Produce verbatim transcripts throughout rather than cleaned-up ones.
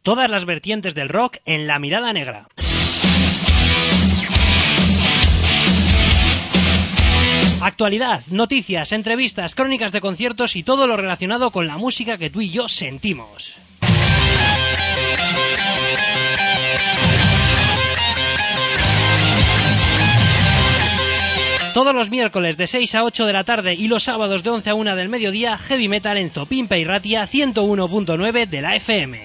Todas las vertientes del rock en La Mirada Negra. Actualidad, noticias, entrevistas, crónicas de conciertos y todo lo relacionado con la música que tú y yo sentimos. Todos los miércoles de seis a ocho de la tarde y los sábados de once a una del mediodía, Heavy Metal en Zopimpa y Ratia ciento uno punto nueve de la F M.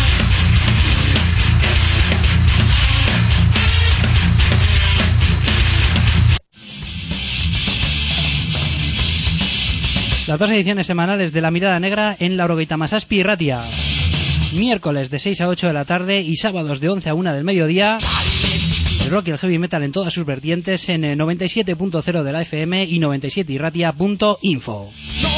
Las dos ediciones semanales de La Mirada Negra en Laurogeita Masazpi y Ratia. Miércoles de seis a ocho de la tarde y sábados de once a una del mediodía. El rock y el heavy metal en todas sus vertientes en noventa y siete punto cero de la F M y noventa y siete y ratia punto info.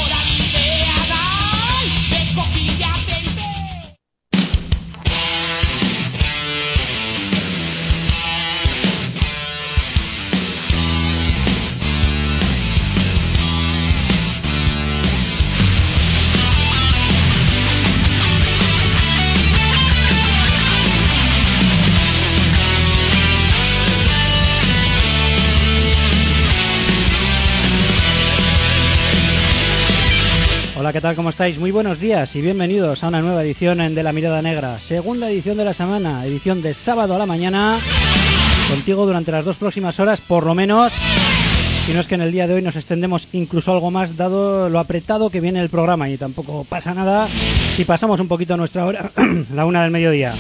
Hola, ¿qué tal? ¿Cómo estáis? Muy buenos días y bienvenidos a una nueva edición de La Mirada Negra. Segunda edición de la semana, edición de sábado a la mañana, contigo durante las dos próximas horas, por lo menos. Si no es que en el día de hoy nos extendemos incluso algo más, dado lo apretado que viene el programa, y tampoco pasa nada si pasamos un poquito nuestra hora, la una del mediodía.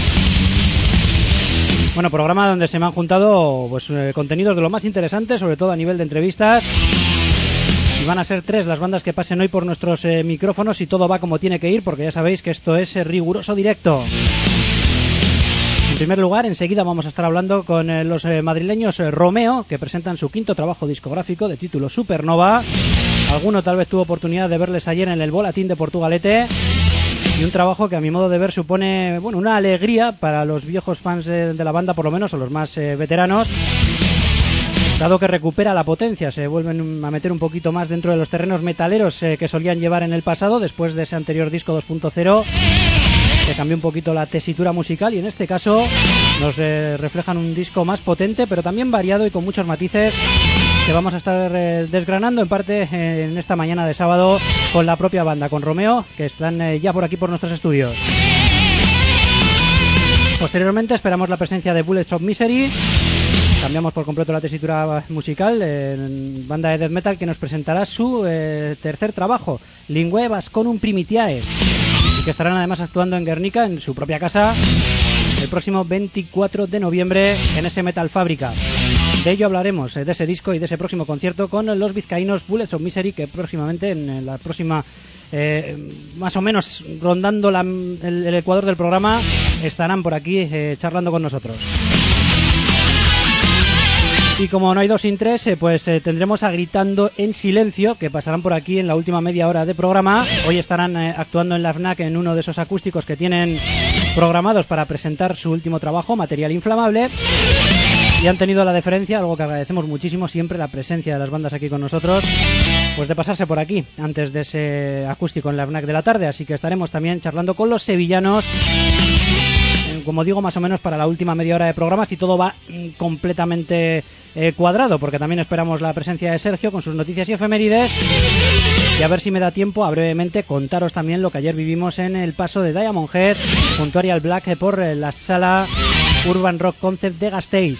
Bueno, programa donde se me han juntado pues eh, contenidos de lo más interesante, sobre todo a nivel de entrevistas. Y van a ser tres las bandas que pasen hoy por nuestros eh, micrófonos y todo va como tiene que ir, porque ya sabéis que esto es eh, riguroso directo. En primer lugar, enseguida vamos a estar hablando con eh, los eh, madrileños eh, Romeo, que presentan su quinto trabajo discográfico de título Supernova. Alguno tal vez tuvo oportunidad de verles ayer en el Boletín de Portugalete. Y un trabajo que a mi modo de ver supone bueno, una alegría para los viejos fans eh, de la banda, por lo menos, o los más eh, veteranos. Dado que recupera la potencia, se vuelven a meter un poquito más dentro de los terrenos metaleros eh, que solían llevar en el pasado, después de ese anterior disco dos punto cero, que cambió un poquito la tesitura musical, y en este caso nos eh, reflejan un disco más potente, pero también variado y con muchos matices, que vamos a estar eh, desgranando en parte eh, en esta mañana de sábado con la propia banda, con Romeo, que están eh, ya por aquí por nuestros estudios. Posteriormente esperamos la presencia de Bullets of Misery. Cambiamos por completo la tesitura musical en banda de death metal, que nos presentará su eh, tercer trabajo, Lingue Vasconum Primitiae, y que estarán además actuando en Guernica, en su propia casa, el próximo veinticuatro de noviembre en ese Metal Fábrica. De ello hablaremos, eh, de ese disco y de ese próximo concierto, con los vizcaínos Bullets of Misery, que próximamente, en la próxima, eh, más o menos rondando la, el, el ecuador del programa, estarán por aquí eh, charlando con nosotros. Y como no hay dos sin tres, eh, pues eh, tendremos a Gritando en Silencio, que pasarán por aquí en la última media hora de programa. Hoy estarán eh, actuando en la FNAC en uno de esos acústicos que tienen programados para presentar su último trabajo, Material Inflamable. Y han tenido la deferencia, algo que agradecemos muchísimo siempre, la presencia de las bandas aquí con nosotros, pues de pasarse por aquí antes de ese acústico en la FNAC de la tarde. Así que estaremos también charlando con los sevillanos, como digo, más o menos para la última media hora de programa, si todo va mm, completamente eh, cuadrado, porque también esperamos la presencia de Sergio con sus noticias y efemérides, y a ver si me da tiempo a brevemente contaros también lo que ayer vivimos en el paso de Diamond Head junto a Arial Black eh, por eh, la sala Urban Rock Concept de Gasteiz.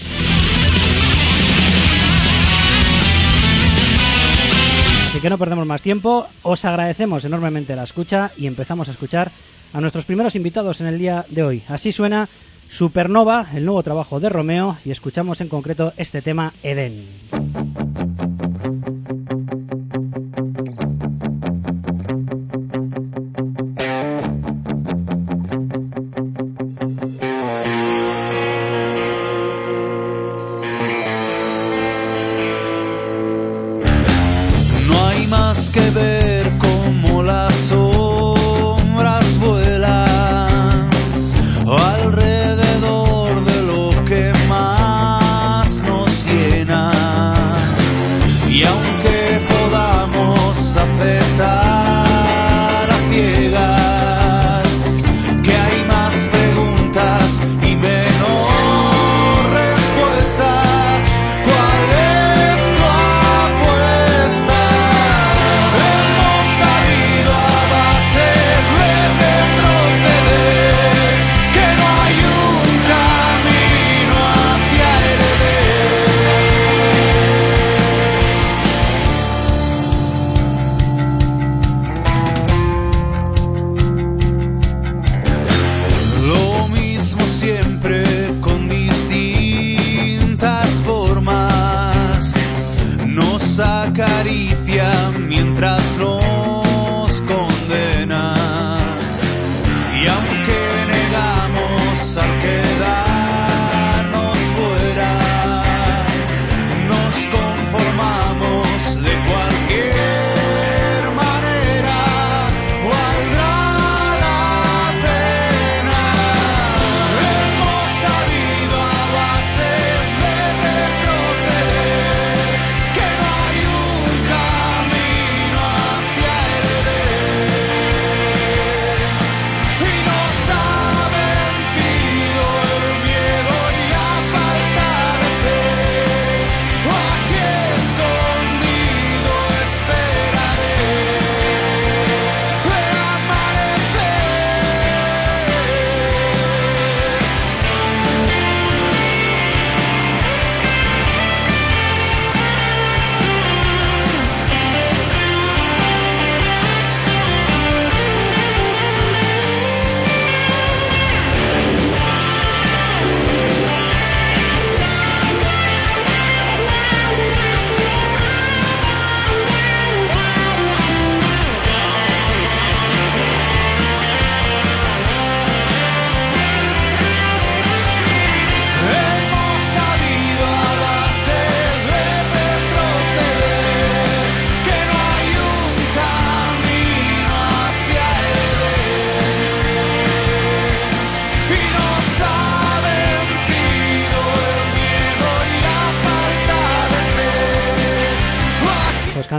Así que no perdemos más tiempo, os agradecemos enormemente la escucha y empezamos a escuchar a nuestros primeros invitados en el día de hoy. Así suena Supernova, el nuevo trabajo de Romeo, y escuchamos en concreto este tema, Edén. No hay más que ver cómo las sombras vuelan alrededor de lo que más nos llena.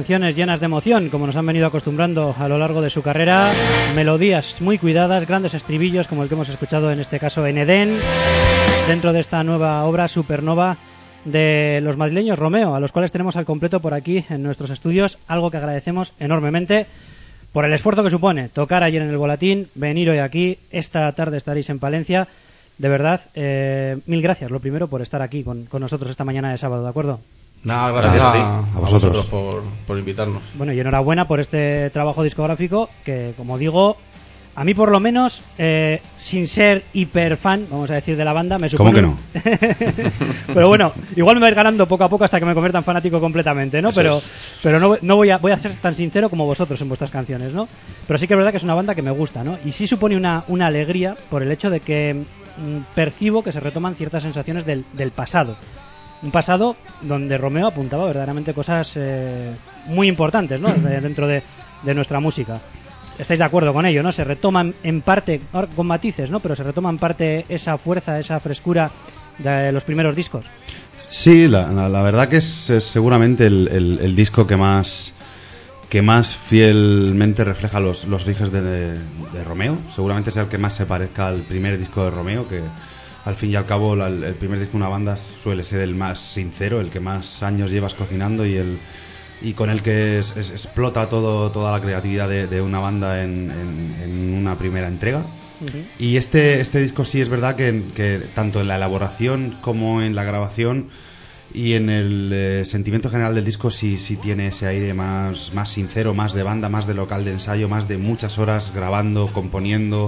canciones llenas de emoción, como nos han venido acostumbrando a lo largo de su carrera, melodías muy cuidadas, grandes estribillos como el que hemos escuchado en este caso en Edén, dentro de esta nueva obra Supernova de los madrileños Romeo, a los cuales tenemos al completo por aquí en nuestros estudios, algo que agradecemos enormemente por el esfuerzo que supone tocar ayer en el Volatín, venir hoy aquí, esta tarde estaréis en Palencia. De verdad, eh, mil gracias, lo primero, por estar aquí con, con nosotros esta mañana de sábado, ¿de acuerdo? Nada, gracias a, a ti, a vosotros, a vosotros por, por invitarnos. Bueno, y enhorabuena por este trabajo discográfico que, como digo, a mí por lo menos, eh, sin ser hiper fan, vamos a decir, de la banda, me supone... ¿Cómo que no? Pero bueno, igual me vais ganando poco a poco hasta que me convierta en fanático completamente, ¿no? Eso pero es. pero no, no voy, a, voy a ser tan sincero como vosotros en vuestras canciones, ¿no? Pero sí que es verdad que es una banda que me gusta, ¿no? Y sí supone una, una alegría por el hecho de que mmm, percibo que se retoman ciertas sensaciones del, del pasado. Un pasado donde Romeo apuntaba verdaderamente cosas eh, muy importantes, ¿no? De, dentro de, de nuestra música. ¿Estáis de acuerdo con ello, no? Se retoman en parte, con matices, ¿no? Pero se retoma en parte esa fuerza, esa frescura de los primeros discos. Sí, la, la, la verdad que es, es seguramente el, el, el disco que más que más fielmente refleja los, los orígenes de, de, de Romeo. Seguramente es el que más se parezca al primer disco de Romeo, que al fin y al cabo la, el primer disco de una banda suele ser el más sincero, el que más años llevas cocinando y el y con el que es, es, explota todo toda la creatividad de, de una banda en, en, en una primera entrega. Uh-huh. Y este este disco sí es verdad que, que tanto en la elaboración como en la grabación y en el eh, sentimiento general del disco sí sí tiene ese aire más más sincero, más de banda, más de local de ensayo, más de muchas horas grabando, componiendo.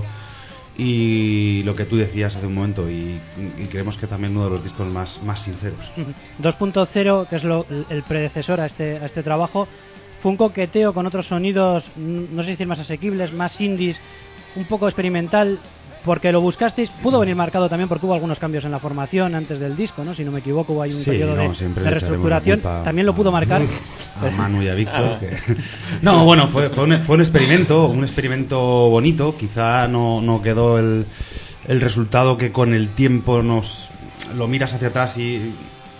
Y lo que tú decías hace un momento, y, y creemos que también uno de los discos más, más sinceros. dos punto cero, que es lo, el predecesor a este, a este trabajo, fue un coqueteo con otros sonidos, no sé si decir más asequibles, más indies, un poco experimental, porque lo buscasteis. Pudo venir marcado también porque hubo algunos cambios en la formación antes del disco, ¿no? Si no me equivoco, hubo ahí un sí, periodo no, de, de reestructuración. También lo pudo marcar a Manu y a Víctor. Que... No, bueno, fue, fue, un, fue un experimento, un experimento bonito. Quizá no, no quedó el, el resultado que con el tiempo nos lo miras hacia atrás y,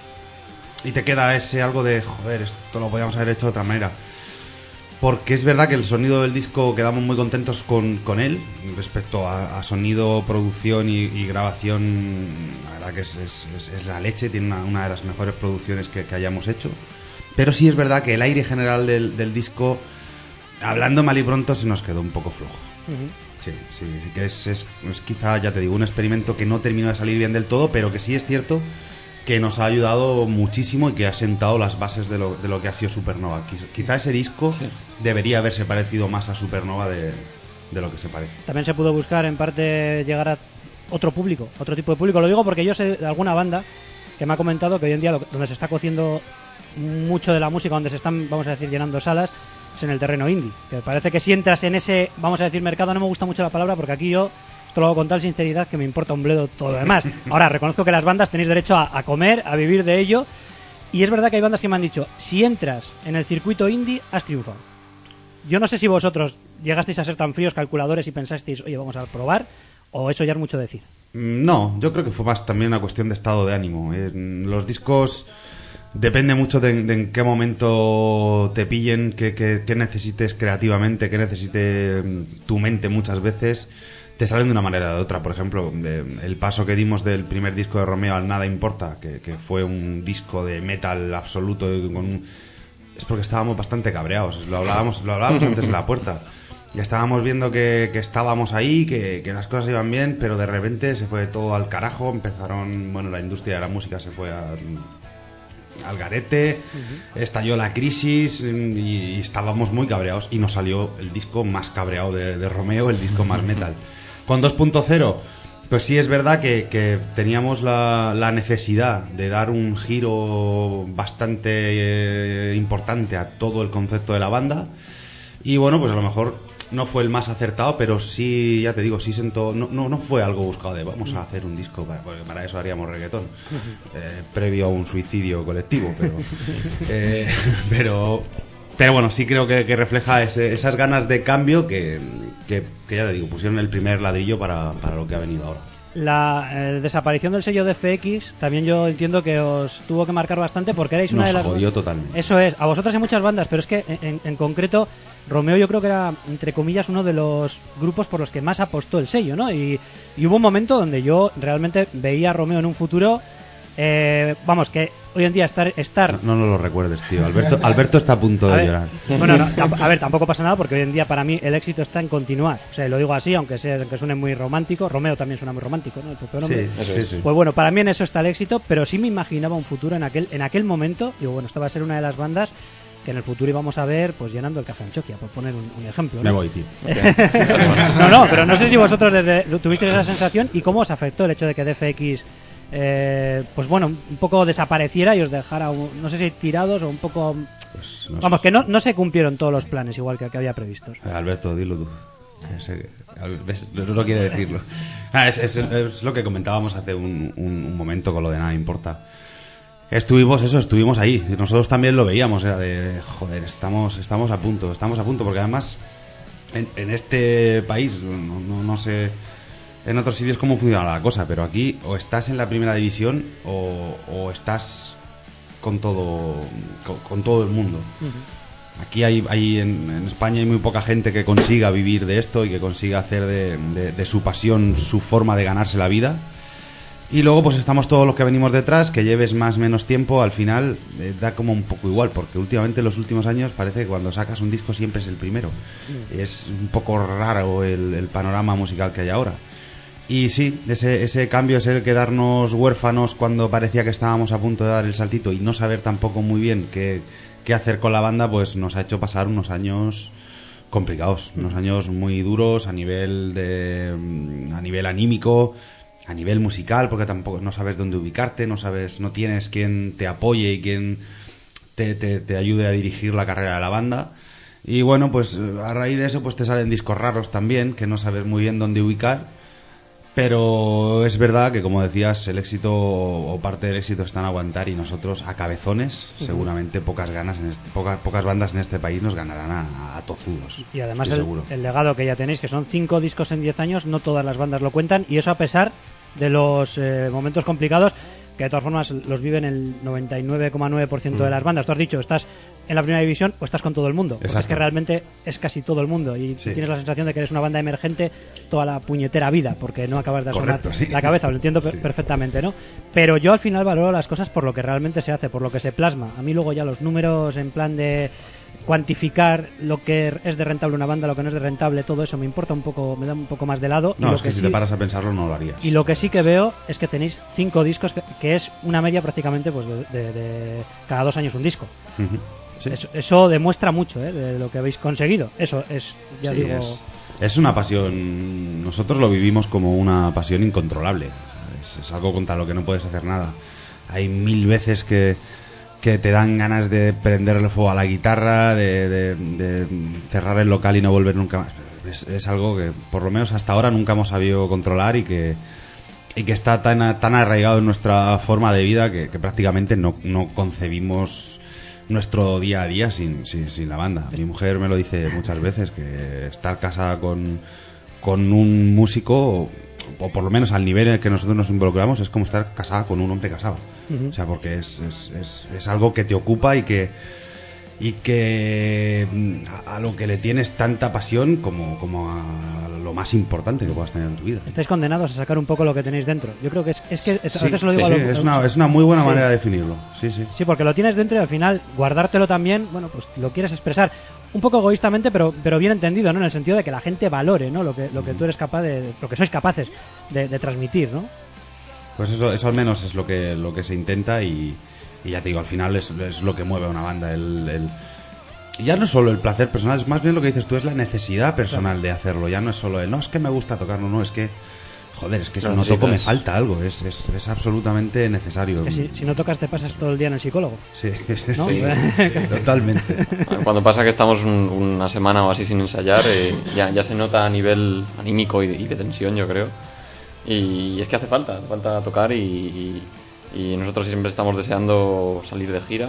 y te queda ese algo de, joder, esto lo podíamos haber hecho de otra manera. Porque es verdad que el sonido del disco quedamos muy contentos con, con él respecto a, a sonido, producción y, y grabación. La verdad que es, es, es, es la leche, tiene una, una de las mejores producciones que, que hayamos hecho. Pero sí es verdad que el aire general del, del disco, hablando mal y pronto, se nos quedó un poco flojo. Uh-huh. Sí, sí, sí que es, es, es quizá, ya te digo, un experimento que no terminó de salir bien del todo, pero que sí es cierto que nos ha ayudado muchísimo y que ha sentado las bases de lo, de lo que ha sido Supernova. Quizá ese disco sí. debería haberse parecido más a Supernova de, de lo que se parece. También se pudo buscar en parte llegar a otro público, otro tipo de público. Lo digo porque yo sé de alguna banda que me ha comentado que hoy en día lo, donde se está cociendo mucho de la música, donde se están, vamos a decir, llenando salas, es en el terreno indie. Que parece que si entras en ese, vamos a decir, mercado, no me gusta mucho la palabra porque aquí yo esto lo hago con tal sinceridad que me importa un bledo todo lo demás. Ahora, reconozco que las bandas tenéis derecho a, a comer, a vivir de ello, y es verdad que hay bandas que me han dicho, si entras en el circuito indie, has triunfado. Yo no sé si vosotros llegasteis a ser tan fríos calculadores y pensasteis, oye, vamos a probar, o eso ya es mucho decir. No, yo creo que fue más también una cuestión de estado de ánimo. Eh, los discos depende mucho de, de en qué momento te pillen, qué, qué, qué necesites creativamente, qué necesite tu mente muchas veces. Te salen de una manera o de otra. Por ejemplo, el paso que dimos del primer disco de Romeo al Nada Importa, que, que fue un disco de metal absoluto, con un... es porque estábamos bastante cabreados. Lo hablábamos, lo hablábamos antes en la puerta. Ya estábamos viendo que, que estábamos ahí, que, que las cosas iban bien, pero de repente se fue todo al carajo. Empezaron, bueno, la industria de la música se fue a, al garete, uh-huh. estalló la crisis y, y estábamos muy cabreados. Y nos salió el disco más cabreado de, de Romeo, el disco más metal. Con dos punto cero, pues sí es verdad que, que teníamos la, la necesidad de dar un giro bastante eh, importante a todo el concepto de la banda. Y bueno, pues a lo mejor no fue el más acertado, pero sí, ya te digo, sí sentó, no, no, no fue algo buscado de vamos a hacer un disco, para, porque para eso haríamos reggaetón, eh, previo a un suicidio colectivo, pero... Eh, pero Pero bueno, sí creo que, que refleja ese, esas ganas de cambio que, que, que, ya te digo, pusieron el primer ladrillo para, para lo que ha venido ahora. la eh, desaparición del sello de F X también yo entiendo que os tuvo que marcar bastante porque erais una Nos de las... jodió totalmente. Eso es, a vosotros hay muchas bandas, pero es que en, en, en concreto Romeo yo creo que era, entre comillas, uno de los grupos por los que más apostó el sello, ¿no? Y, y hubo un momento donde yo realmente veía a Romeo en un futuro, eh, vamos, que hoy en día estar... estar No, no nos lo recuerdes, tío. Alberto, Alberto está a punto de a ver, llorar. Bueno, no, tamp- a ver, tampoco pasa nada porque hoy en día para mí el éxito está en continuar. O sea, lo digo así, aunque sea aunque suene muy romántico. Romeo también suena muy romántico, ¿no? El propio nombre. Sí, sí, sí. Pues bueno, para mí en eso está el éxito, pero sí me imaginaba un futuro en aquel en aquel momento. Digo, bueno, esta va a ser una de las bandas que en el futuro íbamos a ver pues llenando el Café Anchoquia, por poner un, un ejemplo, ¿no? Me voy, tío. No, no, pero no sé si vosotros desde, tuvisteis esa sensación y cómo os afectó el hecho de que D F X eh, pues bueno, un poco desapareciera y os dejara, un- no sé si tirados o un poco... Pues, no sé. Vamos, que no, no se cumplieron todos los planes igual que, que había previstos. Eh, Alberto, dilo tú. Ese- ¿ves? No, no quiere decirlo. Ah, es, es- es lo que comentábamos hace un, un- un momento con lo de Nada Importa. Estuvimos eso, estuvimos ahí. Y nosotros también lo veíamos. Era de, joder, estamos, estamos a punto, estamos a punto. Porque además, en, en este país, no, no, no sé en otros sitios cómo funciona la cosa, pero aquí o estás en la primera división o, o estás con todo, con, con todo el mundo. Aquí hay, hay en, en España hay muy poca gente que consiga vivir de esto y que consiga hacer de, de- de su pasión su forma de ganarse la vida. Y luego pues estamos todos los que venimos detrás, que lleves más o menos tiempo, al final eh, da como un poco igual, porque últimamente en los últimos años parece que cuando sacas un disco siempre es el primero. Es un poco raro el, el panorama musical que hay ahora. Y sí, ese, ese cambio es el quedarnos huérfanos cuando parecía que estábamos a punto de dar el saltito y no saber tampoco muy bien qué, qué hacer con la banda, pues nos ha hecho pasar unos años complicados, unos años muy duros a nivel de mm, a nivel anímico, a nivel musical, porque tampoco no sabes dónde ubicarte, no sabes, no tienes quien te apoye y quien te, te, te ayude a dirigir la carrera de la banda. Y bueno, pues a raíz de eso pues te salen discos raros también, que no sabes muy bien dónde ubicar. Pero es verdad que, como decías, el éxito o parte del éxito está en aguantar y nosotros a cabezones, seguramente pocas ganas en este, pocas, pocas bandas en este país nos ganarán a, a tozudos. Y además estoy el, seguro. el legado que ya tenéis, que son cinco discos en diez años, no todas las bandas lo cuentan, y eso a pesar de los eh, momentos complicados, que de todas formas los viven el noventa y nueve coma nueve por ciento de las bandas. Tú has dicho, estás en la primera división o estás con todo el mundo, porque es Exacto. que realmente es casi todo el mundo, y Sí. tienes la sensación de que eres una banda emergente toda la puñetera vida, porque no acabas de asonar Correcto, sí. la cabeza, lo entiendo per- Sí. perfectamente, ¿no? Pero yo al final valoro las cosas por lo que realmente se hace, por lo que se plasma. A mí luego ya los números en plan de cuantificar lo que es de rentable una banda, lo que no es de rentable, todo eso me importa un poco, me da un poco más de lado. y No, lo es que si sí- te paras a pensarlo no lo harías. y lo que sí que veo es que tenéis cinco discos, que, que es una media prácticamente pues de, de- de cada dos años un disco. Ujú. Sí. Eso, eso demuestra mucho, ¿eh? De lo que habéis conseguido. Eso es, ya Sí, digo... es, es una pasión. Nosotros lo vivimos como una pasión incontrolable. Es, es algo contra lo que no puedes hacer nada. Hay mil veces que, que te dan ganas de prenderle fuego a la guitarra, de, de- de cerrar el local y no volver nunca más. Es, es algo que, por lo menos hasta ahora, nunca hemos sabido controlar y que, y que está tan, a- tan arraigado en nuestra forma de vida que, que prácticamente no, no concebimos nuestro día a día sin, sin, sin la banda. Mi mujer me lo dice muchas veces, que estar casada con, con un músico, o, o por lo menos al nivel en el que nosotros nos involucramos, es como estar casada con un hombre casado. O sea, porque es, es, es, es algo que te ocupa y que y que mm, a, a lo que le tienes tanta pasión como, como a lo más importante que puedas tener en tu vida. Estáis condenados a sacar un poco lo que tenéis dentro. Yo creo que es, es que es- Sí, a veces lo sí, digo a sí, lo- es, una, es una muy buena Sí. manera de definirlo. Sí, sí. Sí, porque lo tienes dentro y al final guardártelo también, bueno, pues lo quieres expresar un poco egoístamente, pero pero bien entendido, ¿no? En el sentido de que la gente valore, ¿no? Lo que lo que tú eres capaz de, lo que sois capaces de, de transmitir, ¿no? Pues eso, eso al menos es lo que, lo que se intenta y, y ya te digo, al final es, es lo que mueve a una banda. El, el- ya no solo el placer personal, es más bien lo que dices tú, es la necesidad personal de hacerlo. Ya no es solo el, no, es que me gusta tocarlo, no, es que, joder, es que si Lo no toco me necesitas. falta algo, es, es, es absolutamente necesario. Que si, si no tocas te pasas todo el día en el psicólogo. Sí, ¿No? sí, totalmente. Cuando pasa que estamos un- una semana o así sin ensayar, eh, ya, ya se nota a nivel anímico y de, y de tensión, yo creo. Y es que hace falta, hace falta tocar y, y- y nosotros siempre estamos deseando salir de gira.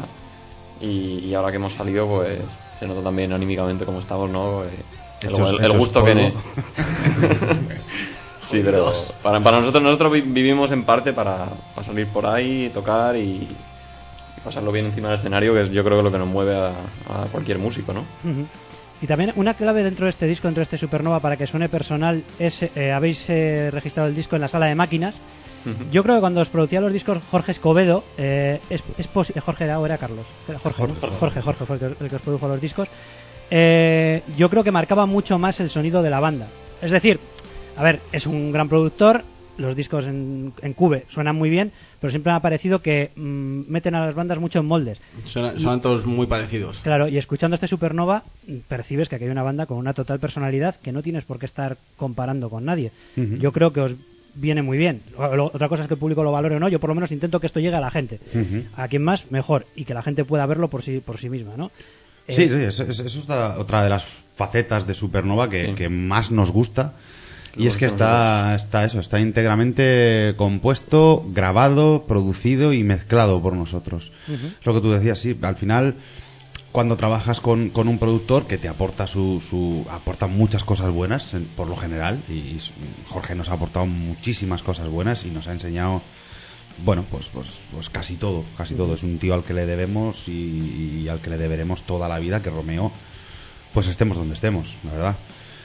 Y, y ahora que hemos salido, pues se nota también anímicamente cómo estamos, ¿no? Eh, el, Hechos- el- el hechos gusto que... polvo. ne- Sí, pero para, para nosotros nosotros vi- vivimos en parte para, para salir por ahí, tocar y, y pasarlo bien encima del escenario, que es yo creo que lo que nos mueve a, a cualquier músico, ¿no? Ujú. Y también una clave dentro de este disco, dentro de este Supernova, para que suene personal, es eh, habéis eh, registrado el disco en la sala de máquinas. Ujú. Yo creo que cuando os producía los discos Jorge Escobedo, eh, es, es posi- Jorge era o era Carlos, era Jorge, ¿no? Jorge. Jorge, Jorge fue el que, el que os produjo los discos. Eh, yo creo que marcaba mucho más el sonido de la banda. Es decir, a ver, es un gran productor, los discos en, en Cube suenan muy bien, pero siempre me ha parecido que mm, meten a las bandas mucho en moldes. Son, son todos muy parecidos. Claro, y escuchando este Supernova mm, percibes que aquí hay una banda con una total personalidad que no tienes por qué estar comparando con nadie. Ujú. Yo creo que os viene muy bien. Lo- lo- otra cosa es que el público lo valore o no. Yo por lo menos intento que esto llegue a la gente. Ujú. A quien más, mejor. Y que la gente pueda verlo por sí, por sí misma, ¿no? Eh, Sí, sí, eso, eso es otra, otra de las facetas de Supernova que, Sí. que más nos gusta. Y Lo es que bonito está, está eso, está íntegramente compuesto, grabado, producido y mezclado por nosotros. Es lo que tú decías, sí, al final cuando trabajas con, con un productor que te aporta su, su aporta muchas cosas buenas en- por lo general, y, y su- Jorge nos ha aportado muchísimas cosas buenas y nos ha enseñado, bueno, pues pues pues casi todo, casi todo. Es un tío al que le debemos y, y al que le deberemos toda la vida, que Romeo, pues estemos donde estemos, la verdad.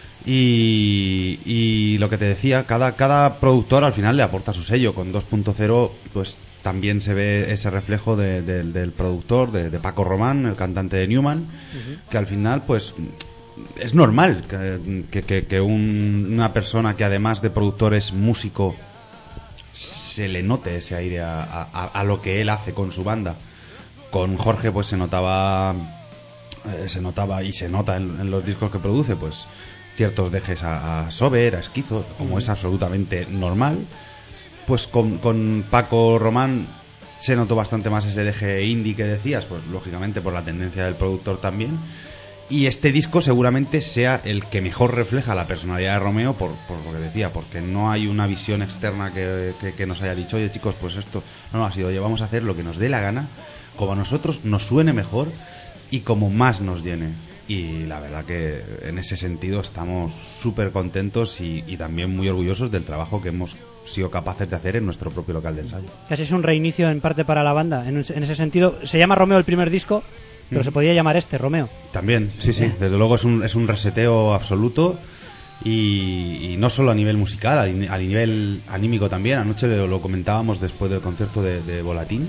Y, y lo que te decía, cada, cada productor al final le aporta su sello. Con dos punto cero pues también se ve ese reflejo de- de- del productor, de, de Paco Román, el cantante de Newman, que al final pues es normal que, que- que- que un- una persona que además de productor es músico se le note ese aire a, a- a lo que él hace con su banda. Con Jorge pues se notaba eh, se notaba y se nota en, en los discos que produce pues ciertos dejes a, a Sober, a Esquizo, como es absolutamente normal. Pues con, con Paco Román se notó bastante más ese deje indie que decías, pues lógicamente por la tendencia del productor también. Y este disco seguramente sea el que mejor refleja la personalidad de Romeo, por, por lo que decía, porque no hay una visión externa que, que, que nos haya dicho, oye chicos, pues esto no, no ha sido, oye, vamos a hacer lo que nos dé la gana, como a nosotros nos suene mejor y como más nos llene. Y la verdad que en ese sentido estamos súper contentos y, y también muy orgullosos del trabajo que hemos sido capaces de hacer en nuestro propio local de ensayo. Casi es un reinicio en parte para la banda. En, en ese sentido, se llama Romeo el primer disco, pero se podría llamar este, Romeo. También, sí, sí, desde luego es un, es un reseteo absoluto y, y no solo a nivel musical, a, ni- a nivel anímico también. Anoche lo, lo comentábamos después del concierto de, de Volatín,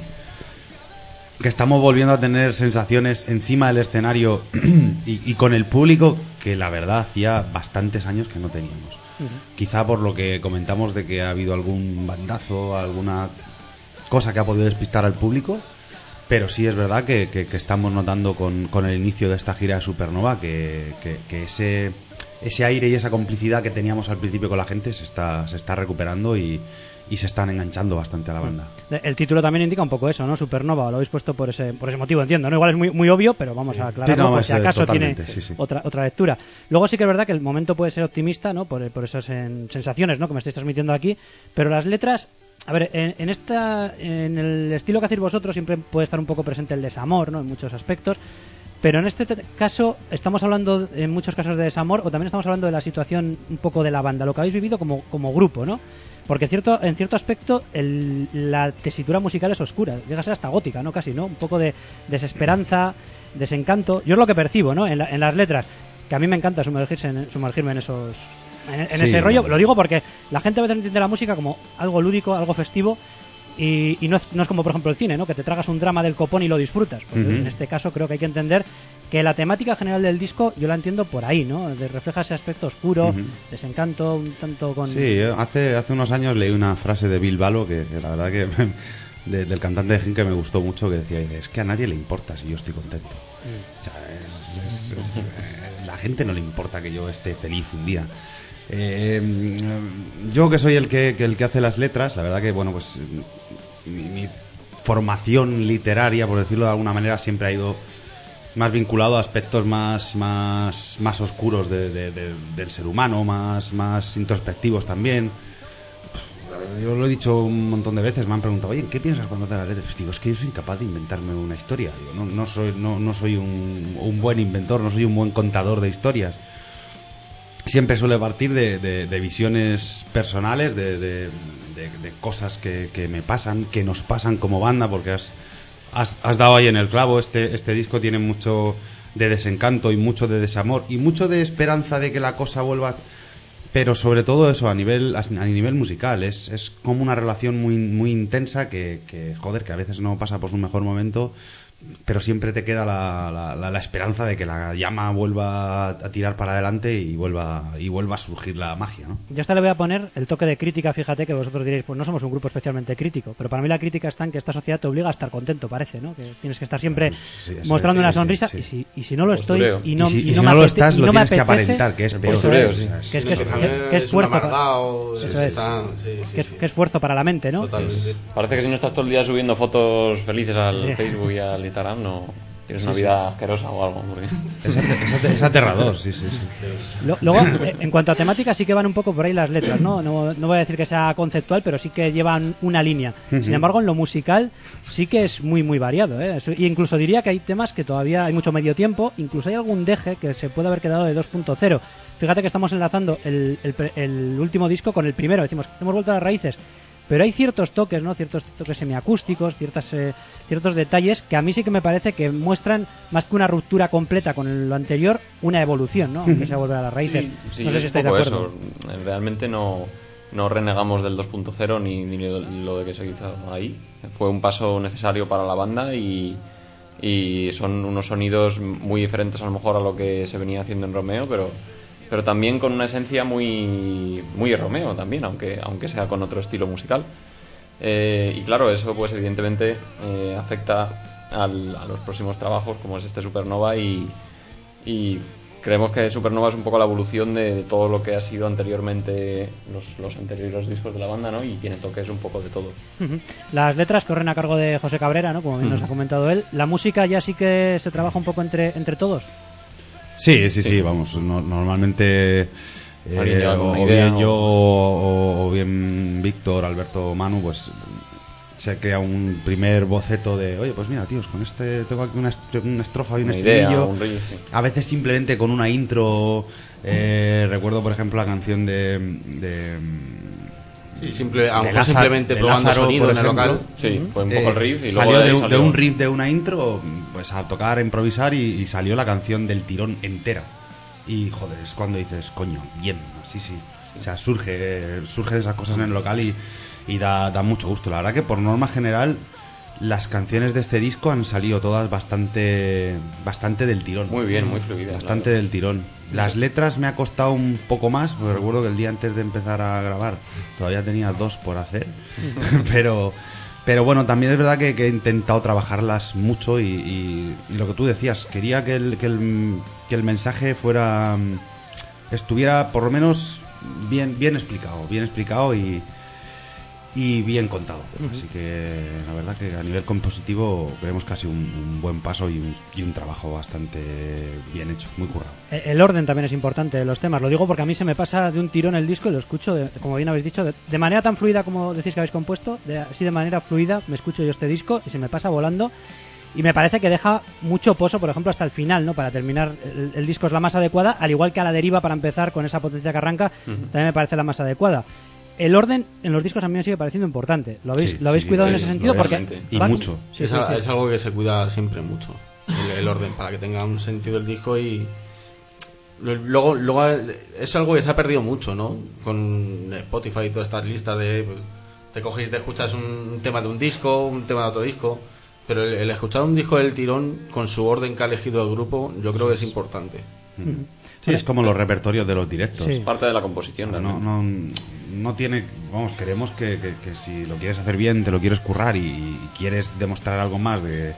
que estamos volviendo a tener sensaciones encima del escenario y, y con el público que la verdad hacía bastantes años que no teníamos. Quizá por lo que comentamos de que ha habido algún bandazo, alguna cosa que ha podido despistar al público, pero sí es verdad que, que- que estamos notando con, con el inicio de esta gira de Supernova que, que- que ese, ese aire y esa complicidad que teníamos al principio con la gente se está, se está recuperando y, y se están enganchando bastante a la banda. El título también indica un poco eso, ¿no? Supernova, lo habéis puesto por ese, por ese motivo, entiendo, ¿no? Igual es muy, muy obvio, pero vamos a aclararlo Sí, no, por es, si eh, acaso tiene totalmente, sí, sí. Otra, otra lectura. Luego sí que es verdad que el momento puede ser optimista, ¿no? Por, por esas en- sensaciones, ¿no? Que me estáis transmitiendo aquí, pero las letras, a ver, en, en esta, en el estilo que hacéis vosotros siempre puede estar un poco presente el desamor, ¿no? En muchos aspectos. Pero en este te- caso estamos hablando en muchos casos de desamor o también estamos hablando de la situación un poco de la banda, lo que habéis vivido como, como grupo, ¿no? Porque cierto, en cierto aspecto el- la tesitura musical es oscura, llega a ser hasta gótica, ¿no? Casi, ¿no? Un poco de desesperanza, desencanto. Yo es lo que percibo, ¿no? En, la- en las letras, que a mí me encanta sumergirse en, sumergirme en esos en, en Sí, ese rollo. no. Lo digo porque la gente a veces entiende la música como algo lúdico, algo festivo. Y, y no, es, no es como por ejemplo el cine, ¿no? Que te tragas un drama del copón y lo disfrutas. Porque Ujú. en este caso creo que hay que entender que la temática general del disco yo la entiendo por ahí, ¿no? De- refleja ese aspecto oscuro, Ujú. desencanto, un tanto con... Sí, yo hace, hace unos años leí una frase de Bill Balo que, que la verdad que de- del cantante de Jin que me gustó mucho, que decía, es que a nadie le importa si yo estoy contento. O sea, es- es- eh, la gente no le importa que yo esté feliz un día. Eh, yo que soy el que, que el que hace las letras, la verdad que bueno, pues mi, mi formación literaria, por decirlo de alguna manera, siempre ha ido más vinculado a aspectos más más, más oscuros de- de- de- del ser humano, más, más introspectivos también. Yo lo he dicho un montón de veces, me han preguntado, oye, ¿qué piensas cuando haces las letras? Digo, es que yo soy incapaz de inventarme una historia. Digo, no, no soy, no, no soy un, un buen inventor, no soy un buen contador de historias. siempre suele partir de, de, de visiones personales, de, de, de, de cosas que, que me pasan, que nos pasan como banda, porque has, has, has dado ahí en el clavo. Este, este disco tiene mucho de desencanto y mucho de desamor y mucho de esperanza de que la cosa vuelva, pero sobre todo eso a nivel a nivel musical es, es como una relación muy muy intensa que, que joder, que a veces no pasa por su mejor momento, pero siempre te queda la, la, la, la esperanza de que la llama vuelva a tirar para adelante y vuelva y vuelva a surgir la magia, ¿no? Ya hasta le voy a poner el toque de crítica. Fíjate que vosotros diréis, pues no somos un grupo especialmente crítico, pero para mí la crítica está en que esta sociedad te obliga a estar contento, parece, ¿no? Que tienes que estar siempre Pues sí, eso mostrando es, una sí, sonrisa sí, sí. Y, si, y si no lo estoy Postureo. y no, y si, y y no si me no lo apete- estás y lo no me tienes que apetece, aparentar, que es peor. postureo, O sí. sea, es- que es que es, También que es es un esfuerzo para- amargado, Eso es- es. está- sí, sí, que es- sí. que esfuerzo para la mente, ¿no? Totalmente. Parece que si no estás todo el día subiendo fotos felices al Sí. Facebook y al Instagram, no tienes una vida asquerosa o algo. Porque... es, ate- es ate- es aterrador, sí, sí, sí. Lo- Luego, eh, en cuanto a temática, sí que van un poco por ahí las letras, ¿no? No, no voy a decir que sea conceptual, pero sí que llevan una línea. Sin embargo, en lo musical sí que es muy, muy variado, ¿eh? Es- y incluso diría que hay temas que todavía hay mucho medio tiempo, incluso hay algún deje que se puede haber quedado de dos punto cero. Fíjate que estamos enlazando el, el pre- el último disco con el primero, decimos, hemos vuelto a las raíces. Pero hay ciertos toques, ¿no? Ciertos toques semiacústicos, ciertas, eh, ciertos detalles que a mí sí que me parece que muestran, más que una ruptura completa con lo anterior, una evolución, ¿no? Aunque sea volver a las raíces. Sí, sí, no sé es si estáis de poco acuerdo. eso. Realmente no, no renegamos del dos punto cero ni, ni lo, lo de que se hizo ahí. Fue un paso necesario para la banda y, y son unos sonidos muy diferentes a lo mejor a lo que se venía haciendo en Romeo, pero pero también con una esencia muy muy Romeo también, aunque aunque sea con otro estilo musical. Eh, y claro, eso pues evidentemente eh, afecta al, a los próximos trabajos como es este Supernova y, y creemos que Supernova es un poco la evolución de todo lo que ha sido anteriormente los, los anteriores discos de la banda, ¿no? Y tiene toques un poco de todo. Ujú. Las letras corren a cargo de José Cabrera, ¿no? Como bien nos ha comentado él. La música ya sí que se trabaja un poco entre, entre todos. Sí, sí, sí, vamos, no- normalmente eh, Alguien lleva o, alguna o idea, bien o- yo o, o bien Víctor, Alberto, Manu, pues se crea un primer boceto de, oye, pues mira, tíos, con este tengo aquí una, est- una estrofa y un Una idea, estribillo. un riff, sí. A veces simplemente con una intro, eh, recuerdo por ejemplo la canción de... de Sí, simple, a lo de mejor Lázaro- simplemente de probando Lázaro, sonido por en el ejemplo. local. Sí, fue un poco Eh, el riff y luego salió de, ahí de, un- salió- de un riff de una intro pues a tocar, a improvisar y, y salió la canción del tirón entera y joder, es cuando dices coño, bien, sí, sí, o sea, surge surgen esas cosas en el local y, y da, da mucho gusto. La verdad que por norma general las canciones de este disco han salido todas bastante bastante del tirón, Muy bien, muy fluidas, bastante la del tirón. Las letras me ha costado un poco más, porque recuerdo que el día antes de empezar a grabar todavía tenía dos por hacer, pero pero bueno, también es verdad que, que he intentado trabajarlas mucho y, y- y lo que tú decías, quería que el, que el, que el mensaje fuera estuviera por lo menos bien bien explicado, bien explicado y y bien contado. Así que la verdad que a nivel compositivo creemos que ha sido un, un buen paso y un, y un trabajo bastante bien hecho, muy currado. Eh, El orden también es importante de los temas. Lo digo porque a mí se me pasa de un tirón el disco y lo escucho, de- como bien habéis dicho, de, de manera tan fluida como decís que habéis compuesto, de, así de manera fluida me escucho yo este disco y se me pasa volando. Y me parece que deja mucho pozo, por ejemplo, hasta el final, ¿no? Para terminar, el, el disco es la más adecuada, al igual que a la deriva para empezar con esa potencia que arranca, también me parece la más adecuada. El orden en los discos a mí me sigue pareciendo importante. ¿Lo habéis, Sí, ¿lo habéis sí, cuidado sí, en ese lo sentido? es. Porque Totalmente. Y van- mucho. Sí, es, sí, a- sí. es algo que se cuida siempre mucho, el, el orden, para que tenga un sentido el disco y... Luego, luego es algo que se ha perdido mucho, ¿no? Con Spotify y todas estas listas de... Pues, te coges y te escuchas un tema de un disco, un tema de otro disco, pero el, el escuchar un disco del tirón con su orden que ha elegido el grupo, yo creo que es importante. Sí, es como los repertorios de los directos. Sí. Es parte de la composición. No, realmente. no, no tiene, vamos, queremos que, que- que si lo quieres hacer bien, te lo quieres currar y, y quieres demostrar algo más de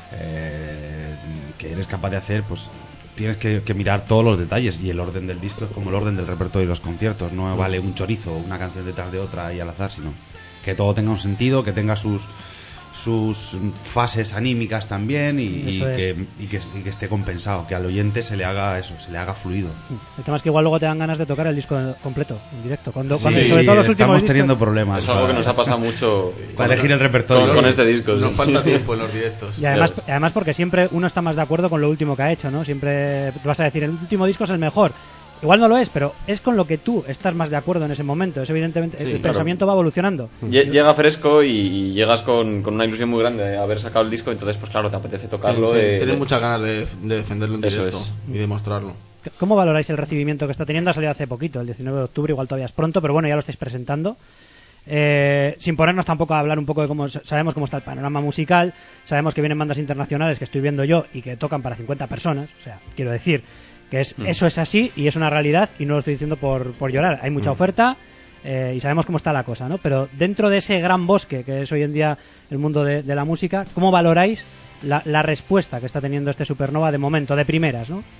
eh, que eres capaz de hacer, pues tienes que, que mirar todos los detalles y el orden del disco es como el orden del repertorio de los conciertos. No vale un chorizo, una canción detrás de otra y al azar, sino que todo tenga un sentido, que tenga sus sus fases anímicas también y, y Eso es. que, y, que, y que esté compensado, que al oyente se le haga eso, se le haga fluido. El tema es que igual luego te dan ganas de tocar el disco completo, en directo. Cuando, Sí, cuando- sí, sobre todo los últimos estamos discos. teniendo problemas. Es algo que para- nos ha pasado mucho Para elegir el repertorio. con, con este disco. Nos sí. falta tiempo en los directos. Y además, Ya ves. además porque siempre uno está más de acuerdo con lo último que ha hecho, ¿no? Siempre te vas a decir, el último disco es el mejor. igual no lo es, pero es con lo que tú estás más de acuerdo en ese momento. Es evidentemente, Sí, el claro. pensamiento va evolucionando. Lle- Llega fresco y, y llegas con, con una ilusión muy grande de haber sacado el disco, entonces pues claro, te apetece tocarlo. Tien- de- Tienes de- muchas ganas de, de defenderlo en Eso directo es. y demostrarlo. ¿Cómo valoráis el recibimiento que está teniendo? Ha salido hace poquito, el diecinueve de octubre, igual todavía es pronto, pero bueno, ya lo estáis presentando. Eh, sin ponernos tampoco a hablar un poco de cómo sabemos cómo está el panorama musical, sabemos que vienen bandas internacionales que estoy viendo yo y que tocan para cincuenta personas, o sea, quiero decir que es, Mm. eso es así y es una realidad y no lo estoy diciendo por, por llorar, hay mucha Mm. oferta eh, y sabemos cómo está la cosa, ¿no? Pero dentro de ese gran bosque que es hoy en día el mundo de, de la música, ¿cómo valoráis la, la respuesta que está teniendo este Supernova de momento, de primeras, ¿no?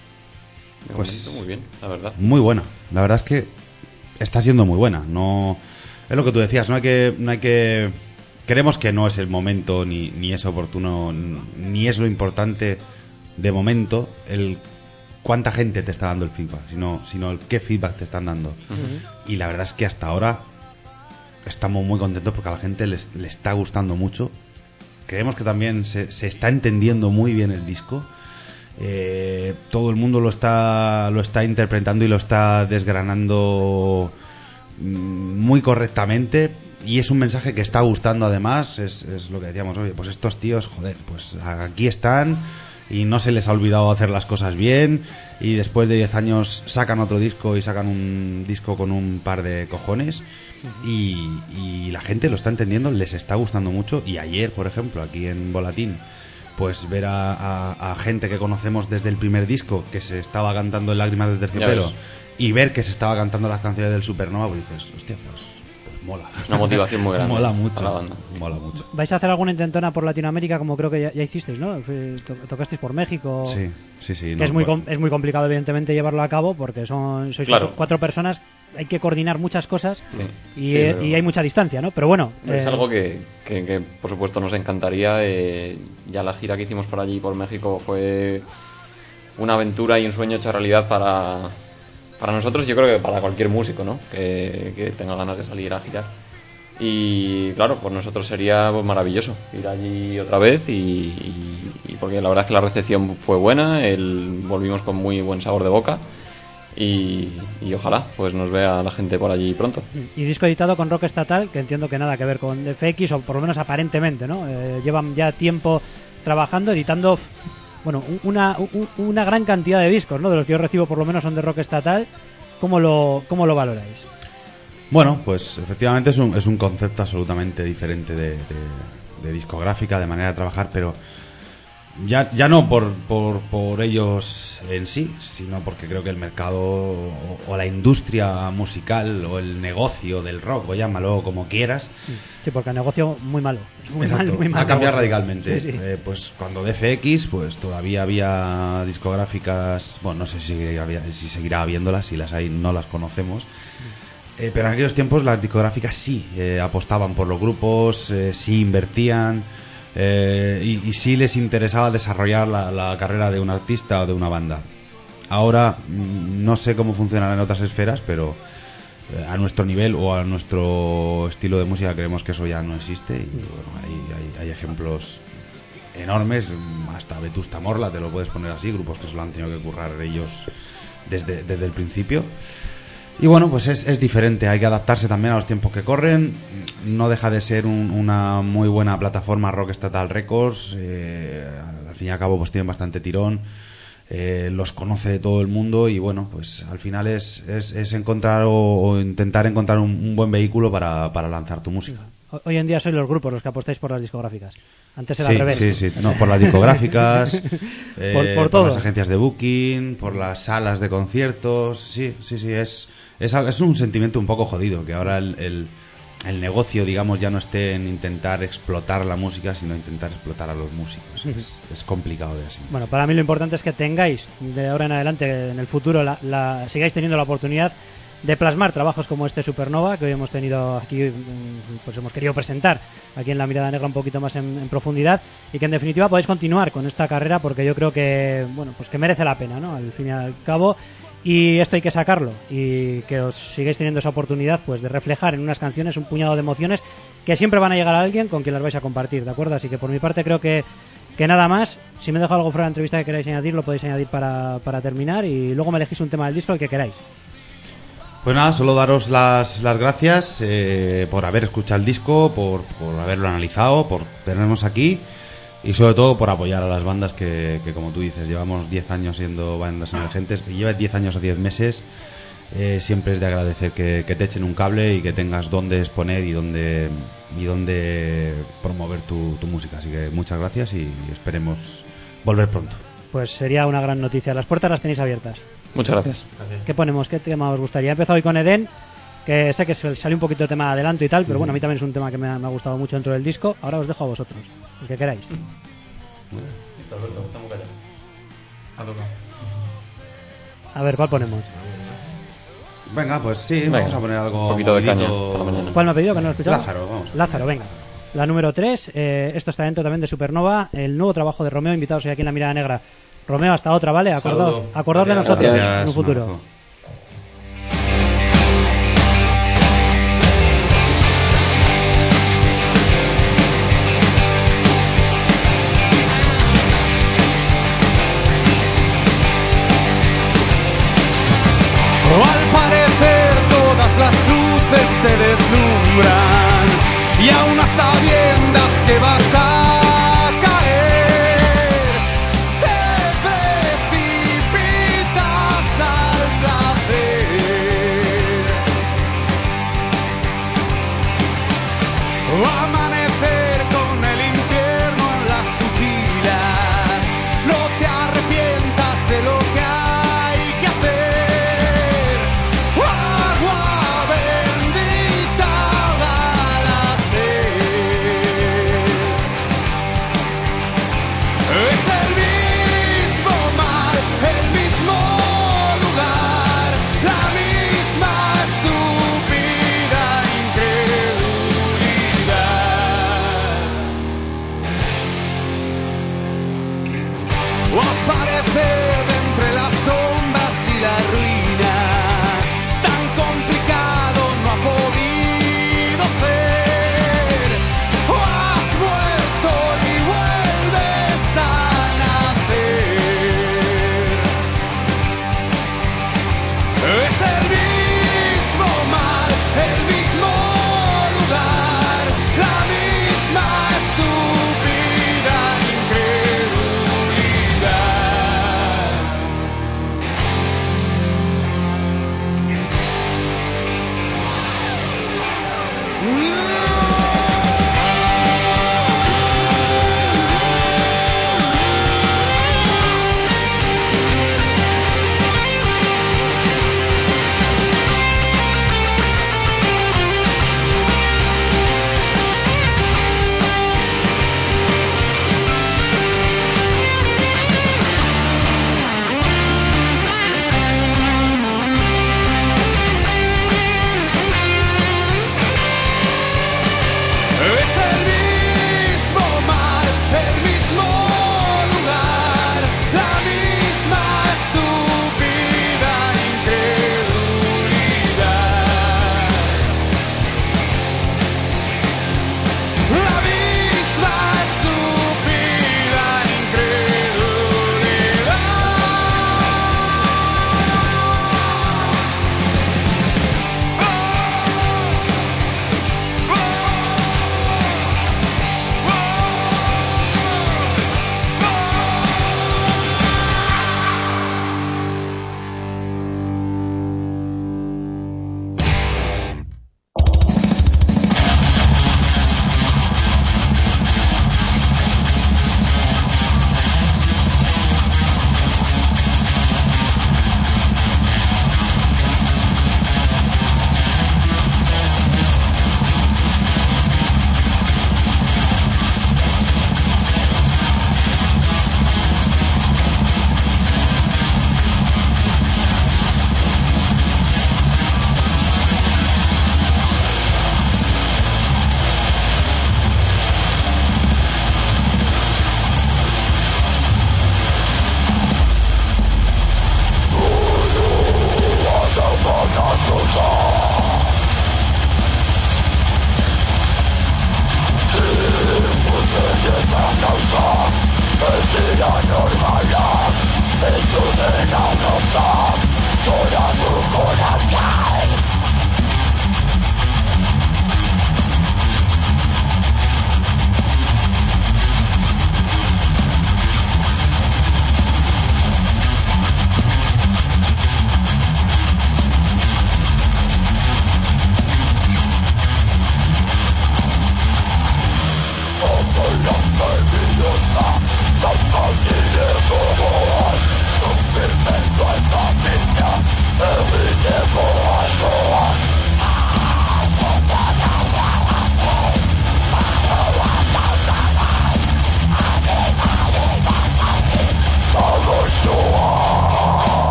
de Pues- momento, muy bien, la verdad. Muy buena. La verdad es que está siendo muy buena. No es lo que tú decías. No hay que, no hay que. Creemos que no es el momento ni, ni es oportuno ni es lo importante de momento el cuánta gente te está dando el feedback, sino, sino el qué feedback te están dando. Y la verdad es que hasta ahora estamos muy contentos porque a la gente les, le está gustando mucho. Creemos que también se, se está entendiendo muy bien el disco. Eh, todo el mundo lo está lo está interpretando y lo está desgranando mm, muy correctamente y es un mensaje que está gustando además. Es, es lo que decíamos, oye, pues estos tíos, joder, pues aquí están y no se les ha olvidado hacer las cosas bien y después de diez años sacan otro disco y sacan un disco con un par de cojones y, y la gente lo está entendiendo, les está gustando mucho. Y ayer, por ejemplo, aquí en Volatín, pues ver a, a- a gente que conocemos desde el primer disco que se estaba cantando en Lágrimas de Terciopelo ves. y ver que se estaba cantando las canciones del Supernova, pues dices, hostia, pues, pues mola. Es una motivación muy grande Mola para mucho. la banda. Mola mucho. ¿Vais a hacer alguna intentona por Latinoamérica como creo que ya, ya hicisteis, ¿no? Fue- to- Tocasteis por México. Sí, sí, sí. Que no, es muy bueno. com- es muy complicado evidentemente llevarlo a cabo porque son sois Claro. cuatro, cuatro personas, hay que coordinar muchas cosas Sí. y, Sí, eh, pero- y hay mucha distancia, ¿no? Pero bueno, Es eh, algo que, que- que, por supuesto nos encantaría. eh, ya la gira que hicimos por allí, por México, fue una aventura y un sueño hecho realidad para, para nosotros, yo creo que para cualquier músico, ¿no? Que, que tenga ganas de salir a girar. Y claro, por nosotros sería pues, maravilloso ir allí otra vez y, y- y porque la verdad es que la recepción fue buena, el, volvimos con muy buen sabor de boca y, y ojalá pues nos vea la gente por allí pronto. y disco editado con rock estatal, que entiendo que nada que ver con F X, o por lo menos aparentemente, ¿no? Eh, llevan ya tiempo trabajando, editando, bueno, un- una, un- una gran cantidad de discos, ¿no? De los que yo recibo por lo menos son de rock estatal. ¿Cómo lo, cómo lo valoráis? Bueno, pues efectivamente es un, es un concepto absolutamente diferente de, de- de discográfica, de manera de trabajar, pero ya, ya no por, por, por ellos en sí, sino porque creo que el mercado o, o la industria musical o el negocio del rock, o llámalo como quieras, Sí, porque el negocio muy malo. Es muy exacto, mal, muy mal ha cambiado negocio. radicalmente. Sí, sí. Eh, pues cuando de F X, pues todavía había discográficas, bueno, no sé si seguirá, habi- si seguirá habiéndolas, si las hay no las conocemos. Eh, pero en aquellos tiempos las discográficas sí eh, apostaban por los grupos, eh, sí invertían eh, y, y sí les interesaba desarrollar la, la carrera de un artista o de una banda. Ahora mm, no sé cómo funcionará en otras esferas, pero eh, a nuestro nivel o a nuestro estilo de música creemos que eso ya no existe y bueno, hay, hay- hay ejemplos enormes, hasta Vetusta Morla te lo puedes poner así, grupos que se lo han tenido que currar ellos desde, desde el principio. Y bueno, pues es, es diferente, hay que adaptarse también a los tiempos que corren. No deja de ser un- una muy buena plataforma Rock Estatal Records. eh, al fin y al cabo pues tienen bastante tirón, eh, los conoce todo el mundo y bueno, pues al final es, es, es encontrar o, o intentar encontrar un, un buen vehículo para, para lanzar tu música. Ho- Hoy en día sois los grupos los que apostáis por las discográficas. Antes era Sí, al revés. sí, sí, no, por las discográficas, eh, Por- por por, todo. las agencias de booking, por las salas de conciertos, sí, sí, sí, es, es, al- es un sentimiento un poco jodido, que ahora el, el, el negocio, digamos, ya no esté en intentar explotar la música, sino intentar explotar a los músicos. Es, es complicado de así. Bueno, para mí lo importante es que tengáis de ahora en adelante, en el futuro, la, la- sigáis teniendo la oportunidad de plasmar trabajos como este Supernova, que hoy hemos tenido aquí, mm, pues hemos querido presentar aquí en La Mirada Negra un poquito más en, en profundidad, y que en definitiva podéis continuar con esta carrera porque yo creo que, bueno, pues que merece la pena, ¿no? Al fin y al cabo, y esto hay que sacarlo, y que os sigáis teniendo esa oportunidad pues de reflejar en unas canciones un puñado de emociones que siempre van a llegar a alguien con quien las vais a compartir, ¿de acuerdo? Así que por mi parte creo que Que nada más, si me dejo algo fuera de la entrevista que queráis añadir, lo podéis añadir para, para terminar y luego me elegís un tema del disco el que queráis. Pues nada, solo daros las, las gracias eh, por haber escuchado el disco, por, por haberlo analizado, por tenernos aquí y sobre todo por apoyar a las bandas que, que como tú dices, llevamos diez años siendo bandas emergentes, y llevas diez años o diez meses, eh, siempre es de agradecer que, que te echen un cable y que tengas dónde exponer y dónde, y dónde promover tu, tu música. Así que muchas gracias y esperemos volver pronto. Pues sería una gran noticia. Las puertas las tenéis abiertas. Muchas gracias. ¿Qué ponemos? ¿Qué tema os gustaría? He empezado hoy con Edén, que sé que salió un poquito de tema de adelanto y tal, pero bueno, a mí también es un tema que me ha, me ha gustado mucho dentro del disco. Ahora os dejo a vosotros, el que queráis. A ver, ¿cuál ponemos? Venga, pues sí, Venga, vamos a poner algo un poquito de movidito. caña para la mañana. ¿Cuál me ha pedido que no lo he escuchado? Lázaro, vamos. Lázaro, venga. La número tres, eh, esto está dentro también de Supernova, el nuevo trabajo de Romeo, invitados hoy aquí en La Mirada Negra. Romeo, hasta otra, ¿vale? Acordaos, Saludo. acordaos de Gracias. nosotros Gracias, en un futuro. un abrazo. Al parecer todas las luces te deslumbran y aún a sabiendas que vas a caer, te precipitas al placer. Amanecer con el infierno en las pupilas, no te arrepientas de lo que hay que hacer. La misma estúpida incredulidad.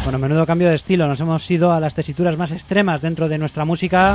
Bueno, menudo cambio de estilo. Nos hemos ido a las tesituras más extremas dentro de nuestra música.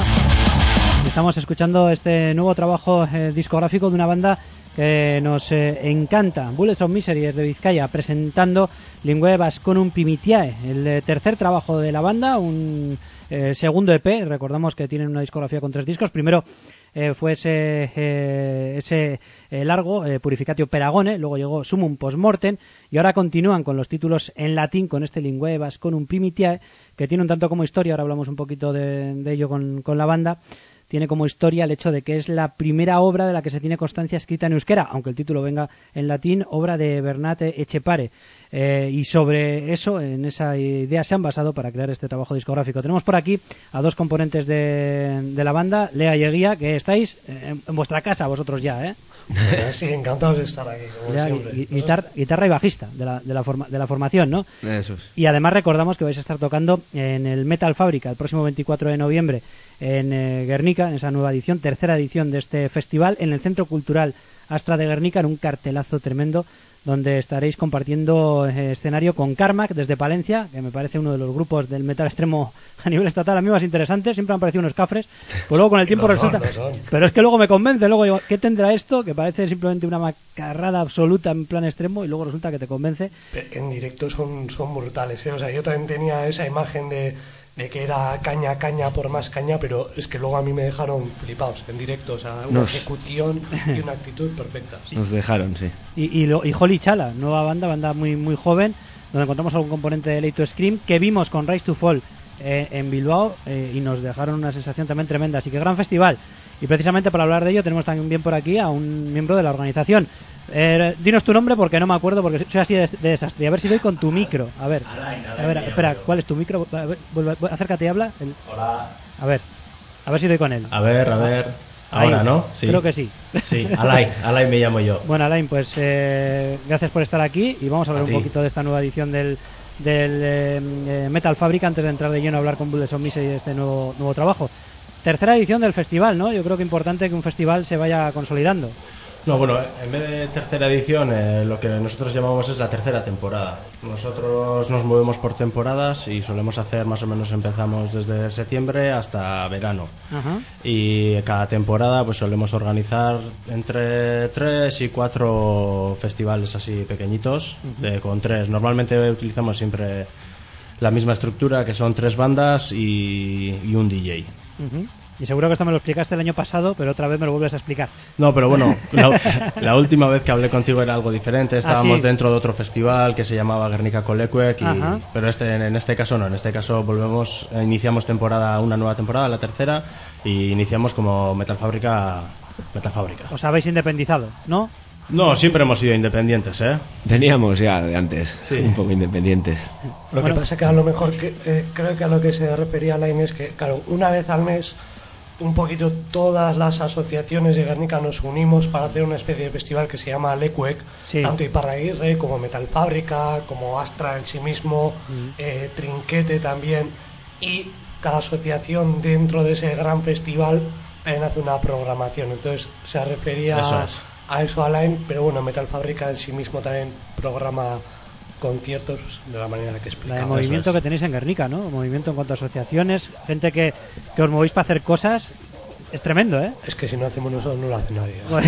Estamos escuchando este nuevo trabajo eh, discográfico de una banda que nos eh, encanta. Bullets of Misery es de Vizcaya, presentando Linguae Vasconum Primitiae, el eh, tercer trabajo de la banda, un eh, segundo E P. Recordamos que tienen una discografía con tres discos. Primero eh, fue ese, eh, ese eh, largo, eh, Purificatio Peragone, luego llegó Summum Postmortem, y ahora continúan con los títulos en latín con este Linguae Vasconum Primitiae, que tiene un tanto como historia. Ahora hablamos un poquito de, de ello con, con la banda. Tiene como historia el hecho de que es la primera obra de la que se tiene constancia escrita en euskera, aunque el título venga en latín, obra de Bernat Etxepare. Eh, y sobre eso, en esa idea se han basado para crear este trabajo discográfico. Tenemos por aquí a dos componentes de, de la banda, Lea y Eguía, que estáis en, en vuestra casa vosotros ya, ¿eh? Sí, encantados de estar aquí, como ya, siempre. Y, guitar, guitarra y bajista de la, de, la forma, de la formación, ¿no? Eso es. Y además recordamos que vais a estar tocando en el Metal Fábrica el próximo veinticuatro de noviembre en eh, Guernica, en esa nueva edición, tercera edición de este festival, en el Centro Cultural Astra de Guernica, en un cartelazo tremendo, donde estaréis compartiendo eh, escenario con Carmack desde Palencia, que me parece uno de los grupos del metal extremo a nivel estatal a mí más interesantes. Siempre me han parecido unos cafres, pues luego con el tiempo No, resulta... no, no son. Pero es que luego me convence, luego digo, ¿qué tendrá esto? Que parece simplemente una macarrada absoluta en plan extremo, y luego resulta que te convence. En directo son, son brutales, ¿eh? O sea, yo también tenía esa imagen de, de que era caña, caña por más caña, pero es que luego a mí me dejaron flipados en directo. O sea, una Nos- ejecución y una actitud perfecta. Nos dejaron, sí. Y, y, lo- y Holy Chala, nueva banda, banda muy muy joven, donde encontramos algún componente de Late to Scream, que vimos con Rise to Fall eh, en Bilbao, eh, y nos dejaron una sensación también tremenda. Así que gran festival. Y precisamente para hablar de ello tenemos también por aquí a un miembro de la organización. Eh, dinos tu nombre porque no me acuerdo, porque soy así de, de desastre. A ver si doy con tu micro. A ver, a ver, espera, ¿cuál es tu micro? A ver, vuelve- vuelve- acércate y habla. El- Hola. A ver, a ver si doy con él. A ver, a ver. Ahora, Ahí, ¿no? Sí. Creo que sí. Sí, Alain, Alain me llamo yo. Bueno, Alain, pues eh, gracias por estar aquí, y vamos a hablar A un ti. poquito de esta nueva edición del, del eh, eh, Metal Fábrica antes de entrar de lleno a hablar con Bullets of Misery de este nuevo, nuevo trabajo. Tercera edición del festival, ¿no? Yo creo que es importante que un festival se vaya consolidando. No, bueno, en vez de tercera edición, eh, lo que nosotros llamamos es la tercera temporada. Nosotros nos movemos por temporadas y solemos hacer más o menos, empezamos desde septiembre hasta verano. Ajá. Y cada temporada pues solemos organizar entre tres y cuatro festivales así pequeñitos, de- con tres. Normalmente utilizamos siempre la misma estructura, que son tres bandas y, y un D J. Ujú. Y seguro que esto me lo explicaste el año pasado, pero otra vez me lo vuelves a explicar. No, pero bueno, la, la última vez que hablé contigo era algo diferente. Estábamos Ah, sí. dentro de otro festival que se llamaba Guernica Colecuec, y, Ajá. pero este, en este caso no. En este caso volvemos, eh, iniciamos temporada, una nueva temporada, la tercera, y iniciamos como Metal Fábrica. Metal Fábrica. Os habéis independizado, ¿no? No, siempre hemos sido independientes, ¿eh? Teníamos ya de antes, Sí. un poco independientes. Lo Bueno. que pasa que a lo mejor, que, eh, creo que a lo que se refería Alain es que, claro, una vez al mes, un poquito todas las asociaciones de Guernica nos unimos para hacer una especie de festival que se llama Lecuec, Sí. tanto Iparraguirre como Metal Fábrica, como Astra en sí mismo, eh, Trinquete también, y cada asociación dentro de ese gran festival también hace una programación. Entonces se refería Eso es. a eso Alain, pero bueno, Metal Fábrica en sí mismo también programa conciertos de la manera que La de explicaba. movimiento es. que tenéis en Guernica, ¿no? Movimiento en cuanto a asociaciones, gente que, que os movéis para hacer cosas. Es tremendo, ¿eh? Es que si no hacemos nosotros no lo hace nadie. Bueno.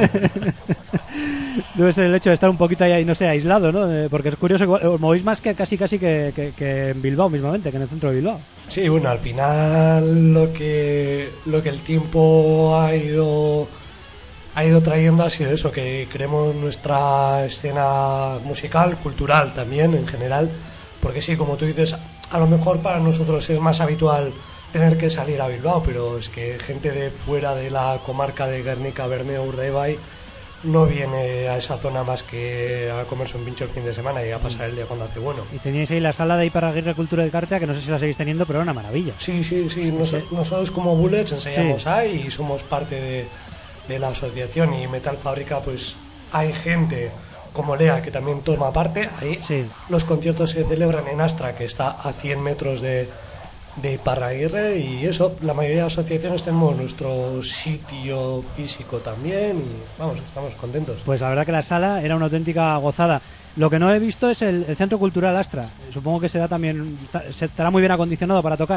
Debe ser el hecho de estar un poquito ahí, no sé, aislado, ¿no? Eh, Porque es curioso, igual, os movéis más que casi casi que, que- que en Bilbao mismamente, que en el centro de Bilbao. Sí, bueno, al final lo que lo que el tiempo ha ido ha ido trayendo ha sido eso, que creemos nuestra escena musical, cultural también en general, porque sí, como tú dices, a lo mejor para nosotros es más habitual tener que salir a Bilbao, pero es que gente de fuera de la comarca de Guernica, Bermeo, Urdaibai no viene a esa zona más que a comerse un pincho el fin de semana y a pasar el día cuando hace bueno. Y teníais ahí la sala de Iparraguirre Cultura de Cartea, que no sé si la seguís teniendo, pero era una maravilla. Sí, sí, sí. Nos- Nosotros como Bullets ensayamos Sí. ahí y somos parte de, de la asociación, y Metal Fábrica pues hay gente como Lea que también toma parte. Ahí Sí. los conciertos se celebran en Astra, que está a cien metros de, de Iparraguirre, y eso, la mayoría de asociaciones tenemos nuestro sitio físico también y vamos, estamos contentos. Pues la verdad que la sala era una auténtica gozada. Lo que no he visto es el, el Centro Cultural Astra. Supongo que será también se estará muy bien acondicionado para tocar.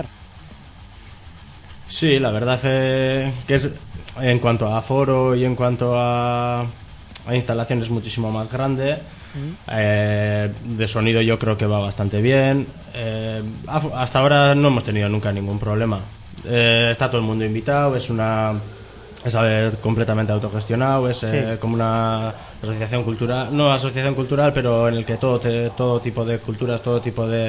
Sí, la verdad es que es, en cuanto a aforo y en cuanto a, a instalaciones, muchísimo más grande. Eh, de sonido yo creo que va bastante bien. Eh, hasta ahora no hemos tenido nunca ningún problema. Eh, está todo el mundo invitado, es una es a ver, completamente autogestionado, es eh, Sí. como una asociación cultural, no asociación cultural, pero en el que todo te- todo tipo de culturas, todo tipo de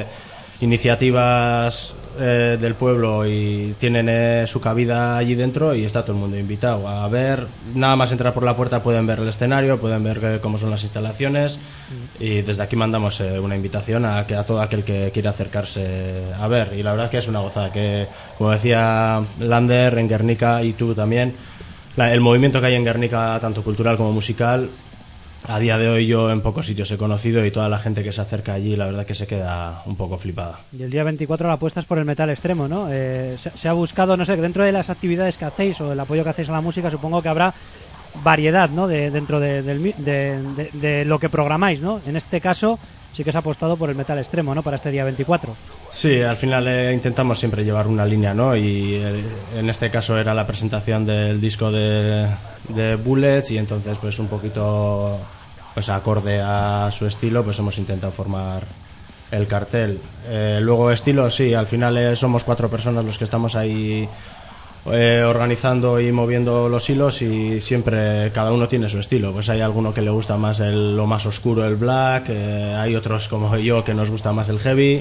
iniciativas eh, del pueblo y tienen eh, su cabida allí dentro y está todo el mundo invitado a ver. Nada más entrar por la puerta pueden ver el escenario, pueden ver eh, cómo son las instalaciones y desde aquí mandamos eh, una invitación a que a todo aquel que quiera acercarse a ver. Y la verdad es que es una gozada, que como decía Lander en Guernica y tú también, la- el movimiento que hay en Guernica, tanto cultural como musical, a día de hoy yo en pocos sitios he conocido y toda la gente que se acerca allí la verdad que se queda un poco flipada. Y el día veinticuatro la apuesta es por el metal extremo, ¿no? Eh, se, se ha buscado, no sé, dentro de las actividades que hacéis o el apoyo que hacéis a la música, supongo que habrá variedad, ¿no? De, dentro de, del mi- de, de- de lo que programáis, ¿no? En este caso sí que se ha apostado por el metal extremo, ¿no? Para este día veinticuatro. Sí, al final eh, intentamos siempre llevar una línea, ¿no? Y eh, en este caso era la presentación del disco de, de Bullets y entonces pues un poquito pues acorde a su estilo pues hemos intentado formar el cartel. Eh, luego estilo, sí, al final eh, somos cuatro personas los que estamos ahí eh, organizando y moviendo los hilos y siempre cada uno tiene su estilo. Pues hay alguno que le gusta más el, lo más oscuro, el black, eh, hay otros como yo que nos gusta más el heavy,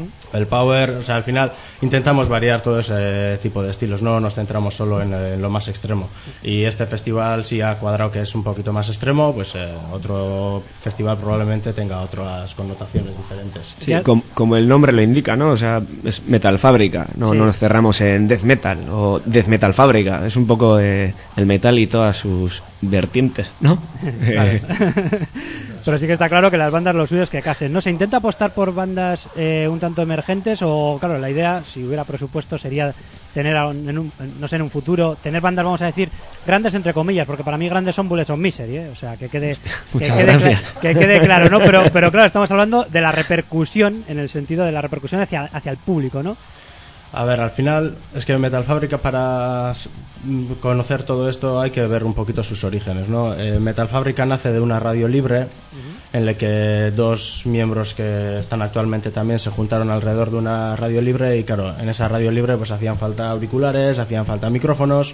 el power. O sea, al final intentamos variar todo ese tipo de estilos, no nos centramos solo en, en lo más extremo. Y este festival sí ha cuadrado que es un poquito más extremo, pues eh, otro festival probablemente tenga otras connotaciones diferentes. Sí, com- como el nombre lo indica, ¿no? O sea, es Metal Fábrica, no, Sí. no nos cerramos en Death Metal o Death Metal Fábrica, es un poco eh, el metal y todas sus vertientes, ¿no? Eh, Pero sí que está claro que las bandas lo suyo es que casen, ¿no? ¿Se intenta apostar por bandas eh, un tanto emergentes o, claro, la idea, si hubiera presupuesto, sería tener, a- en un, en- no sé, en un futuro, tener bandas, vamos a decir, grandes entre comillas, porque para mí grandes son Bullets of Misery, ¿eh? O sea, que quede, que muchas quede, gracias. cla- que quede claro, ¿no? Pero, pero claro, estamos hablando de la repercusión, en el sentido de la repercusión hacia, hacia el público, ¿no? A ver, al final es que Metal Fábrica, para s- m- conocer todo esto hay que ver un poquito sus orígenes, ¿no? Eh, Metal Fábrica nace de una radio libre en la que dos miembros que están actualmente también se juntaron alrededor de una radio libre y claro, en esa radio libre pues hacían falta auriculares, hacían falta micrófonos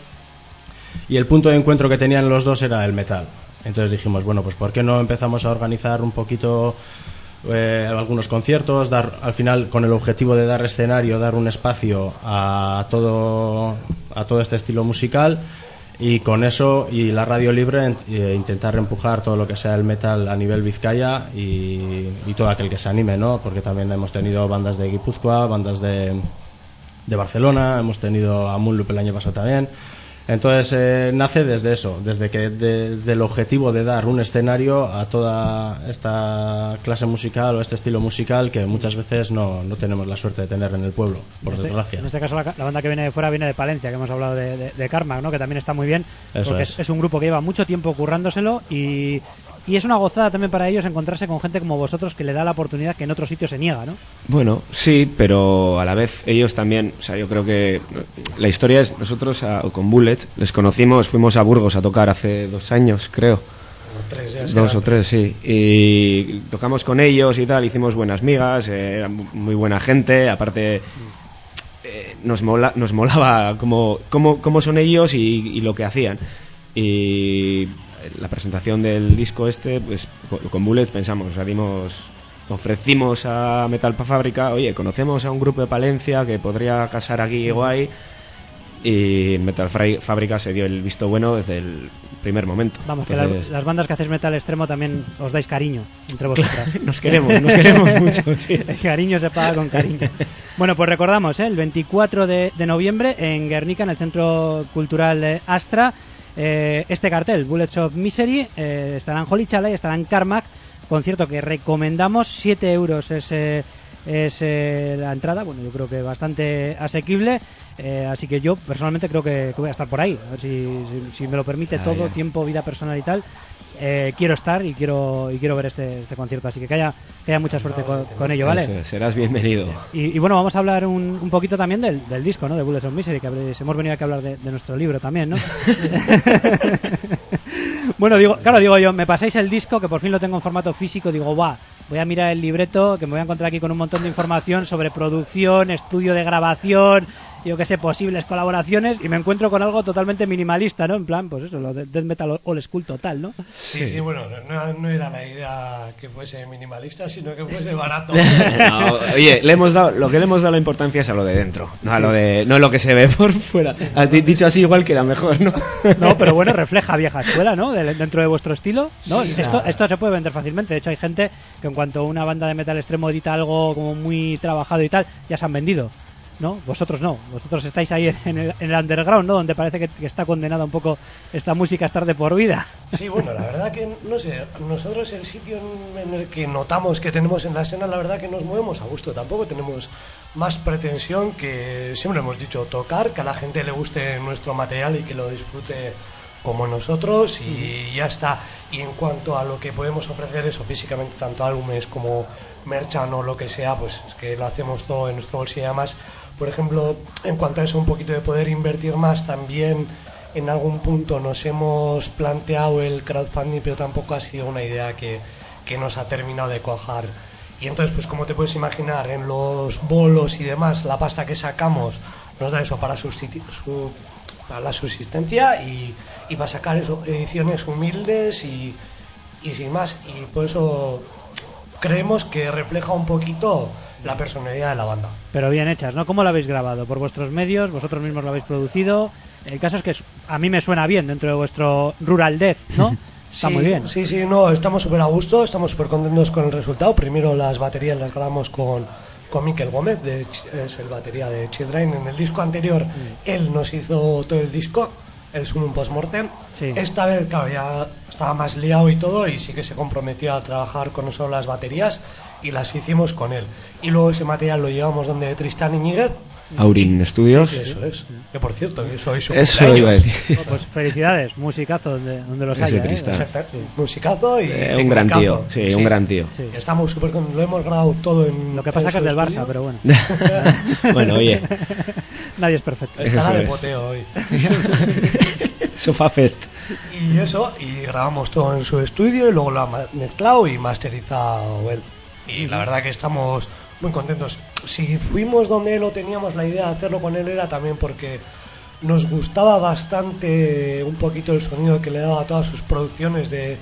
y el punto de encuentro que tenían los dos era el metal. Entonces dijimos, bueno, pues ¿por qué no empezamos a organizar un poquito eh, algunos conciertos, dar al final con el objetivo de dar escenario, dar un espacio a todo a todo este estilo musical y con eso y la radio libre en- eh, intentar empujar todo lo que sea el metal a nivel Vizcaya y, y todo aquel que se anime, ¿no? Porque también hemos tenido bandas de Guipúzcoa, bandas de, de Barcelona, hemos tenido a Moonloop el año pasado también. Entonces eh, nace desde eso, desde que desde el objetivo de dar un escenario a toda esta clase musical o este estilo musical que muchas veces no, no tenemos la suerte de tener en el pueblo, por En este- desgracia. En este caso la, la banda que viene de fuera viene de Palencia, que hemos hablado de, de, de Karma, ¿no? Que también está muy bien, Eso porque es. es. es un grupo que lleva mucho tiempo currándoselo y, y es una gozada también para ellos encontrarse con gente como vosotros que le da la oportunidad que en otros sitios se niega, ¿no? Bueno, sí, pero a la vez ellos también, o sea, yo creo que la historia es, nosotros a- con Bullet les conocimos, fuimos a Burgos a tocar hace dos años, creo, Tres, ya dos será. o tres, sí, y tocamos con ellos y tal, hicimos buenas migas, eh, eran mu- muy buena gente, aparte eh, nos, mola, nos molaba cómo, cómo, cómo son ellos y, y lo que hacían. Y la presentación del disco este, pues con, con Bullet pensamos, o sea, dimos, ofrecimos a Metal Fábrica, oye, conocemos a un grupo de Palencia que podría casar aquí guay, y Metal Fra- Fábrica se dio el visto bueno desde el primer momento. Vamos, que Entonces, las, las bandas que hacéis metal extremo también os dais cariño entre vosotras. nos queremos, nos queremos mucho. Sí. El cariño se paga con cariño. Bueno, pues recordamos, ¿eh? El veinticuatro de, de noviembre en Guernica, en el Centro Cultural eh, Astra, eh, este cartel, Bullets of Misery, eh, estarán Holy Chala y estarán Carmack, concierto que recomendamos, siete euros es, eh, es eh, la entrada, bueno, yo creo que bastante asequible, eh, así que yo personalmente creo que, que voy a estar por ahí, a ver si, si, si me lo permite Ah, todo, ya. tiempo, vida personal y tal. eh, quiero estar y quiero y quiero ver este, este concierto, así que que haya, que haya mucha suerte con, con ello, ¿vale? Eso, serás bienvenido. Y, y bueno, vamos a hablar un, un poquito también del, del disco, ¿no? De Bullets of Misery, que habréis- hemos venido aquí a hablar de, de nuestro libro también, ¿no? Bueno, digo, claro, digo yo, me pasáis el disco, que por fin lo tengo en formato físico, digo, va, voy a mirar el libreto, que me voy a encontrar aquí con un montón de información sobre producción, estudio de grabación, yo qué sé, posibles colaboraciones, y me encuentro con algo totalmente minimalista, ¿no? En plan, pues eso, lo de death metal old school total, ¿no? Sí, sí, bueno, no, no era la idea que fuese minimalista, sino que fuese barato. No, oye, le hemos dado, lo que le hemos dado la importancia es a lo de dentro, no a lo de, no lo que se ve por fuera. A ti, dicho así, igual queda mejor, ¿no? No, pero bueno, refleja vieja escuela, ¿no? De- dentro de vuestro estilo, ¿no? Sí, esto, claro. esto se puede vender fácilmente. De hecho, hay gente que en cuanto una banda de metal extremo edita algo como muy trabajado y tal, ya se han vendido, ¿no? Vosotros no. Vosotros estáis ahí en el, en el underground, ¿no? Donde parece que, que está condenada un poco esta música a estar de por vida. Sí, bueno, la verdad que, no sé, nosotros el sitio en, en el que notamos que tenemos en la escena, la verdad que nos movemos a gusto, tampoco tenemos más pretensión que, siempre hemos dicho, tocar, que a la gente le guste nuestro material y que lo disfrute como nosotros y ya está. Y en cuanto a lo que podemos ofrecer eso físicamente, tanto álbumes como merchan o lo que sea, pues es que lo hacemos todo en nuestro bolsillo. Además, por ejemplo, en cuanto a eso, un poquito de poder invertir más, también en algún punto nos hemos planteado el crowdfunding, pero tampoco ha sido una idea que, que nos ha terminado de cuajar. Y entonces, pues como te puedes imaginar, en los bolos y demás, la pasta que sacamos nos da eso para, subsistir, su, para la subsistencia y, y para sacar eso, ediciones humildes y, y sin más. Y por eso creemos que refleja un poquito la personalidad de la banda. Pero bien hechas, ¿no? ¿Cómo lo habéis grabado? ¿Por vuestros medios? ¿Vosotros mismos lo habéis producido? El caso es que a mí me suena bien dentro de vuestro Rural Death, ¿no? Está Sí, muy bien. Sí, sí, no, estamos súper a gusto, estamos súper contentos con el resultado. Primero las baterías las grabamos con, con Miquel Gómez, de, Ch- es el batería de Childrain. En el disco anterior él nos hizo todo el disco, el Sumum Postmortem. Sí. Esta vez, claro, ya estaba más liado y todo, y sí que se comprometió a trabajar con nosotros las baterías y las hicimos con él. Y luego ese material lo llevamos donde Tristán Iñiguez. Aurin Studios. Eso es. Que por cierto, que eso hoy su Eso cumpleaños. iba a decir. Oh, pues felicidades, musicazo donde, donde los Ese haya, ¿eh? Tristán. Exacto. Musicazo y Eh, un gran tío, tecnicazo. sí, un gran tío. Sí. Estamos súper con... Lo hemos grabado todo en... Lo que pasa en que es su del Barça, estudio. pero bueno. Bueno, oye, Nadie es perfecto. Estará Eso de es. poteo hoy. Sofa Fest. Y eso, y grabamos todo en su estudio y luego lo ha ma- mezclado y masterizado él. Y la verdad que estamos muy contentos. Si fuimos donde él lo teníamos, la idea de hacerlo con él era también porque nos gustaba bastante un poquito el sonido que le daba a todas sus producciones de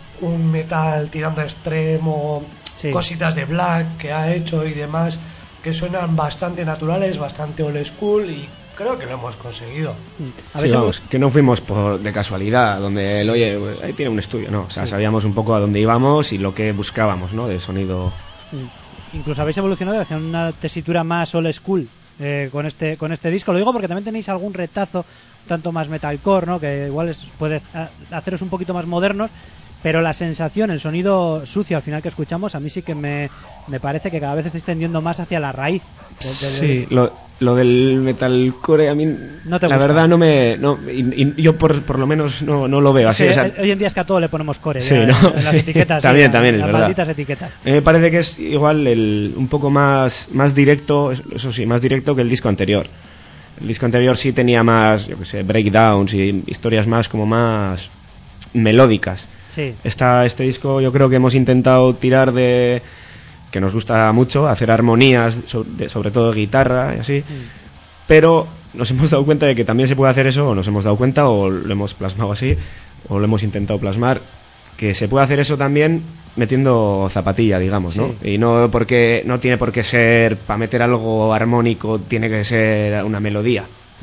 un metal tirando a extremo, Sí. cositas de black que ha hecho y demás, que suenan bastante naturales, bastante old school, y creo que lo hemos conseguido. A Sí, ver si- vamos, que no fuimos por, de casualidad, donde él, oye, pues, ahí tiene un estudio, no, o sea, sabíamos un poco a dónde íbamos y lo que buscábamos, ¿no? De sonido. Incluso habéis evolucionado hacia una tesitura más old school eh, con este con este disco. Lo digo porque también tenéis algún retazo un tanto más metalcore, ¿no? Que igual es, puede a- haceros un poquito más modernos, pero la sensación, el sonido sucio al final que escuchamos, a mí sí que me, me parece que cada vez estáis tendiendo más hacia la raíz. del- del- Sí, lo, lo del metalcore a mí, No te la gusta. verdad no me, no, y, y yo por, por lo menos no, no lo veo así. Sí, o sea, hoy en día es que a todo le ponemos core Sí, ya, ¿no? en, en las etiquetas. También, en también, es las verdad. malditas etiquetas. A mí me parece que es igual el, un poco más, más directo, eso sí, más directo que el disco anterior. El disco anterior sí tenía más, yo qué sé, breakdowns y historias más como más melódicas. Sí. Esta, este disco yo creo que hemos intentado tirar de, que nos gusta mucho, hacer armonías, so- de- sobre todo de guitarra y así, pero nos hemos dado cuenta de que también se puede hacer eso, o nos hemos dado cuenta, o lo hemos plasmado así, o lo hemos intentado plasmar, que se puede hacer eso también metiendo zapatilla, digamos, ¿no? Sí. Y no porque no tiene por qué ser, para meter algo armónico, tiene que ser una melodía.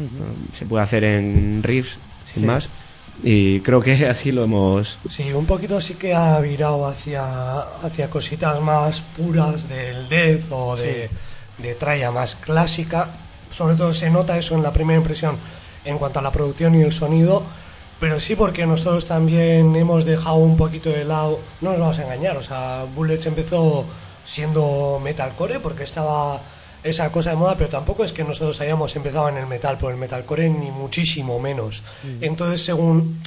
Se puede hacer en riffs, sin Sí. más, y creo que así lo hemos... Sí, un poquito sí que ha virado hacia, hacia cositas más puras del death o de, de tralla más clásica. Sobre todo se nota eso en la primera impresión en cuanto a la producción y el sonido, pero sí porque nosotros también hemos dejado un poquito de lado, no nos vamos a engañar, o sea, Bullets empezó siendo metalcore porque estaba esa cosa de moda, pero tampoco es que nosotros hayamos empezado en el metal por el metalcore, ni muchísimo menos. Entonces, según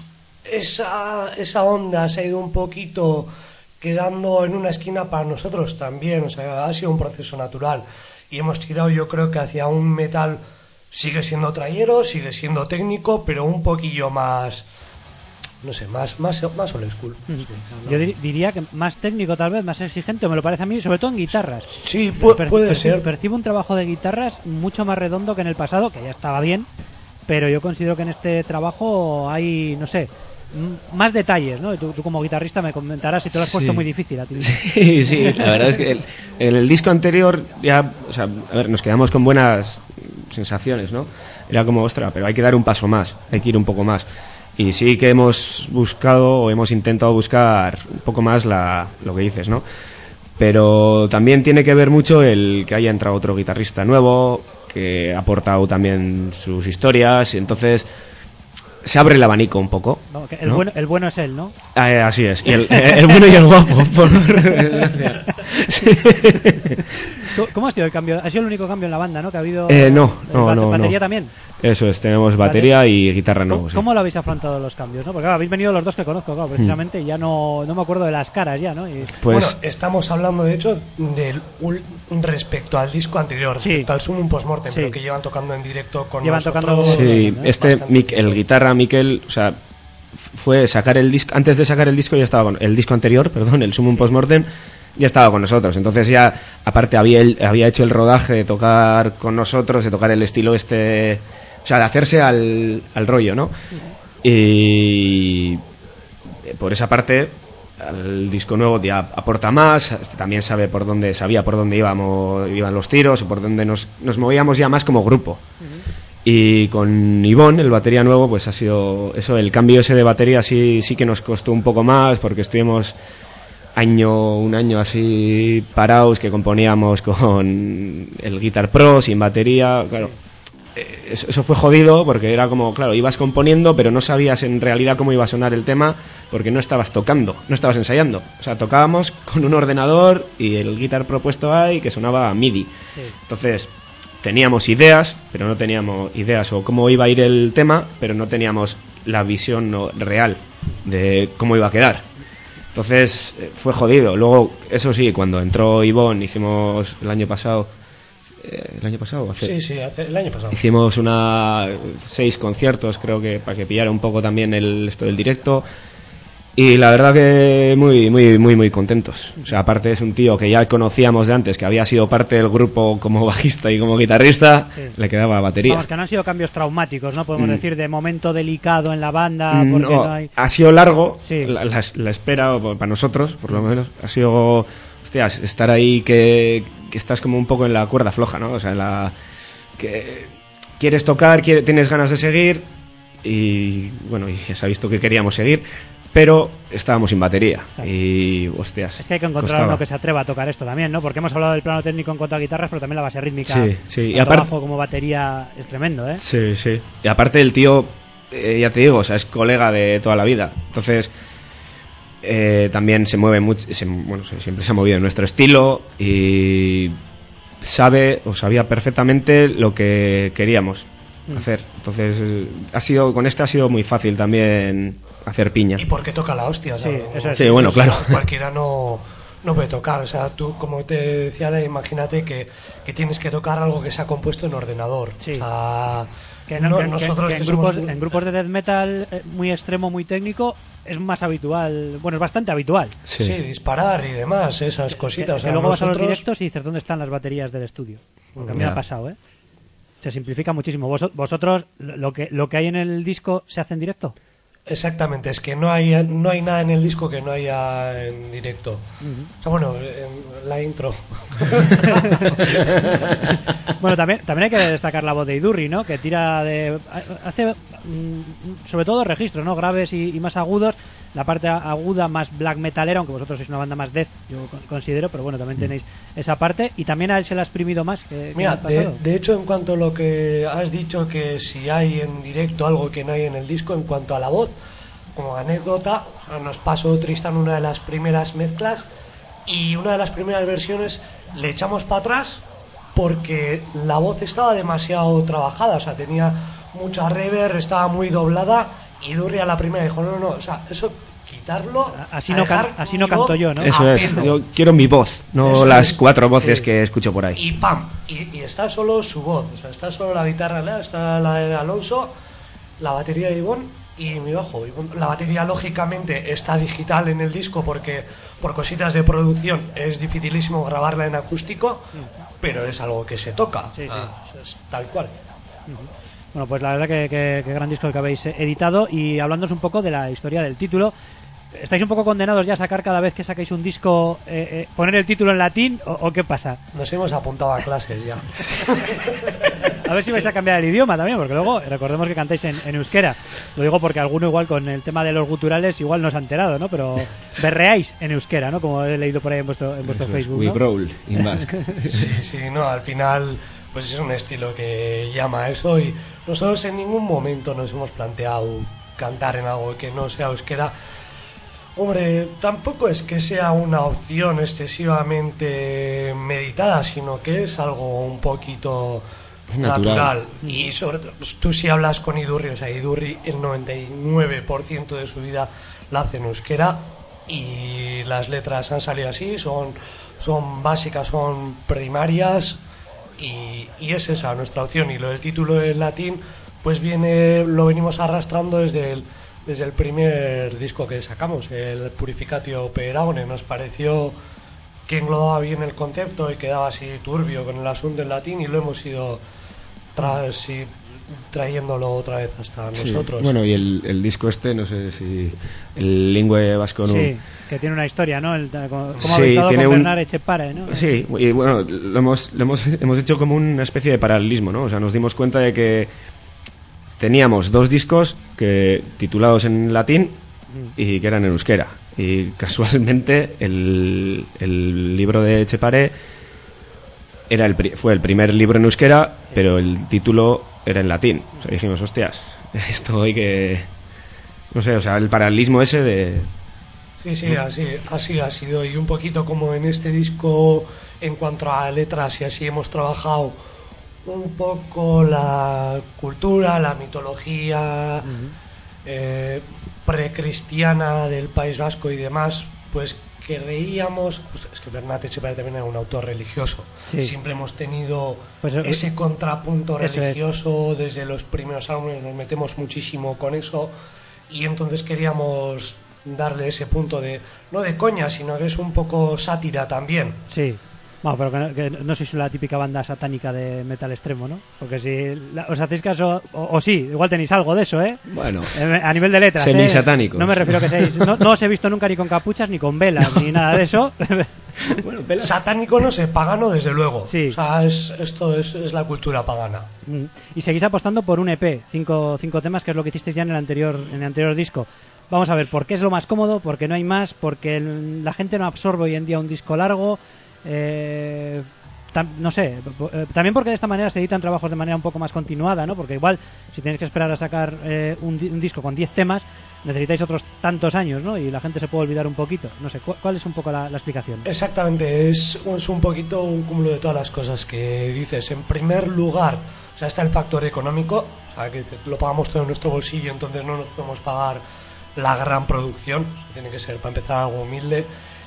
esa, esa onda se ha ido un poquito quedando en una esquina para nosotros también, o sea, ha sido un proceso natural y hemos tirado, yo creo que hacia un metal, sigue siendo trayero, sigue siendo técnico, pero un poquillo más, no sé, más más, más old school. Mm. Sí, yo dir, diría que más técnico tal vez, más exigente, me lo parece a mí, sobre todo en guitarras. Sí, pu per puede percibo, ser. Percibo un trabajo de guitarras mucho más redondo que en el pasado, que ya estaba bien, pero yo considero que en este trabajo hay, no sé, más detalles, ¿no? Tú, tú como guitarrista me comentarás si te lo has sí. puesto muy difícil a ti. Sí, sí, la verdad es que el, en el disco anterior ya, o sea, a ver, nos quedamos con buenas sensaciones, ¿no? Era como, ostra, pero hay que dar un paso más, hay que ir un poco más. Y sí que hemos buscado o hemos intentado buscar un poco más la, lo que dices, ¿no? Pero también tiene que ver mucho el que haya entrado otro guitarrista nuevo, que ha aportado también sus historias, y entonces se abre el abanico un poco. No, el, ¿no? bueno, el bueno es él, ¿no? Ah, eh, así es. Y el, el bueno y el guapo. Por... sí. ¿Cómo ha sido el cambio? ¿Ha sido el único cambio en la banda, no? Que ha habido. Eh, no, no, no. ¿Batería no. también? Eso es, tenemos batería vale. y guitarra nueva. ¿Cómo, sí. ¿Cómo lo habéis afrontado los cambios? ¿no? Porque claro, habéis venido los dos que conozco, claro, precisamente, mm. y ya no, no me acuerdo de las caras ya, ¿no? Y... Pues... Bueno, estamos hablando de hecho del respecto al disco anterior, respecto sí. al Summum Postmortem, sí. pero que llevan tocando en directo con llevan nosotros. Tocando... Sí, ¿no? este, Mick, el guitarra Miquel, o sea, fue sacar el disco, antes de sacar el disco ya estaba con, el disco anterior, perdón, el Summum Postmortem, ya estaba con nosotros, entonces ya, aparte había, el, había hecho el rodaje de tocar con nosotros, de tocar el estilo este... O sea, de hacerse al, al rollo, ¿no? Y por esa parte, el disco nuevo ya aporta más, también sabe por dónde, sabía por dónde íbamos, iban los tiros, por dónde nos, nos movíamos ya más como grupo. Uh-huh. Y con Ivón, el batería nuevo, pues ha sido eso, el cambio ese de batería sí, sí que nos costó un poco más, porque estuvimos año, un año así parados, que componíamos con el Guitar Pro, sin batería, claro. Eso fue jodido porque era como, claro, ibas componiendo pero no sabías en realidad cómo iba a sonar el tema porque no estabas tocando, no estabas ensayando. O sea, tocábamos con un ordenador y el Guitar Pro puesto ahí que sonaba a MIDI. Sí. Entonces, teníamos ideas, pero no teníamos ideas o cómo iba a ir el tema, pero no teníamos la visión no, real de cómo iba a quedar. Entonces, fue jodido. Luego, eso sí, cuando entró Ivón, hicimos el año pasado... ¿El año pasado? Hace, sí, sí, hace, el año pasado. Hicimos una seis conciertos, creo que para que pillara un poco también el esto del directo. Y la verdad que muy, muy, muy, muy contentos. O sea, aparte es un tío que ya conocíamos de antes, que había sido parte del grupo como bajista y como guitarrista, sí. Le quedaba batería. Vamos, que no han sido cambios traumáticos, ¿no? Podemos mm. decir, de momento delicado en la banda. Porque no, no hay... ha sido largo, sí. la, la, la espera, para nosotros, por lo menos, ha sido... Hostias, estar ahí que, que estás como un poco en la cuerda floja, ¿no? O sea, en la que quieres tocar, quiere, tienes ganas de seguir y bueno, y ya se ha visto que queríamos seguir, pero estábamos sin batería. Claro. Y hostias. Es que hay que encontrar costaba. uno que se atreva a tocar esto también, ¿no? Porque hemos hablado del plano técnico en cuanto a guitarras, pero también la base rítmica, sí, sí. Y tanto aparte, bajo como batería es tremendo, ¿eh? Sí, sí. Y aparte el tío, eh, ya te digo, o sea, es colega de toda la vida. Entonces, eh, también se mueve mucho, se, bueno, siempre se ha movido en nuestro estilo y sabe o sabía perfectamente lo que queríamos mm. hacer. Entonces, ha sido con este ha sido muy fácil también hacer piña. Y porque toca la hostia, sí, eso es, sí, bueno, claro. Cualquiera no, no puede tocar. O sea, tú, como te decía, imagínate que, que tienes que tocar algo que se ha compuesto en ordenador. Sí. O sea, que no, no, que, nosotros que, que en, somos... grupos, en grupos de death metal muy extremo, muy técnico, es más habitual, bueno, es bastante habitual. Sí, sí, disparar y demás, esas cositas. Que, o sea, que luego nosotros... vas a los directos y dices, ¿dónde están las baterías del estudio? Porque a mí me ha pasado, ¿eh? Se simplifica muchísimo. ¿Vos, vosotros, lo que, lo que hay en el disco, se hace en directo? Exactamente, es que no hay no hay nada en el disco que no haya en directo. Uh-huh. O sea, bueno, en la intro. Bueno, también también hay que destacar la voz de Idurri, ¿no? Que tira de... hace sobre todo registros, ¿no? Graves y, y más agudos. La parte aguda más black metalera, aunque vosotros sois una banda más death, yo considero, pero bueno, también tenéis esa parte. Y también a él se le ha exprimido más. Que, Mira, que de, de hecho, en cuanto a lo que has dicho, que si hay en directo algo que no hay en el disco, en cuanto a la voz, como anécdota, nos pasó Tristan una de las primeras mezclas y una de las primeras versiones le echamos para atrás porque la voz estaba demasiado trabajada, o sea, tenía mucha reverb, estaba muy doblada Idurri a la primera dijo, no, no, o sea, eso quitarlo. Así no, can, así no canto yo, ¿no? Eso es, yo quiero mi voz, no eso las es, cuatro voces sí. que escucho por ahí. Y pam, y, y está solo su voz, o sea, está solo la guitarra, está la de Alonso, la batería de Ivonne y mi bajo. La batería, lógicamente, está digital en el disco porque por cositas de producción es dificilísimo grabarla en acústico, pero es algo que se toca, sí, sí. Ah, es tal cual. Uh-huh. Bueno, pues la verdad que, que, que gran disco el que habéis editado. Y hablándoos un poco de la historia del título, ¿estáis un poco condenados ya a sacar cada vez que saquéis un disco, eh, eh, poner el título en latín o, o qué pasa? Nos hemos apuntado a clases ya. A ver si vais a cambiar el idioma también, porque luego recordemos que cantáis en, en euskera. Lo digo porque alguno igual con el tema de los guturales igual no se ha enterado, ¿no? Pero berreáis en euskera, ¿no? Como he leído por ahí en vuestro, en vuestro Facebook, We ¿no? growl in Basque. Sí, sí, no, al final pues es un estilo que llama a eso y nosotros en ningún momento nos hemos planteado cantar en algo que no sea euskera. Hombre, tampoco es que sea una opción excesivamente meditada, sino que es algo un poquito natural. natural. Y sobre todo, pues, tú si hablas con Idurri, o sea, Idurri el noventa y nueve por ciento de su vida la hace en euskera y las letras han salido así, son, son básicas, son primarias y, y es esa nuestra opción. Y lo del título en latín, pues viene, lo venimos arrastrando desde el desde el primer disco que sacamos, el Purificatio Peragone. Nos pareció que englobaba bien el concepto y quedaba así turbio con el asunto en latín y lo hemos ido tra- sí, trayéndolo otra vez hasta sí. nosotros. Bueno, y el, el disco este, no sé si el Lingüe Vasco no... Sí, que tiene una historia, ¿no? El, como sí, habéis dado tiene con un... Bernard Etxepare, ¿no? Sí, y bueno, lo hemos, lo hemos, hemos hecho como una especie de paralelismo, ¿no? O sea, nos dimos cuenta de que teníamos dos discos que titulados en latín y que eran en euskera. Y casualmente el, el libro de Etxepare era el, fue el primer libro en euskera, pero el título era en latín. O sea, dijimos, hostias, esto hay que... No sé, o sea, el paralelismo ese de... Sí, sí, así, así ha sido. Y un poquito como en este disco, en cuanto a letras y así hemos trabajado un poco la cultura, la mitología uh-huh. eh, precristiana del País Vasco y demás, pues creíamos, pues es que Bernat Etxepare también era un autor religioso, sí. Siempre hemos tenido pues, ese contrapunto religioso es. Desde los primeros álbumes, nos metemos muchísimo con eso y entonces queríamos darle ese punto de, no de coña, sino que es un poco sátira también. Sí. Bueno, pero que no, que no sois la típica banda satánica de metal extremo, ¿no? Porque si la, os hacéis caso, o, o sí, igual tenéis algo de eso, ¿eh? Bueno, eh, a nivel de letras, semisatánicos. ¿eh? No me refiero a que seáis, no, no os he visto nunca ni con capuchas, ni con velas, ni nada de eso. Bueno, velas. Satánico no sé, pagano desde luego. Sí. O sea, es, esto es, es la cultura pagana. Mm. Y seguís apostando por un E P, cinco, cinco temas, que es lo que hicisteis ya en el anterior, en el anterior disco. Vamos a ver, ¿por qué es lo más cómodo? Porque no hay más, porque el, la gente no absorbe hoy en día un disco largo. Eh, tam, no sé, eh, también porque de esta manera se editan trabajos de manera un poco más continuada, ¿no? Porque igual si tenéis que esperar a sacar eh, un, un disco con diez temas necesitáis otros tantos años, ¿no? Y la gente se puede olvidar un poquito, no sé, ¿cu- ¿cuál es un poco la, la explicación? Exactamente, es, es un poquito un cúmulo de todas las cosas que dices. En primer lugar, o sea, está el factor económico, o sea, que lo pagamos todo en nuestro bolsillo, entonces no nos podemos pagar la gran producción, tiene que ser para empezar algo humilde.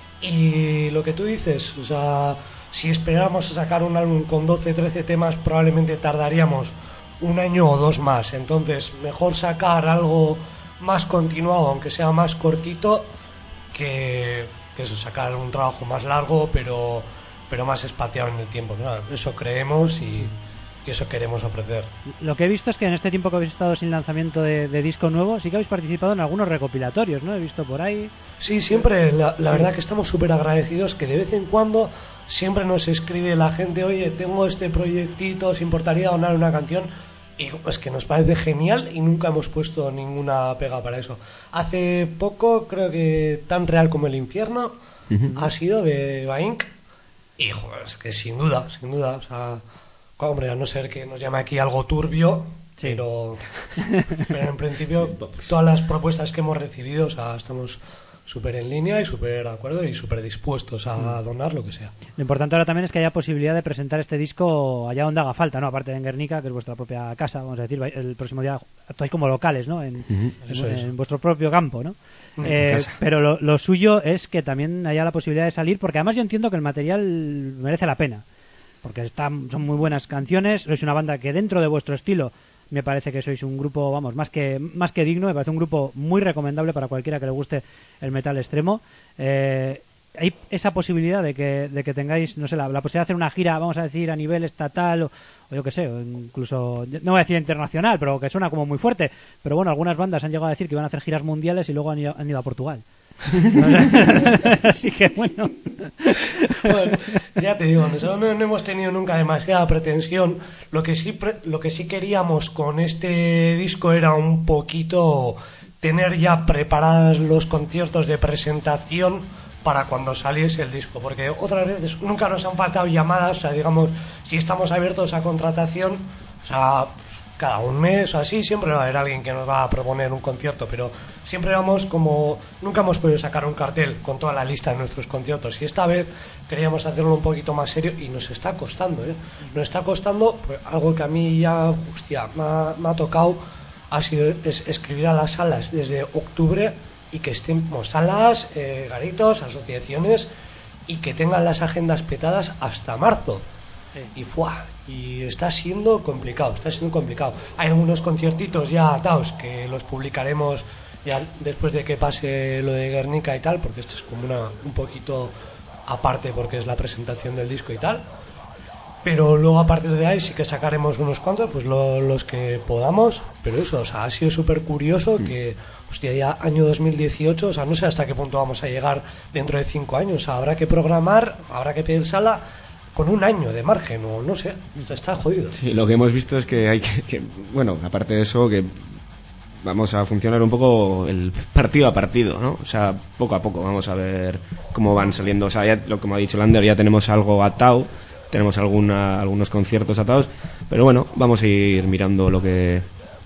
Y lo que tú dices, o sea, si esperáramos a sacar un álbum con doce, trece temas, probablemente tardaríamos un año o dos más. Entonces, mejor sacar algo más continuado, aunque sea más cortito, que, que eso, sacar un trabajo más largo, pero, pero más espaciado en el tiempo, ¿no? Eso creemos y, y eso queremos ofrecer. Lo que he visto es que en este tiempo que habéis estado sin lanzamiento de, de disco nuevo, sí que habéis participado en algunos recopilatorios, ¿no? He visto por ahí... Sí, siempre, la, la verdad que estamos súper agradecidos, que de vez en cuando siempre nos escribe la gente, oye, tengo este proyectito, ¿os importaría donar una canción? Y es que nos parece genial y nunca hemos puesto ninguna pega para eso. Hace poco, creo que Tan Real como el Infierno uh-huh. ha sido de Baink y, joder, es que sin duda, sin duda, o sea, hombre, a no ser que nos llame aquí algo turbio, sí. pero, pero en principio todas las propuestas que hemos recibido, o sea, estamos súper en línea y súper de acuerdo y súper dispuestos a donar lo que sea. Lo importante ahora también es que haya posibilidad de presentar este disco allá donde haga falta, ¿no? Aparte de en Guernica, que es vuestra propia casa, vamos a decir, el próximo día actuáis como locales, ¿no? En, Uh-huh. Eso en, es. en vuestro propio campo, ¿no? Uh-huh. Eh, pero lo, lo suyo es que también haya la posibilidad de salir, porque además yo entiendo que el material merece la pena, porque están, son muy buenas canciones, sois una banda que dentro de vuestro estilo me parece que sois un grupo, vamos, más que más que digno, me parece un grupo muy recomendable para cualquiera que le guste el metal extremo. Eh, hay esa posibilidad de que, de que tengáis, no sé, la, la posibilidad de hacer una gira, vamos a decir, a nivel estatal o, o yo qué sé, o incluso, no voy a decir internacional, pero que suena como muy fuerte. Pero bueno, algunas bandas han llegado a decir que iban a hacer giras mundiales y luego han ido, han ido a Portugal. Así que bueno. Bueno, ya te digo, nosotros no, no hemos tenido nunca demasiada pretensión. Lo que sí pre- lo que sí queríamos con este disco era un poquito tener ya preparados los conciertos de presentación para cuando saliese el disco, porque otras veces nunca nos han faltado llamadas, o sea, digamos, si estamos abiertos a contratación, o sea, cada un mes o así, siempre va a haber alguien que nos va a proponer un concierto, pero siempre vamos como, nunca hemos podido sacar un cartel con toda la lista de nuestros conciertos, y esta vez queríamos hacerlo un poquito más serio y nos está costando, ¿eh? Nos está costando, pues, algo que a mí ya, hostia, me ha, me ha tocado, ha sido es escribir a las salas desde octubre y que estemos salas, eh, garitos, asociaciones y que tengan las agendas petadas hasta marzo. Sí. Y ¡fua! Y está siendo complicado, está siendo complicado. Hay algunos conciertitos ya atados que los publicaremos ya después de que pase lo de Guernica y tal, porque esto es como una un poquito aparte porque es la presentación del disco y tal. Pero luego a partir de ahí sí que sacaremos unos cuantos, pues lo, los que podamos. Pero eso, o sea, ha sido súper curioso que, hostia, ya año dos mil dieciocho, o sea, no sé hasta qué punto vamos a llegar dentro de cinco años. O sea, habrá que programar, habrá que pedir sala con un año de margen, o no sé, o sea, está jodido. Sí, lo que hemos visto es que hay que, que, bueno, aparte de eso, que vamos a funcionar un poco el partido a partido, ¿no? O sea, poco a poco vamos a ver cómo van saliendo. O sea, ya, lo como ha dicho Lander, ya tenemos algo atado. Tenemos alguna, algunos conciertos atados, pero bueno, vamos a ir mirando lo que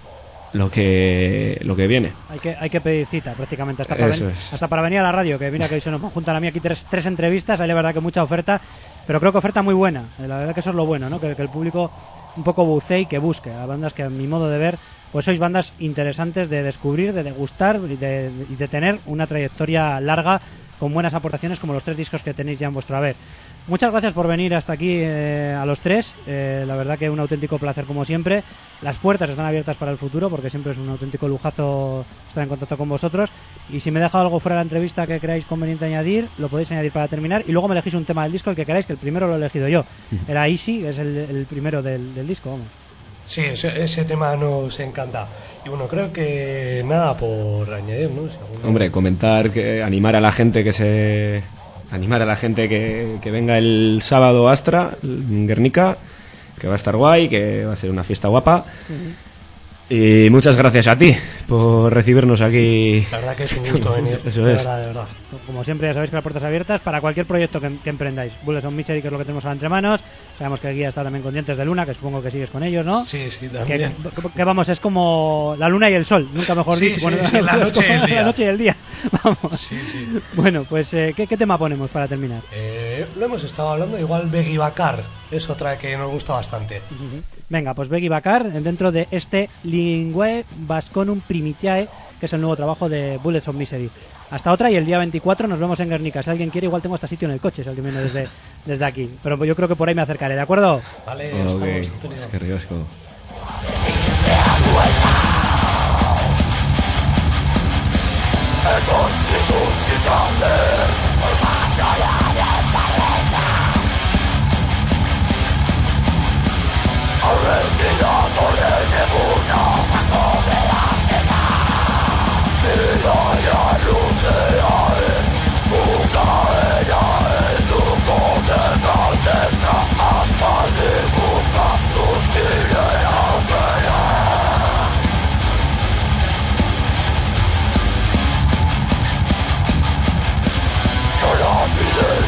lo que lo que viene. Hay que hay que pedir cita prácticamente hasta para, Eso ven, es. hasta para venir a la radio, que mira que se nos juntan a mí aquí tres, tres entrevistas, hay la verdad que mucha oferta, pero creo que oferta muy buena, la verdad que eso es lo bueno, ¿no? Que, que el público un poco bucee y que busque a bandas que a mi modo de ver pues sois bandas interesantes de descubrir, de degustar y de, y de tener una trayectoria larga con buenas aportaciones como los tres discos que tenéis ya en vuestro haber. Muchas gracias por venir hasta aquí eh, a los tres, eh, la verdad que un auténtico placer como siempre. Las puertas están abiertas para el futuro porque siempre es un auténtico lujazo estar en contacto con vosotros, y si me he dejado algo fuera de la entrevista que creáis conveniente añadir, lo podéis añadir para terminar, y luego me elegís un tema del disco el que queráis, que el primero lo he elegido yo, era Easy, que es el, el primero del, del disco, vamos. Sí, ese, ese tema nos encanta. Y bueno, creo que nada por añadir, ¿no? Si alguno... Hombre, comentar, que animar a la gente que se... animar a la gente que, que venga el sábado a Astra, en Guernica, que va a estar guay, que va a ser una fiesta guapa. Uh-huh. Y muchas gracias a ti por recibirnos aquí. La verdad que es un gusto venir. Eso de es. verdad, de verdad. Como siempre, ya sabéis que las puertas abiertas para cualquier proyecto que, que emprendáis. Bullets on Misery, que es lo que tenemos ahora entre manos. Sabemos que el guía está también con Dientes de Luna, que supongo que sigues con ellos, ¿no? Sí, sí, también. Que, que vamos, es como la luna y el sol, nunca mejor sí, dicho. Sí, bueno, sí, la noche y el día. La noche y el día. Vamos. Sí, sí. Bueno, pues, eh, ¿qué, ¿qué tema ponemos para terminar? Eh, lo hemos estado hablando, igual Beggy Bakar es otra que nos gusta bastante. Uh-huh. Venga, pues Beggy Bakar, dentro de este Linguae Vasconum Primitiae, que es el nuevo trabajo de Bullets on Misery. Hasta otra, y el día veinticuatro nos vemos en Guernica. Si alguien quiere, igual tengo hasta sitio en el coche, si alguien viene desde, desde aquí. Pero yo creo que por ahí me acercaré, ¿de acuerdo? Vale, okay. estamos. Es que riesgo. Don't be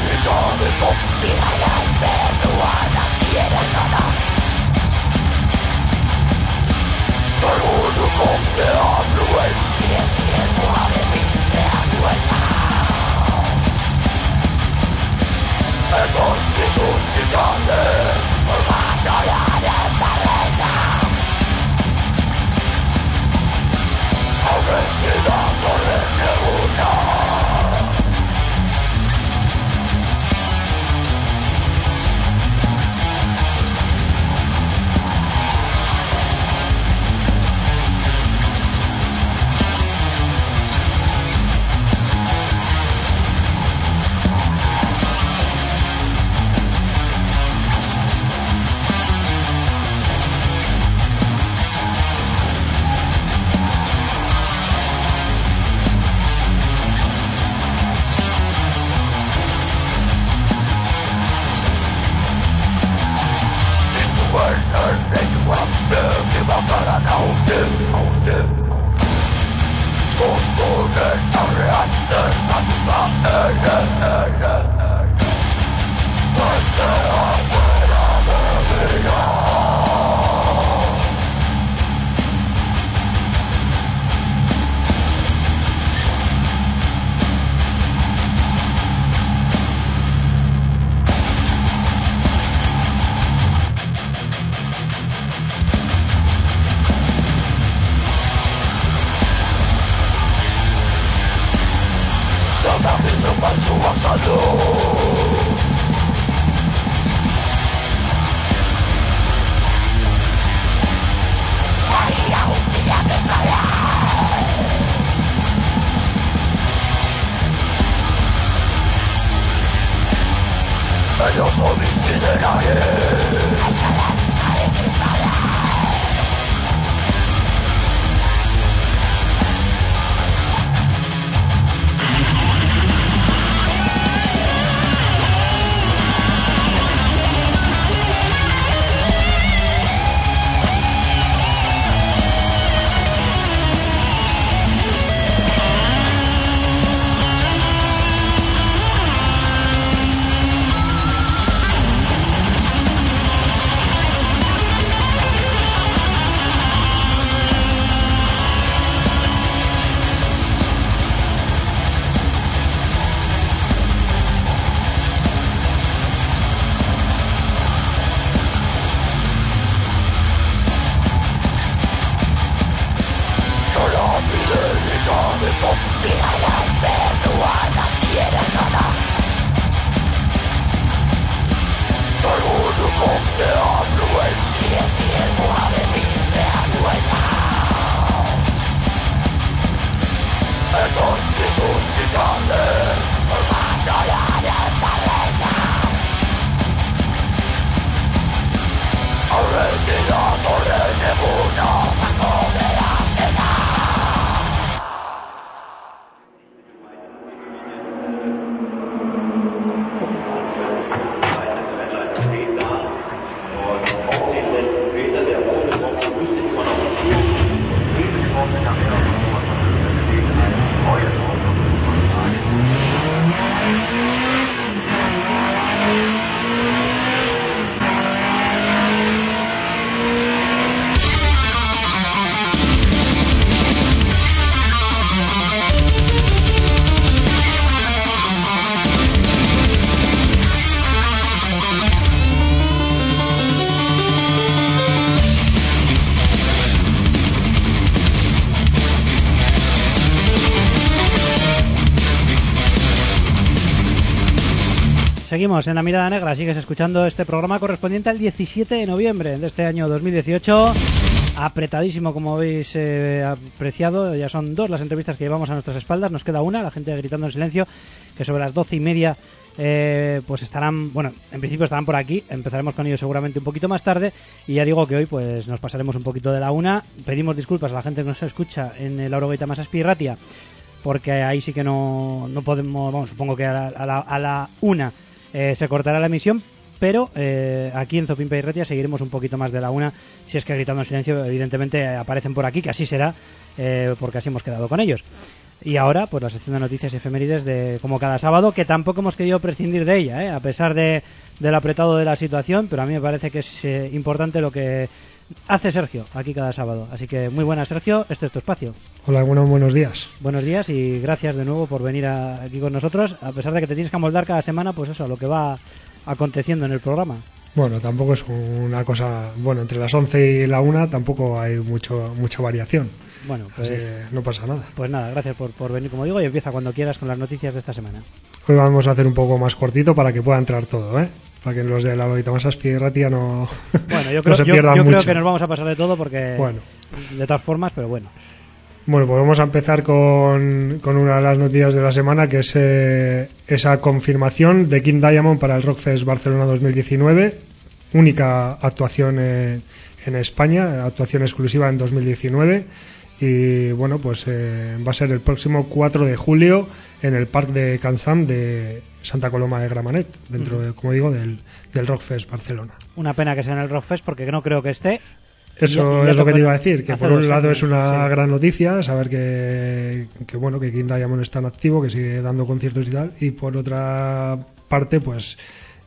Seguimos en La Mirada Negra, sigues escuchando este programa correspondiente al diecisiete de noviembre de este año dos mil dieciocho. Apretadísimo, como habéis eh, apreciado, ya son dos las entrevistas que llevamos a nuestras espaldas, nos queda una, la gente gritando en silencio, que sobre las doce y media eh, pues estarán, bueno, en principio estarán por aquí, empezaremos con ellos seguramente un poquito más tarde, y ya digo que hoy pues nos pasaremos un poquito de la una. Pedimos disculpas a la gente que nos escucha en el Orogoita Masaspi Ratia, porque ahí sí que no, no podemos, bueno, supongo que a la, a la, a la una eh, se cortará la emisión, pero eh, aquí en Zopimpa y Ratia seguiremos un poquito más de la una. Si es que gritando en silencio evidentemente eh, aparecen por aquí, que así será, eh, porque así hemos quedado con ellos. Y ahora pues la sección de noticias y efemérides de como cada sábado, que tampoco hemos querido prescindir de ella, eh, a pesar de del apretado de la situación, pero a mí me parece que es eh, importante lo que hace Sergio aquí cada sábado. Así que muy buenas, Sergio, este es tu espacio. Hola, bueno, buenos días. Buenos días y gracias de nuevo por venir a, aquí con nosotros, a pesar de que te tienes que amoldar cada semana, pues eso, a lo que va aconteciendo en el programa. Bueno, tampoco es una cosa... Bueno, entre las once y la una tampoco hay mucho mucha variación. Bueno, pues... Así que no pasa nada. Pues nada, gracias por, por venir, como digo, y empieza cuando quieras con las noticias de esta semana. Hoy vamos a hacer un poco más cortito para que pueda entrar todo, ¿eh? Para que los de la Orogoita Masaspi y Ratia no, bueno, yo creo, no se yo, pierdan yo mucho. creo que nos vamos a pasar de todo porque... Bueno. De todas formas, pero bueno. Bueno, pues vamos a empezar con, con una de las noticias de la semana, que es eh, esa confirmación de King Diamond para el Rockfest Barcelona dos mil diecinueve. Única actuación en, en España, actuación exclusiva en dos mil diecinueve. Y bueno, pues eh, va a ser el próximo cuatro de julio en el Parc de Can Sam de Santa Coloma de Gramenet, dentro, de, como digo, del, del Rockfest Barcelona. Una pena que sea en el Rockfest porque no creo que esté. Eso ya, ya es lo que te iba a decir, que por un lado años, es una sí. gran noticia saber que, que bueno, que King Diamond está en activo, que sigue dando conciertos y tal, y por otra parte, pues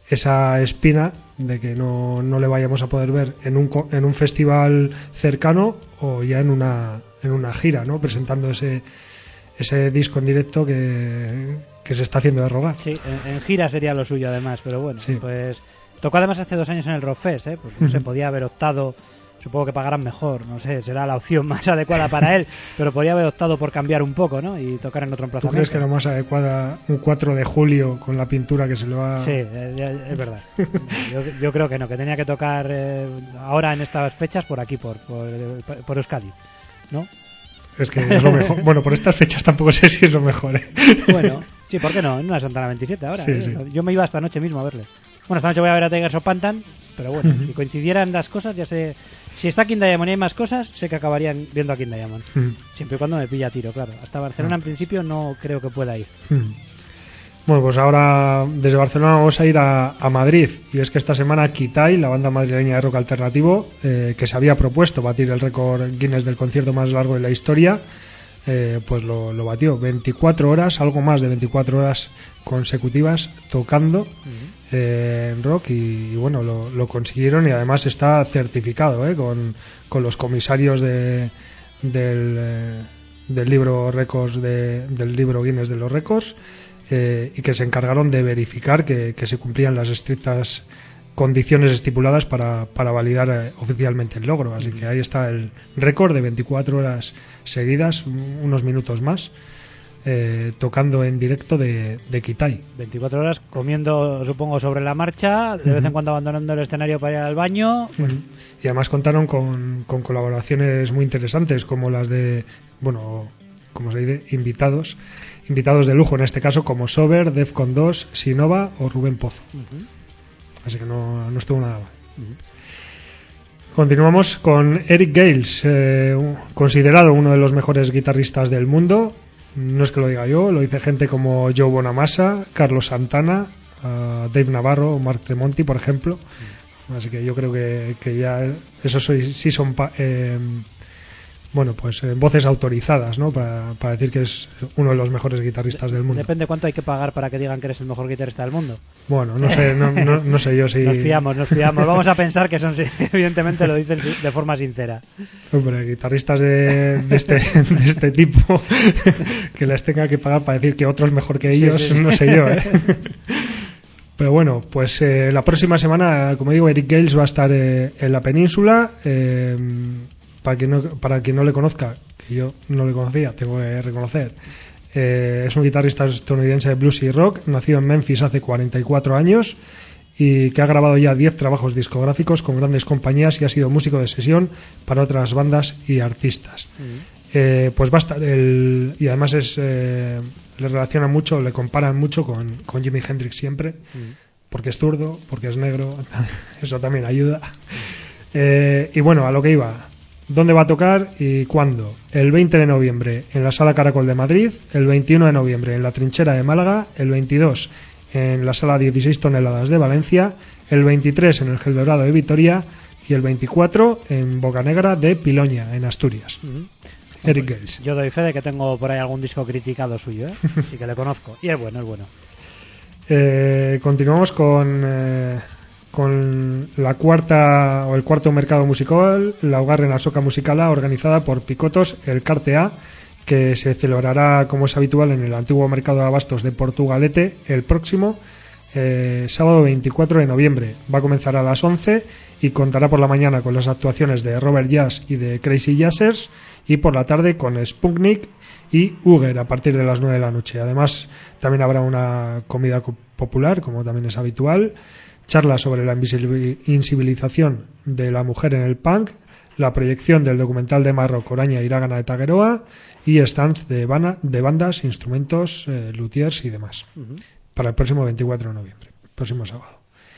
esa espina de que no, no le vayamos a poder ver en un, en un festival cercano o ya en una, en una gira, ¿no? Presentando ese, ese disco en directo que, que se está haciendo de rogar. Sí, en, en gira sería lo suyo además, pero bueno, sí. Pues tocó además hace dos años en el Rockfest, ¿eh? Pues no se podía haber optado. Supongo que pagarán mejor, no sé, será la opción más adecuada para él, pero podría haber optado por cambiar un poco, ¿no? Y tocar en otro ¿Tú emplazamiento. crees que era más adecuada un cuatro de julio con la pintura que se le va...? Sí, es verdad. Yo, yo creo que no, que tenía que tocar eh, ahora en estas fechas por aquí, por, por, por Euskadi, ¿no? Es que es lo mejor. Bueno, por estas fechas tampoco sé si es lo mejor, ¿eh? Bueno, sí, ¿por qué no? En una Santana veintisiete ahora. Sí, ¿eh? sí. Yo me iba esta noche mismo a verle. Bueno, esta noche voy a ver a Tigers of Pantan, pero bueno, Uh-huh. si coincidieran las cosas, ya sé... Si está King Diamond y hay más cosas, sé que acabarían viendo a King Diamond. Uh-huh. Siempre y cuando me pilla a tiro, claro. Hasta Barcelona, en principio, no creo que pueda ir. Uh-huh. Bueno, pues ahora desde Barcelona vamos a ir a, a Madrid. Y es que esta semana Kitai, la banda madrileña de rock alternativo, eh, que se había propuesto batir el récord Guinness del concierto más largo de la historia, eh, pues lo, lo batió. veinticuatro horas, algo más de veinticuatro horas consecutivas tocando uh-huh. eh, en rock y, y bueno, lo, lo consiguieron y además está certificado eh, con, con los comisarios de, del, eh, del libro récords de, del libro Guinness de los récords eh, y que se encargaron de verificar que, que se cumplían las estrictas condiciones estipuladas para, para validar eh, oficialmente el logro. Así que ahí está el récord de veinticuatro horas seguidas, unos minutos más, eh, tocando en directo de, de Kitai. veinticuatro horas comiendo, supongo, sobre la marcha, de uh-huh. vez en cuando abandonando el escenario para ir al baño. Uh-huh. Y además contaron con, con colaboraciones muy interesantes, como las de, bueno, como se dice, invitados, invitados de lujo, en este caso como Sober, Defcon dos, Sinova o Rubén Pozo. Uh-huh. Así que no, no estuvo nada mal. Uh-huh. Continuamos con Eric Gales, eh, considerado uno de los mejores guitarristas del mundo. No es que lo diga yo, lo dice gente como Joe Bonamassa, Carlos Santana, uh, Dave Navarro o Mark Tremonti, por ejemplo. Uh-huh. Así que yo creo que, que ya esos sí son pa- eh, bueno, pues eh, voces autorizadas, ¿no? Para, para decir que es uno de los mejores guitarristas del mundo. Depende cuánto hay que pagar para que digan que eres el mejor guitarrista del mundo. Bueno, no sé, no, no, no sé yo si... Nos fiamos, nos fiamos. Vamos a pensar que son, evidentemente lo dicen de forma sincera. Hombre, guitarristas de, de, este, de este tipo que les tenga que pagar para decir que otro es mejor que ellos, sí, sí, sí. No sé yo, ¿eh? Pero bueno, pues eh, la próxima semana, como digo, Eric Gales va a estar eh, en la península. Eh, para quien no, para quien no le conozca, que yo no le conocía, tengo que reconocer, eh, es un guitarrista estadounidense de blues y rock, nacido en Memphis hace cuarenta y cuatro años y que ha grabado ya diez trabajos discográficos con grandes compañías y ha sido músico de sesión para otras bandas y artistas. Uh-huh. Eh, pues va a estar el, y además es eh, le relacionan mucho, le comparan mucho con, con Jimi Hendrix siempre, uh-huh. porque es zurdo, porque es negro, eso también ayuda. Uh-huh. Eh, y bueno, a lo que iba. ¿Dónde va a tocar y cuándo? El veinte de noviembre en la Sala Caracol de Madrid, el veintiuno de noviembre en la Trinchera de Málaga, el veintidós en la Sala dieciséis toneladas de Valencia, el veintitrés en el Gel Dorado de Vitoria y el veinticuatro en Bocanegra de Piloña, en Asturias. Uh-huh. Eric Gales. Yo doy fe de que tengo por ahí algún disco criticado suyo, ¿eh? Así que le conozco. Y es bueno, es bueno. Eh, continuamos con... Eh, con la cuarta o el cuarto mercado musical, la Ugarren Asoka Musicala, organizada por Picotos el Cartea, que se celebrará como es habitual en el antiguo mercado de abastos de Portugalete el próximo eh, sábado veinticuatro de noviembre. Va a comenzar a las once y contará por la mañana con las actuaciones de Robert Jazz y de Crazy Jazzers y por la tarde con Sputnik y Uger a partir de las nueve de la noche. Además también habrá una comida popular, como también es habitual, charlas sobre la invisibilización de la mujer en el punk, la proyección del documental de Marroc, Oraña Iragana de Tagueroa y stands de, bana, de bandas, instrumentos, eh, luthiers y demás. Uh-huh. Para el próximo veinticuatro de noviembre, próximo sábado.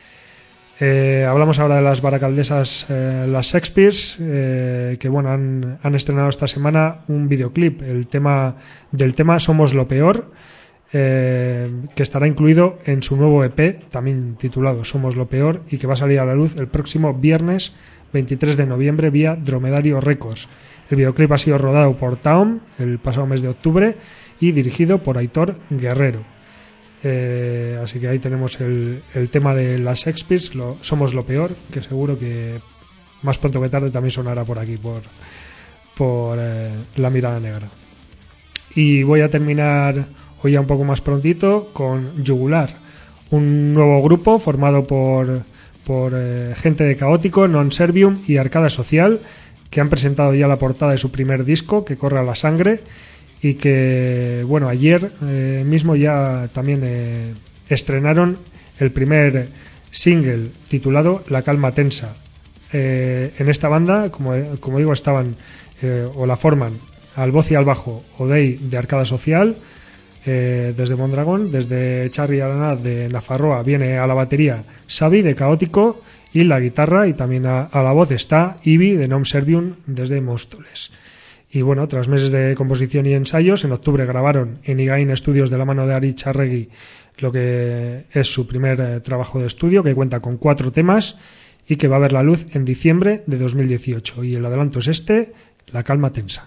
Eh, hablamos ahora de las baracaldesas, eh, las Shakespeares, eh, que bueno han, han estrenado esta semana un videoclip, el tema del tema Somos lo Peor. eh, que estará incluido en su nuevo E P, también titulado Somos lo Peor, y que va a salir a la luz el próximo viernes veintitrés de noviembre vía Dromedario Records. El videoclip ha sido rodado por Taom el pasado mes de octubre y dirigido por Aitor Guerrero. Eh, así que ahí tenemos el, el tema de las Sex Pistols, lo, Somos lo Peor, que seguro que más pronto que tarde también sonará por aquí, por, por eh, La Mirada Negra. Y voy a terminar hoy ya un poco más prontito con Yugular, un nuevo grupo formado por, por eh, gente de Caótico, Non Servium y Arcada Social, que han presentado ya la portada de su primer disco, Que corra la sangre, y que, bueno, ayer eh, mismo ya también eh, estrenaron el primer single titulado La calma tensa. Eh, en esta banda, como, como digo, estaban eh, o la forman al voz y al bajo Odei de Arcada Social, eh, desde Mondragón, desde Charri Aranaz de Nafarroa viene a la batería Xavi de Caótico, y la guitarra y también a, a la voz está Ibi de Non Servium desde Móstoles. Y bueno, tras meses de composición y ensayos, en octubre grabaron en Igain Studios de la mano de Ari Charregui lo que es su primer eh, trabajo de estudio, que cuenta con cuatro temas y que va a ver la luz en diciembre de dos mil dieciocho. Y el adelanto es este, La calma tensa.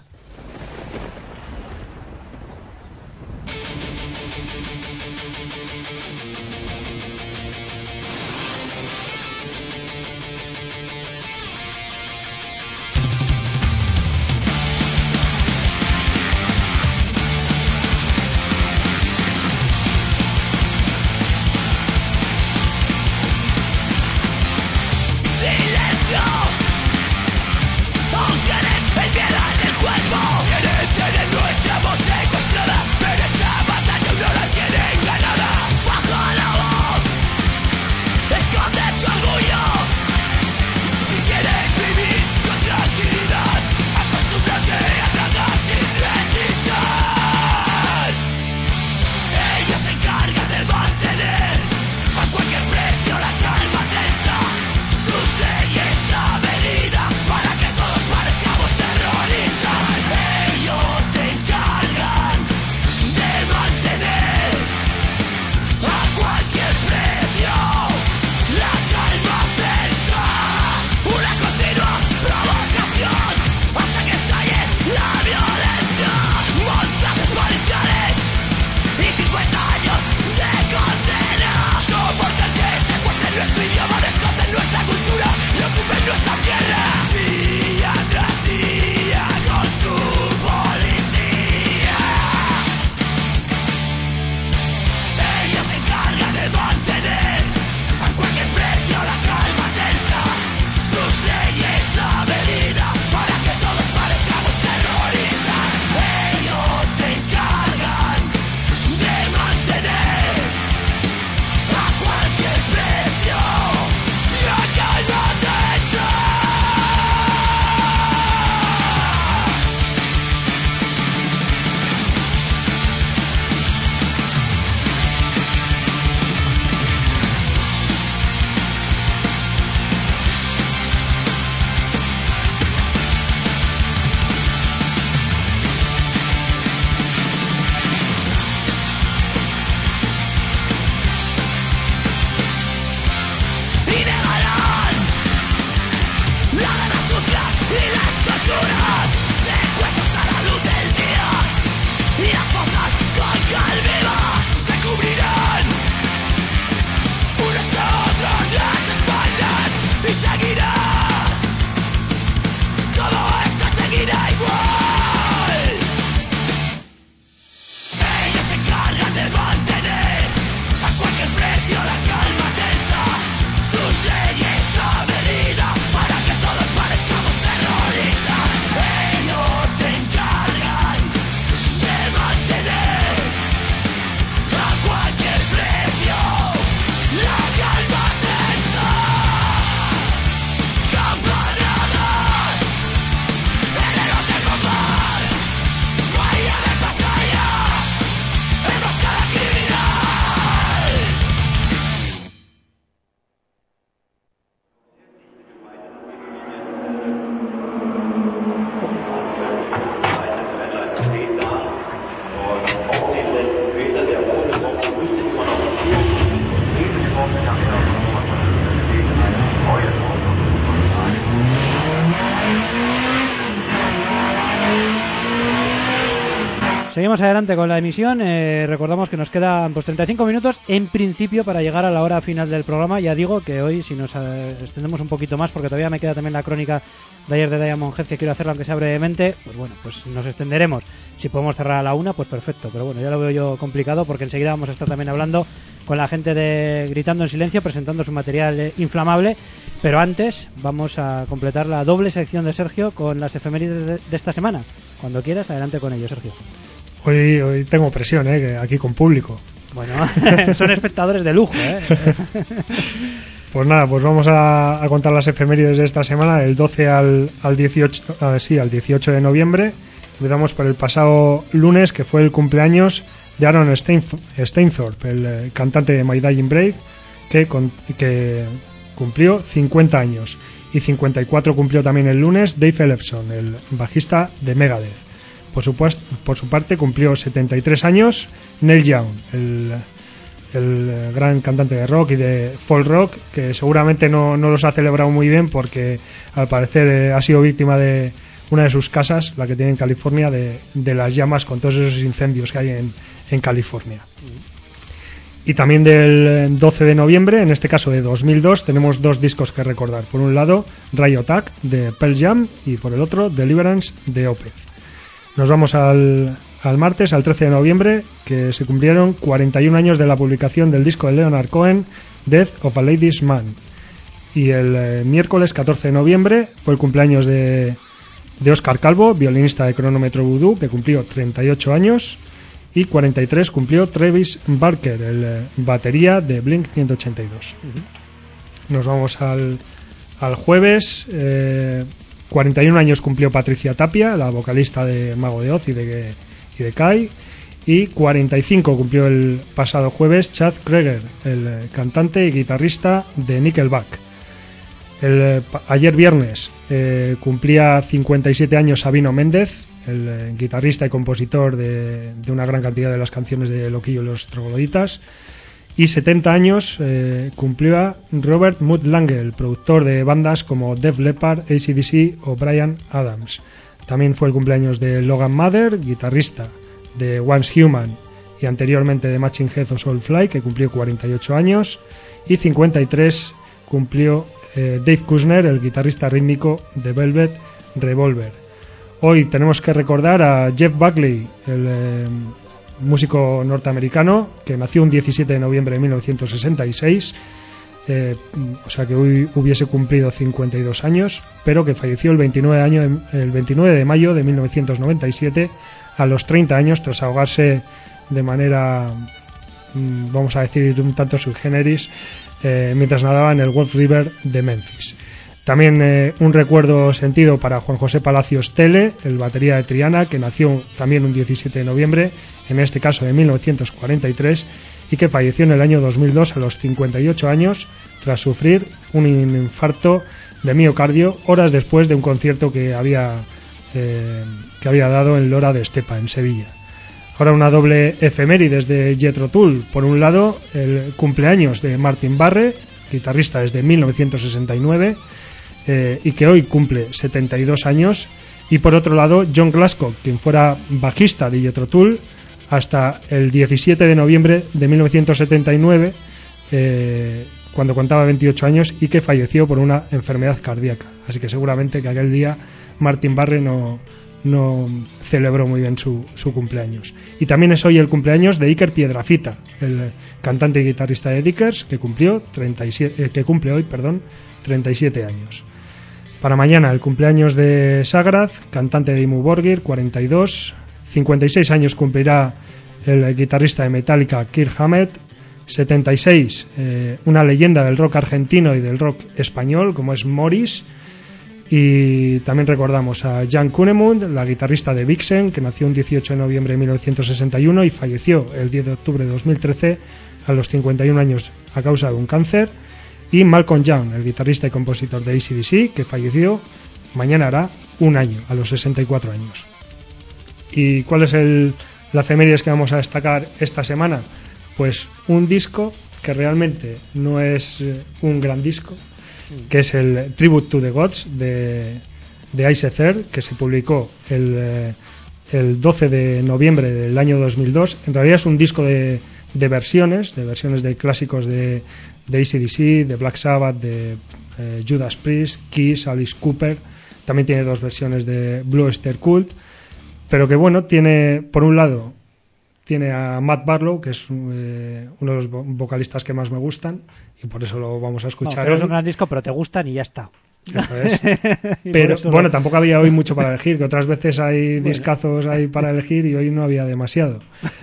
Seguimos adelante con la emisión. Eh, recordamos que nos quedan pues treinta y cinco minutos en principio para llegar a la hora final del programa. Ya digo que hoy, si nos eh, extendemos un poquito más, porque todavía me queda también la crónica de ayer de Diamond Head que quiero hacerla aunque sea brevemente, pues bueno, pues nos extenderemos. Si podemos cerrar a la una, pues perfecto. Pero bueno, ya lo veo yo complicado porque enseguida vamos a estar también hablando con la gente de Gritando en Silencio, presentando su material eh, inflamable. Pero antes vamos a completar la doble sección de Sergio con las efemérides de, de esta semana. Cuando quieras, adelante con ello, Sergio. Hoy, hoy tengo presión, ¿eh? Que aquí con público. Bueno, son espectadores de lujo, ¿eh? Pues nada, pues vamos a, a contar las efemérides de esta semana, del doce al, al, dieciocho, ah, sí, al dieciocho de noviembre. Empezamos por el pasado lunes, que fue el cumpleaños de Aaron Stainthorpe, el eh, cantante de My Dying Bride, que, con, que cumplió cincuenta años. Y cincuenta y cuatro cumplió también el lunes Dave Ellefson, el bajista de Megadeth. Por su, por su parte cumplió setenta y tres años Neil Young, el, el gran cantante de rock y de folk rock, que seguramente no, no los ha celebrado muy bien porque al parecer eh, ha sido víctima de una de sus casas, la que tiene en California, de, de las llamas con todos esos incendios que hay en, en California. Y también del doce de noviembre, en este caso de dos mil dos, tenemos dos discos que recordar. Por un lado, Riot Attack de Pearl Jam y por el otro, Deliverance de Opeth. Nos vamos al, al martes, al trece de noviembre, que se cumplieron cuarenta y un años de la publicación del disco de Leonard Cohen, Death of a Ladies Man. Y el eh, miércoles catorce de noviembre fue el cumpleaños de, de Óscar Calvo, violinista de Cronómetro Voodoo, que cumplió treinta y ocho años, y cuarenta y tres cumplió Travis Barker, el eh, batería de Blink ciento ochenta y dos. Uh-huh. Nos vamos al, al jueves... Eh, cuarenta y un años cumplió Patricia Tapia, la vocalista de Mago de Oz y de, y de Kai, y cuarenta y cinco cumplió el pasado jueves Chad Kroeger, el cantante y guitarrista de Nickelback. El, ayer viernes eh, cumplía cincuenta y siete años Sabino Méndez, el eh, guitarrista y compositor de, de una gran cantidad de las canciones de Loquillo y los Trogloditas. Y setenta años eh, cumplió Robert Mutt Lange, el productor de bandas como Def Leppard, A C D C o Bryan Adams. También fue el cumpleaños de Logan Mather, guitarrista de Once Human y anteriormente de Machine Head o Soulfly, que cumplió cuarenta y ocho años. Y cincuenta y tres cumplió eh, Dave Kushner, el guitarrista rítmico de Velvet Revolver. Hoy tenemos que recordar a Jeff Buckley, el... Eh, músico norteamericano que nació un diecisiete de noviembre de mil novecientos sesenta y seis, eh, o sea que hoy hubiese cumplido cincuenta y dos años, pero que falleció el veintinueve, año, el veintinueve de mayo de mil novecientos noventa y siete a los treinta años tras ahogarse de manera, vamos a decir, un tanto sui generis eh, mientras nadaba en el Wolf River de Memphis. También eh, un recuerdo sentido para Juan José Palacios Tele, el batería de Triana, que nació también un diecisiete de noviembre, en este caso de mil novecientos cuarenta y tres, y que falleció en el año dos mil dos a los cincuenta y ocho años tras sufrir un infarto de miocardio horas después de un concierto que había, eh, que había dado en Lora de Estepa, en Sevilla. Ahora una doble efemérides de Jethro Tull. Por un lado, el cumpleaños de Martin Barre, guitarrista desde mil novecientos sesenta y nueve, Eh, y que hoy cumple setenta y dos años, y por otro lado John Glasgow, quien fuera bajista de Jethro Tull hasta el diecisiete de noviembre de mil novecientos setenta y nueve, eh, cuando contaba veintiocho años, y que falleció por una enfermedad cardíaca. Así que seguramente que aquel día Martin Barre no, no celebró muy bien su, su cumpleaños. Y también es hoy el cumpleaños de Iker Piedrafita, el cantante y guitarrista de Dickers, que cumplió treinta y siete, eh, que cumple hoy, perdón, treinta y siete años. Para mañana el cumpleaños de Sagrath, cantante de Dimmu Borgir, cuarenta y dos. cincuenta y seis años cumplirá el guitarrista de Metallica, Kirk Hammett. setenta y seis, eh, una leyenda del rock argentino y del rock español, como es Morris. Y también recordamos a Jan Kunemund, la guitarrista de Vixen, que nació un dieciocho de noviembre de mil novecientos sesenta y uno y falleció el diez de octubre de dos mil trece a los cincuenta y un años a causa de un cáncer. Y Malcolm Young, el guitarrista y compositor de A C D C, que falleció mañana hará un año, a los sesenta y cuatro años. ¿Y cuál es el, la efemérides que vamos a destacar esta semana? Pues un disco que realmente no es eh, un gran disco, que es el Tribute to the Gods de, de Ice Earth, que se publicó el, eh, el doce de noviembre del año dos mil dos. En realidad es un disco de, de versiones, de versiones de clásicos de, de A C D C, de Black Sabbath, de eh, Judas Priest, Kiss, Alice Cooper. También tiene dos versiones de Blue Oyster Cult, pero que bueno, tiene, por un lado, tiene a Matt Barlow, que es eh, uno de los vocalistas que más me gustan, y por eso lo vamos a escuchar. No, pero hoy. es un gran disco, pero te gustan y ya está. Eso es. Pero bueno, lo... tampoco había hoy mucho para elegir, que otras veces hay bueno. discazos ahí para elegir y hoy no había demasiado.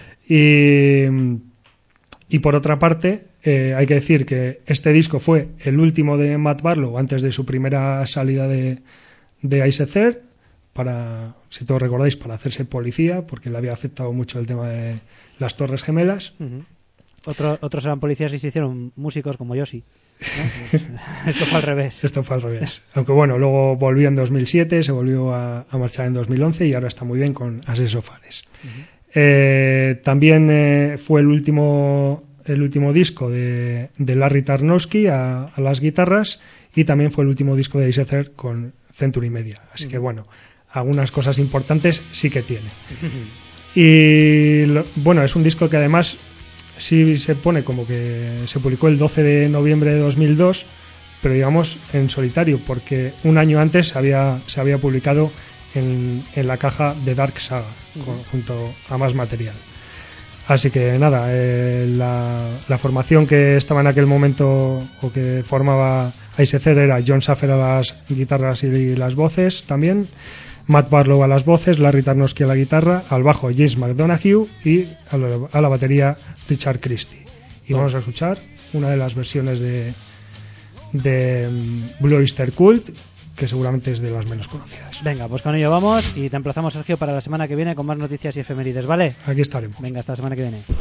Y, y por otra parte, eh, hay que decir que este disco fue el último de Matt Barlow antes de su primera salida de, de Ice Third, para, si todos recordáis, para hacerse policía, porque le había aceptado mucho el tema de las Torres Gemelas. Uh-huh. Otro, otros eran policías y se hicieron músicos como yo, sí. ¿No? Esto fue al revés. Esto fue al revés. Aunque bueno, luego volvió en dos mil siete, se volvió a, a marchar en dos mil once y ahora está muy bien con As of Ares. Uh-huh. Eh, también eh, fue el último el último disco de, de Larry Tarnowski a, a las guitarras, y también fue el último disco de Ace Third con Century Media. Así uh-huh. que bueno, algunas cosas importantes sí que tiene. Uh-huh. Y lo, bueno, es un disco que además sí se pone como que se publicó el doce de noviembre de dos mil dos, pero digamos en solitario, porque un año antes se había, se había publicado en, en la caja de Dark Saga, uh-huh. con, junto a más material. Así que nada, eh, la, la formación que estaba en aquel momento, o que formaba Ice Third, era John Saffer a las guitarras y las voces también, Matt Barlow a las voces, Larry Tarnowski a la guitarra, al bajo James McDonough y a la, a la batería Richard Christie. Y vamos a escuchar una de las versiones de, de Blue Oyster Cult, que seguramente es de las menos conocidas. Venga, pues con ello vamos y te emplazamos, Sergio, para la semana que viene con más noticias y efemérides, ¿vale? Aquí estaremos. Venga, hasta la semana que viene.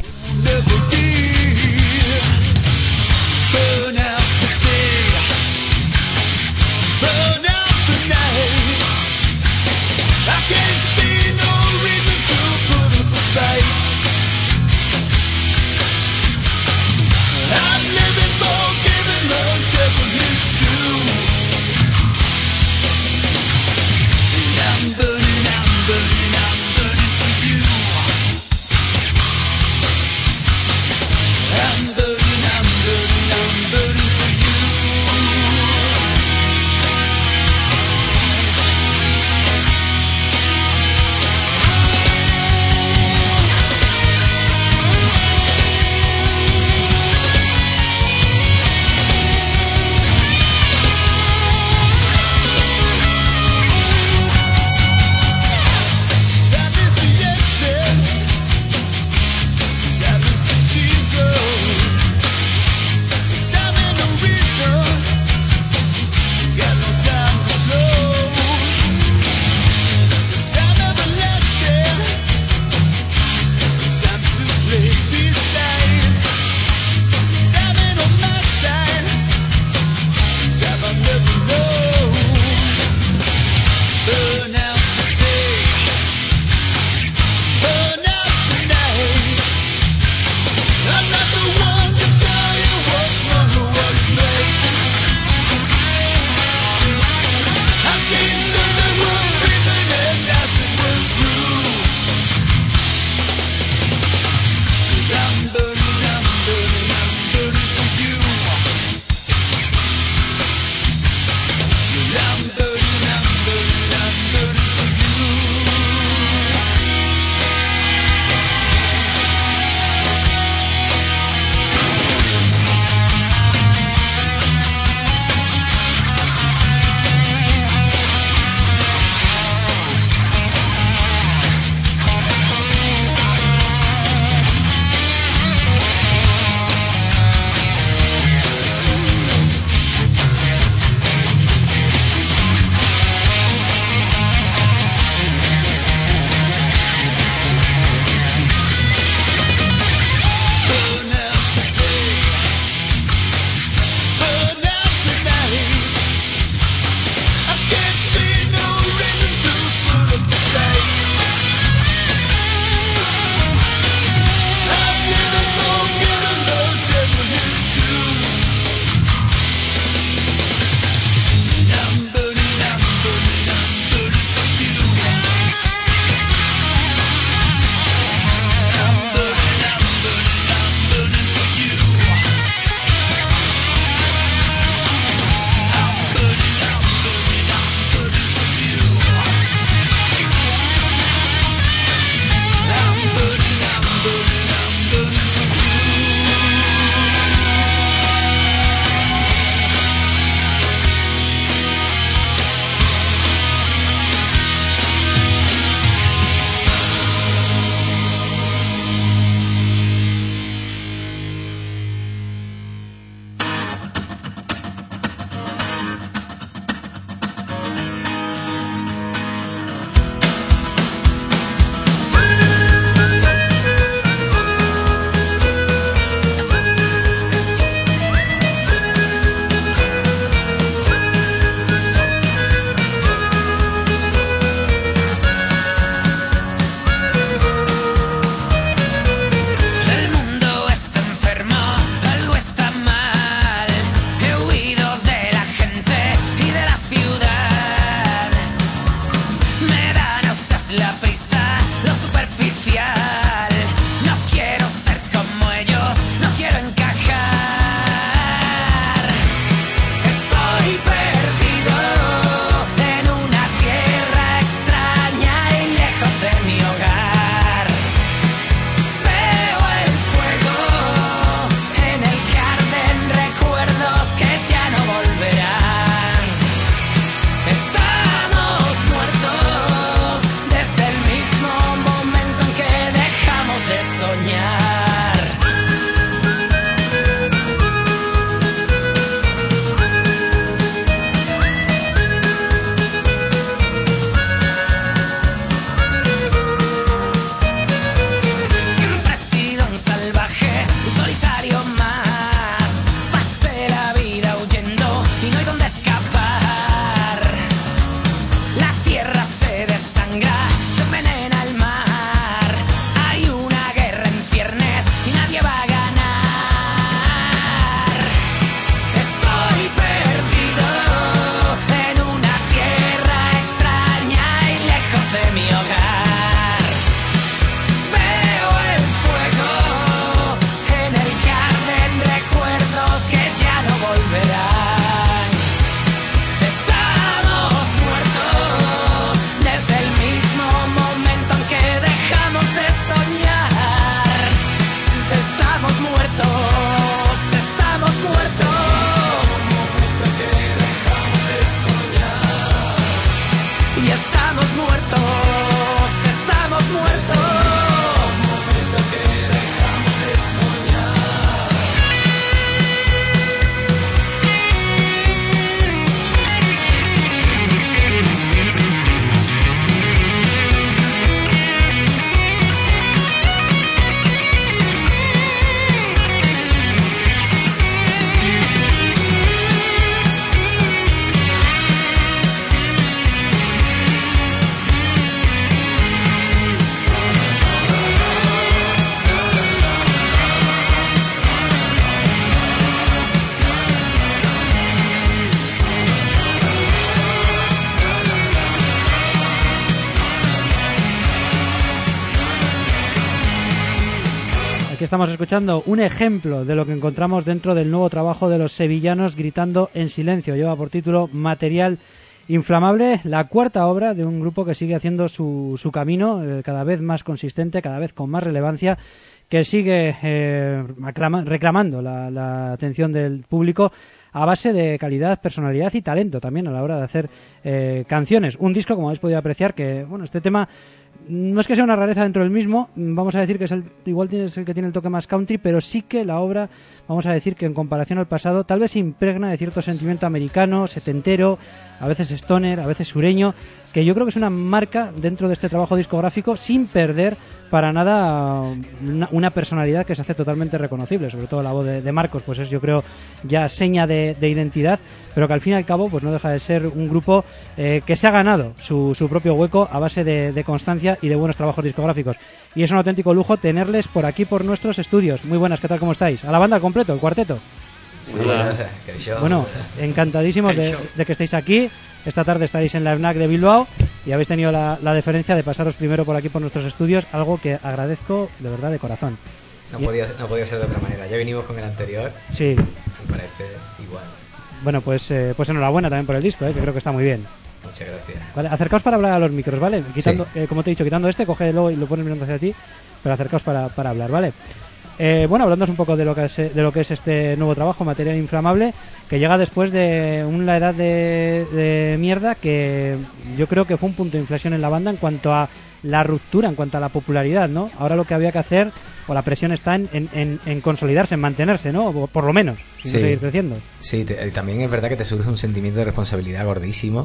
estamos escuchando un ejemplo de lo que encontramos dentro del nuevo trabajo de los sevillanos Gritando en Silencio. Lleva por título Material Inflamable, la cuarta obra de un grupo que sigue haciendo su, su camino eh, cada vez más consistente, cada vez con más relevancia, que sigue eh, aclama, reclamando la, la atención del público a base de calidad, personalidad y talento también a la hora de hacer eh, canciones. Un disco, como habéis podido apreciar, que bueno, este tema no es que sea una rareza dentro del mismo, vamos a decir que es el, igual es el que tiene el toque más country, pero sí que la obra, vamos a decir que en comparación al pasado, tal vez se impregna de cierto sentimiento americano, setentero, a veces stoner, a veces sureño, que yo creo que es una marca dentro de este trabajo discográfico sin perder para nada una, una personalidad que se hace totalmente reconocible, sobre todo la voz de, de Marcos, pues es yo creo ya seña de, de identidad, pero que al fin y al cabo pues no deja de ser un grupo eh, que se ha ganado su, su propio hueco a base de, de constancia y de buenos trabajos discográficos. Y es un auténtico lujo tenerles por aquí, por nuestros estudios. Muy buenas, ¿qué tal? ¿Cómo estáis? A la banda al completo, el cuarteto. Sí, buenas. Bueno, encantadísimos de, de que estéis aquí. Esta tarde estaréis en la FNAC de Bilbao y habéis tenido la, la deferencia de pasaros primero por aquí por nuestros estudios, algo que agradezco de verdad de corazón. No, y... podía, no podía ser de otra manera. Ya vinimos con el anterior. Sí. Me parece igual. Bueno, pues, eh, pues enhorabuena también por el disco, eh, que creo que está muy bien. Muchas gracias. Vale, acercaos para hablar a los micros, ¿vale? Quitando, sí. eh, como te he dicho, quitando este, cógelo y lo pones mirando hacia ti, pero acercaos para, para hablar, ¿vale? Eh, bueno, hablándoos un poco de lo que es, de lo que es este nuevo trabajo, Material Inflamable, que llega después de una edad de, de mierda que yo creo que fue un punto de inflexión en la banda en cuanto a la ruptura, en cuanto a la popularidad, ¿no? Ahora lo que había que hacer, o la presión está en, en, en, en consolidarse, en mantenerse, ¿no? O por lo menos, sin sí. seguir creciendo. Sí, te, también es verdad que te surge un sentimiento de responsabilidad gordísimo.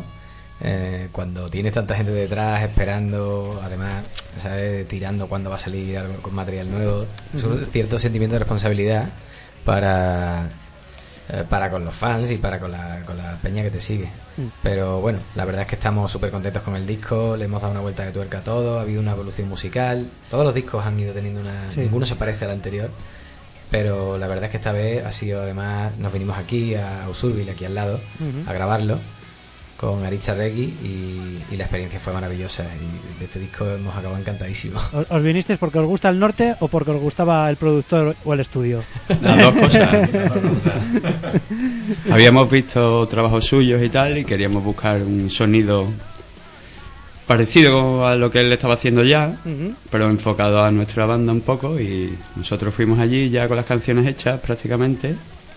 Eh, cuando tienes tanta gente detrás esperando, además, ¿sabes? Tirando cuando va a salir algo con material nuevo, es un cierto sentimiento de responsabilidad para eh, para con los fans y para con la, con la peña que te sigue. Pero bueno, la verdad es que estamos súper contentos con el disco, le hemos dado una vuelta de tuerca a todo, ha habido una evolución musical, todos los discos han ido teniendo una... Sí. Ninguno se parece al anterior, pero la verdad es que esta vez ha sido, además, nos vinimos aquí a Usurbil, aquí al lado, uh-huh. a grabarlo con Aritz Arregui y, y la experiencia fue maravillosa y de este disco hemos acabado encantadísimos. ¿Os, ¿Os vinisteis porque os gusta el norte o porque os gustaba el productor o el estudio? Las dos cosas. Habíamos visto trabajos suyos y tal y queríamos buscar un sonido parecido a lo que él estaba haciendo ya, uh-huh. pero enfocado a nuestra banda un poco, y nosotros fuimos allí ya con las canciones hechas prácticamente.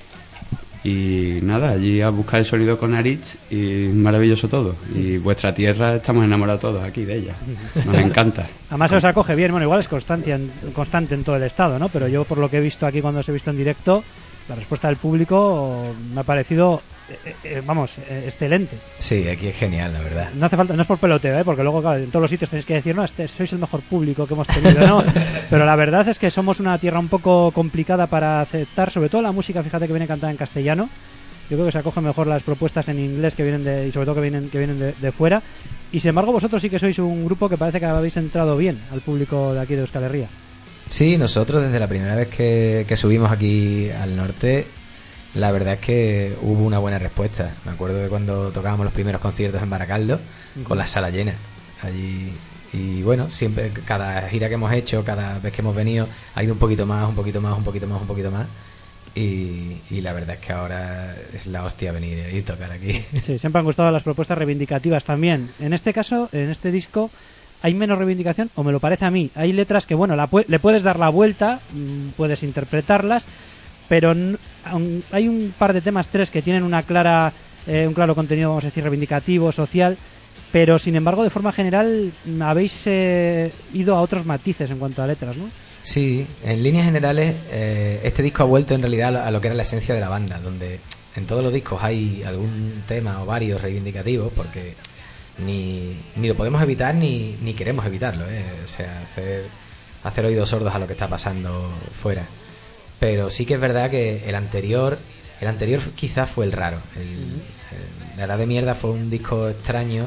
Y nada, allí a buscar el sonido con Aritz y maravilloso todo. Y vuestra tierra, estamos enamorados todos aquí de ella. Nos encanta. Además se os acoge bien, bueno, igual es constancia en, constante en todo el estado, ¿no? Pero yo por lo que he visto aquí cuando os he visto en directo, la respuesta del público me ha parecido, eh, eh, vamos, eh, excelente. Sí, aquí es genial, la verdad. No hace falta, no es por peloteo, ¿eh? Porque luego, claro, en todos los sitios tenéis que decir, no, este sois el mejor público que hemos tenido, ¿no? Pero la verdad es que somos una tierra un poco complicada para aceptar, sobre todo la música, fíjate que viene cantada en castellano. Yo creo que se acogen mejor las propuestas en inglés que vienen de, y sobre todo que vienen, que vienen de, de fuera. Y sin embargo vosotros sí que sois un grupo que parece que habéis entrado bien al público de aquí de Euskal Herria. Sí, nosotros desde la primera vez que, que subimos aquí al norte, la verdad es que hubo una buena respuesta. Me acuerdo de cuando tocábamos los primeros conciertos en Baracaldo, uh-huh. con la sala llena allí. Y bueno, siempre, cada gira que hemos hecho, cada vez que hemos venido, ha ido un poquito más, un poquito más, un poquito más, un poquito más. Y, y la verdad es que ahora es la hostia venir y tocar aquí. Sí, siempre han gustado las propuestas reivindicativas también. En este caso, en este disco, hay menos reivindicación, o me lo parece a mí. Hay letras que, bueno, la pu- le puedes dar la vuelta, mmm, puedes interpretarlas, pero n- un, hay un par de temas, tres, que tienen una clara, eh, un claro contenido, vamos a decir, reivindicativo, social, pero sin embargo, de forma general, habéis eh, ido a otros matices en cuanto a letras, ¿no? Sí, en líneas generales, eh, este disco ha vuelto en realidad a lo que era la esencia de la banda, donde en todos los discos hay algún tema o varios reivindicativos, porque ni, ni lo podemos evitar ni, ni queremos evitarlo, ¿eh? O sea, hacer, hacer oídos sordos a lo que está pasando fuera. Pero sí que es verdad que el anterior, el anterior quizás fue el raro. El, el, la Edad de Mierda fue un disco extraño,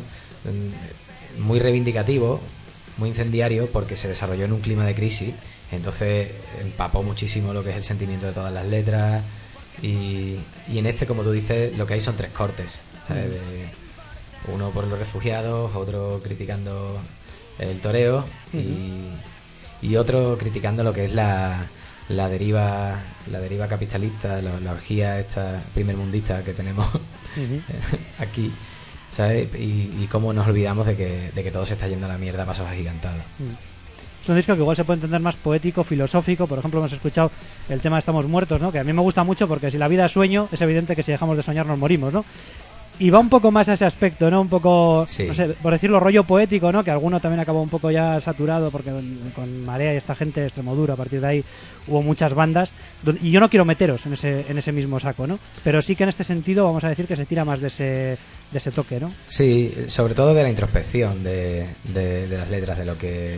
muy reivindicativo, muy incendiario, porque se desarrolló en un clima de crisis. Entonces empapó muchísimo lo que es el sentimiento de todas las letras. Y, y en este, como tú dices, lo que hay son tres cortes, ¿sabes? De, uno por los refugiados, otro criticando el toreo, uh-huh. y, y otro criticando lo que es la, la deriva la deriva capitalista, la, la orgía esta primermundista que tenemos uh-huh. aquí, ¿sabes? Y, y cómo nos olvidamos de que, de que todo se está yendo a la mierda a pasos agigantados. Uh-huh. Es un disco que igual se puede entender más poético, filosófico. Por ejemplo, hemos escuchado el tema de Estamos muertos, ¿no? Que a mí me gusta mucho porque si la vida es sueño, es evidente que si dejamos de soñar nos morimos, ¿no? Y va un poco más a ese aspecto, ¿no? Un poco, sí. no sé, por decirlo, rollo poético, ¿no? Que alguno también acabó un poco ya saturado porque con Marea y esta gente, Extremoduro, a partir de ahí hubo muchas bandas. Y yo no quiero meteros en ese en ese mismo saco, ¿no? Pero sí que en este sentido vamos a decir que se tira más de ese de ese toque, ¿no? Sí, sobre todo de la introspección de, de, de las letras, de lo que...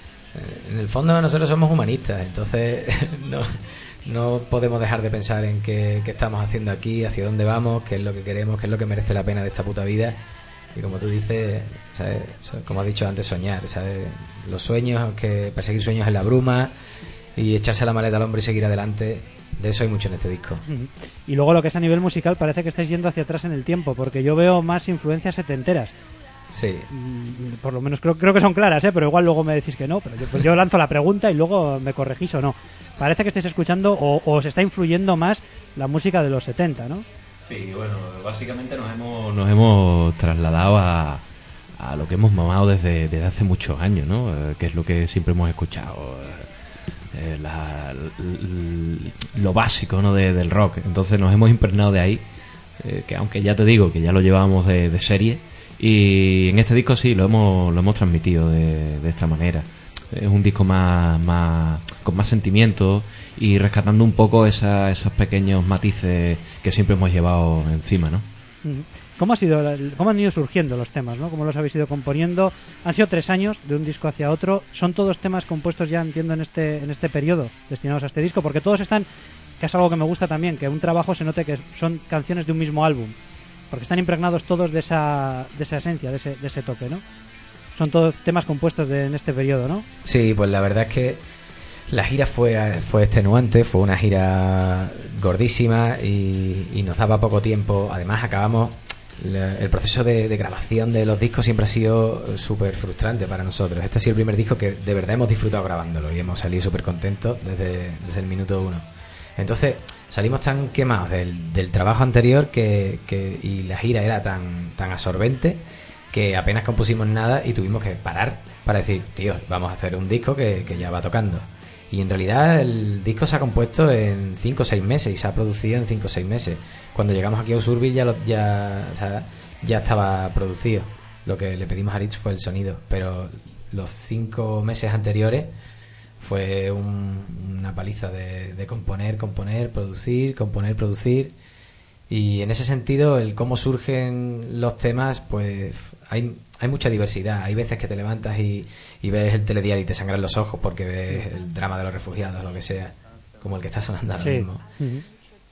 En el fondo nosotros somos humanistas, entonces no... No podemos dejar de pensar en qué, qué estamos haciendo aquí, hacia dónde vamos, qué es lo que queremos, qué es lo que merece la pena de esta puta vida. Y como tú dices, ¿sabes? Como has dicho antes, soñar, ¿sabes? Los sueños, que perseguir sueños en la bruma y echarse la maleta al hombro y seguir adelante. De eso hay mucho en este disco. Y luego lo que es a nivel musical, parece que estáis yendo hacia atrás en el tiempo, porque yo veo más influencias setenteras. Sí. Por lo menos creo, creo que son claras, ¿eh? Pero igual luego me decís que no. Pero yo, pues yo lanzo la pregunta y luego me corregís o no. Parece que estáis escuchando o, o os está influyendo más la música de los setenta, ¿no? Sí, bueno, básicamente nos hemos, nos hemos trasladado a, a lo que hemos mamado desde, desde hace muchos años, ¿no? Eh, que es lo que siempre hemos escuchado. Eh, la, l, lo básico, ¿no? De, del rock. Entonces nos hemos impregnado de ahí. Eh, que aunque ya te digo que ya lo llevábamos de, de serie. Y en este disco sí, lo hemos, lo hemos transmitido de, de esta manera. Es un disco más, más con más sentimiento y rescatando un poco esa, esos pequeños matices que siempre hemos llevado encima, ¿no? ¿Cómo ha sido, cómo han ido surgiendo los temas, ¿no? ¿Cómo los habéis ido componiendo? Han sido tres años de un disco hacia otro. ¿Son todos temas compuestos ya, entiendo, en este en este periodo destinados a este disco? Porque todos están, que es algo que me gusta también, que un trabajo se note que son canciones de un mismo álbum. Porque están impregnados todos de esa, de esa esencia, de ese, de ese toque, ¿no? Son todos temas compuestos de, en este periodo, ¿no? Sí, pues la verdad es que la gira fue, fue extenuante, fue una gira gordísima y, y nos daba poco tiempo. Además acabamos... El proceso de, de grabación de los discos siempre ha sido súper frustrante para nosotros. Este ha sido el primer disco que de verdad hemos disfrutado grabándolo y hemos salido súper contentos desde, desde el minuto uno. Entonces salimos tan quemados del, del trabajo anterior que, que, y la gira era tan, tan absorbente que apenas compusimos nada y tuvimos que parar para decir, tío, vamos a hacer un disco que, que ya va tocando. Y en realidad el disco se ha compuesto en cinco o seis meses y se ha producido en cinco o seis meses. Cuando llegamos aquí a Usurbil ya, lo, ya, o sea, ya estaba producido. Lo que le pedimos a Rich fue el sonido, pero los cinco meses anteriores fue un, una paliza de, de componer, componer, producir, componer, producir. Y en ese sentido, el cómo surgen los temas, pues hay, hay mucha diversidad. Hay veces que te levantas y, y ves el telediario y te sangran los ojos porque ves el drama de los refugiados, lo que sea, como el que está sonando ahora sí. mismo. Uh-huh.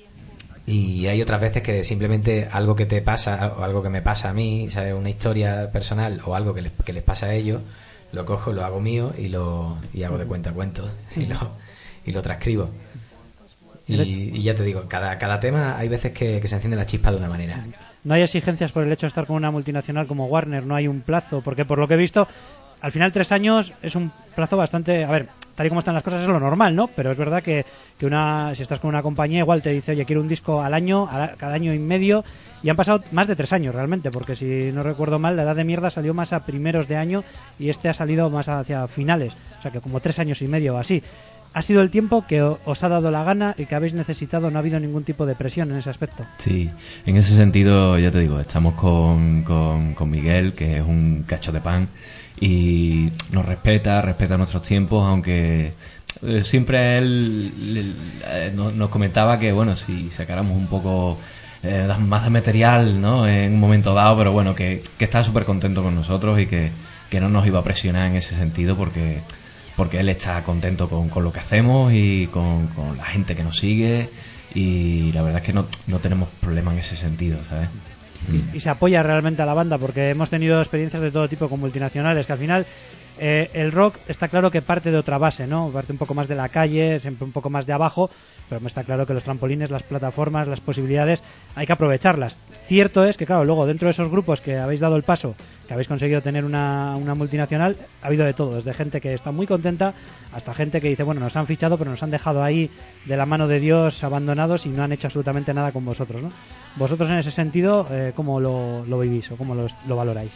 Y hay otras veces que simplemente algo que te pasa, o algo que me pasa a mí, ¿sabes? Una historia personal o algo que les, que les pasa a ellos, lo cojo, lo hago mío y lo y hago de cuenta cuentos y lo, y lo transcribo. Y, y ya te digo, cada, cada tema hay veces que, que se enciende la chispa de una manera. No hay exigencias por el hecho de estar con una multinacional como Warner, no hay un plazo, porque por lo que he visto, al final tres años es un plazo bastante... A ver, tal y como están las cosas es lo normal, ¿no? Pero es verdad que, que una si estás con una compañía igual te dice, oye, quiero un disco al año, a, cada año y medio, y han pasado más de tres años realmente, porque si no recuerdo mal, La Edad de Mierda salió más a primeros de año y este ha salido más hacia finales, o sea que como tres años y medio o así. Ha sido el tiempo que os ha dado la gana y que habéis necesitado, no ha habido ningún tipo de presión en ese aspecto. Sí, en ese sentido, ya te digo, estamos con, con, con Miguel, que es un cacho de pan, y nos respeta, respeta nuestros tiempos, aunque eh, siempre él eh, nos, nos comentaba que, bueno, si sacáramos un poco eh, más de material, ¿no?, en un momento dado, pero bueno, que, que está súper contento con nosotros y que, que no nos iba a presionar en ese sentido porque... porque él está contento con, con lo que hacemos y con, con la gente que nos sigue y la verdad es que no, no tenemos problema en ese sentido, ¿sabes? Y, y se apoya realmente a la banda porque hemos tenido experiencias de todo tipo con multinacionales que al final Eh, el rock está claro que parte de otra base, ¿no? Parte un poco más de la calle, siempre un poco más de abajo, pero me está claro que los trampolines, las plataformas, las posibilidades, hay que aprovecharlas. Cierto es que, claro, luego dentro de esos grupos que habéis dado el paso, que habéis conseguido tener una, una multinacional, ha habido de todo, desde gente que está muy contenta hasta gente que dice, bueno, nos han fichado, pero nos han dejado ahí de la mano de Dios abandonados y no han hecho absolutamente nada con vosotros, ¿no? Vosotros en ese sentido, eh, ¿cómo lo, lo vivís o cómo lo, lo valoráis?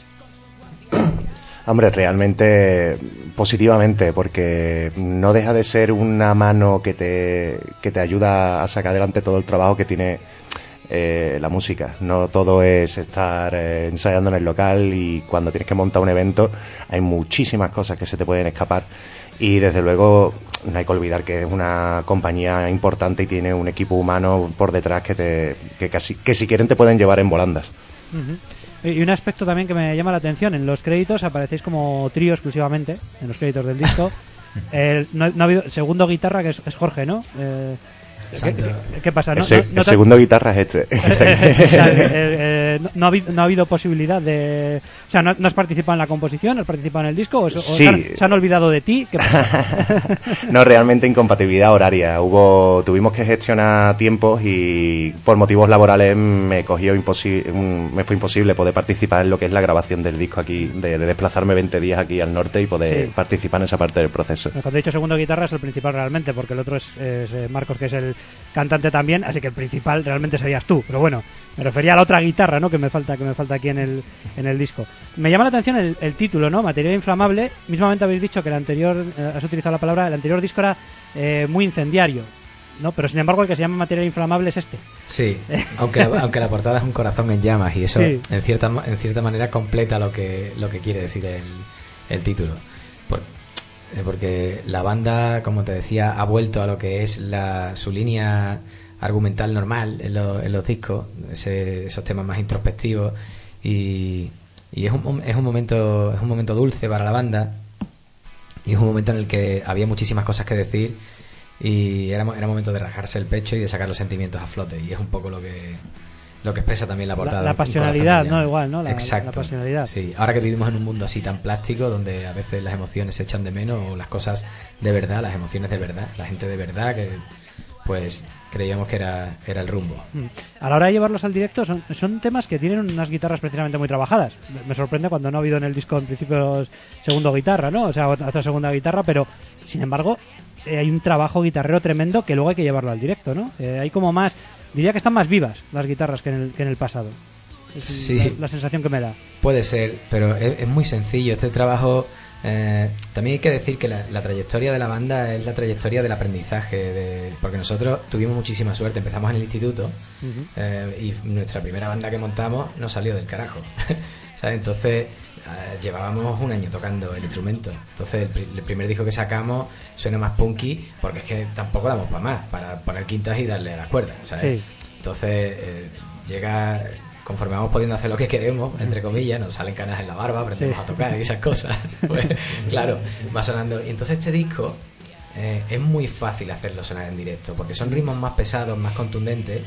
Hombre, realmente positivamente, porque no deja de ser una mano que te, que te ayuda a sacar adelante todo el trabajo que tiene eh, la música. No todo es estar eh, ensayando en el local, y cuando tienes que montar un evento hay muchísimas cosas que se te pueden escapar, y desde luego no hay que olvidar que es una compañía importante y tiene un equipo humano por detrás que, te, que, casi, que si quieren te pueden llevar en volandas. Uh-huh. Y un aspecto también que me llama la atención, en los créditos aparecéis como trío exclusivamente, en los créditos del disco. El, no, no ha habido, segundo guitarra, que es, es Jorge, ¿no? Eh, ¿qué, qué, ¿Qué pasa? ¿No, el, se, no, no el te... segundo guitarra es este. eh, eh, no, no, ha habido, no ha habido posibilidad de... O sea, ¿no, no has participado en la composición? ¿Has participado en el disco? ¿O, sí. o se, han, se han olvidado de ti? ¿Qué pasa? No, realmente incompatibilidad horaria. Hubo, tuvimos que gestionar tiempos y por motivos laborales me cogió imposi- me fue imposible poder participar en lo que es la grabación del disco aquí, de, de desplazarme veinte días aquí al norte y poder sí. participar en esa parte del proceso. Cuando he dicho segundo guitarra es el principal realmente, porque el otro es, es Marcos, que es el cantante también, así que el principal realmente serías tú, pero bueno, me refería a la otra guitarra, ¿no? que me falta que me falta aquí en el en el disco. Me llama la atención el, el título, ¿no? Material inflamable. Mismamente habéis dicho que el anterior, eh, has utilizado la palabra, el anterior disco era eh, muy incendiario, ¿no? Pero sin embargo el que se llama Material inflamable es este. Sí, aunque la, aunque la portada es un corazón en llamas, y eso sí. en cierta en cierta manera completa lo que lo que quiere decir el, el título. Por, porque la banda, como te decía, ha vuelto a lo que es la su línea argumental normal en, lo, en los discos, ese, esos temas más introspectivos, y, y es un es un momento es un momento dulce para la banda, y es un momento en el que había muchísimas cosas que decir, y era, era momento de rasgarse el pecho y de sacar los sentimientos a flote, y es un poco lo que lo que expresa también la portada. La, la pasionalidad, ¿no? Igual, ¿no? La, Exacto. La pasionalidad. Sí, ahora que vivimos en un mundo así tan plástico, donde a veces las emociones se echan de menos, o las cosas de verdad, las emociones de verdad, la gente de verdad, que pues creíamos que era, era el rumbo. A la hora de llevarlos al directo, son, son temas que tienen unas guitarras precisamente muy trabajadas. Me sorprende cuando no ha habido en el disco en principio segundo guitarra, ¿no? O sea, otra segunda guitarra, pero sin embargo eh, hay un trabajo guitarrero tremendo que luego hay que llevarlo al directo, ¿no? Eh, hay como más, diría que están más vivas las guitarras que en el, que en el pasado. Es sí, la, la sensación que me da. Puede ser, pero es, es muy sencillo este trabajo. Eh, también hay que decir que la, la trayectoria de la banda es la trayectoria del aprendizaje, de, porque nosotros tuvimos muchísima suerte, empezamos en el instituto, uh-huh. eh, y nuestra primera banda que montamos no salió del carajo. ¿Sabes? Entonces eh, llevábamos un año tocando el instrumento, entonces el, el primer disco que sacamos suena más punky, porque es que tampoco damos para más, para poner quintas y darle a las cuerdas, ¿sabes? Sí. Entonces eh, llega... Conforme vamos pudiendo hacer lo que queremos, entre comillas, nos salen canas en la barba, aprendemos sí. a tocar y esas cosas. Pues claro, va sonando. Y entonces este disco eh, es muy fácil hacerlo sonar en directo, porque son ritmos más pesados, más contundentes,